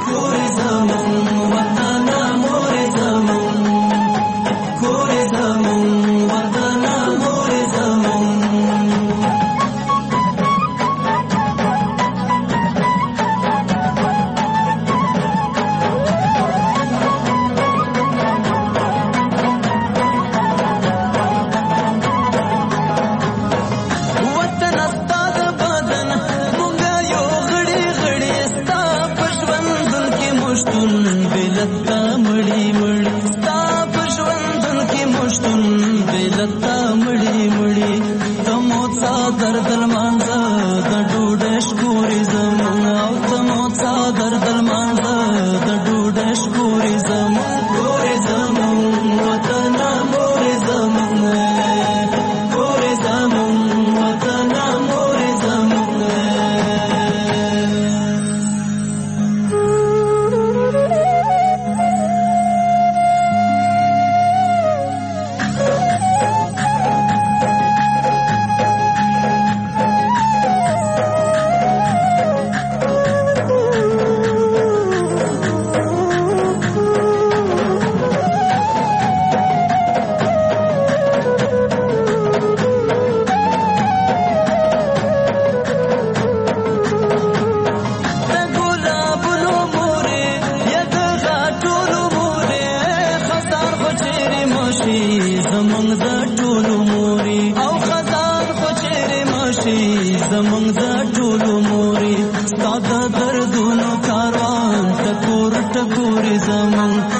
دردونو کاروان ټکور ټکور زمون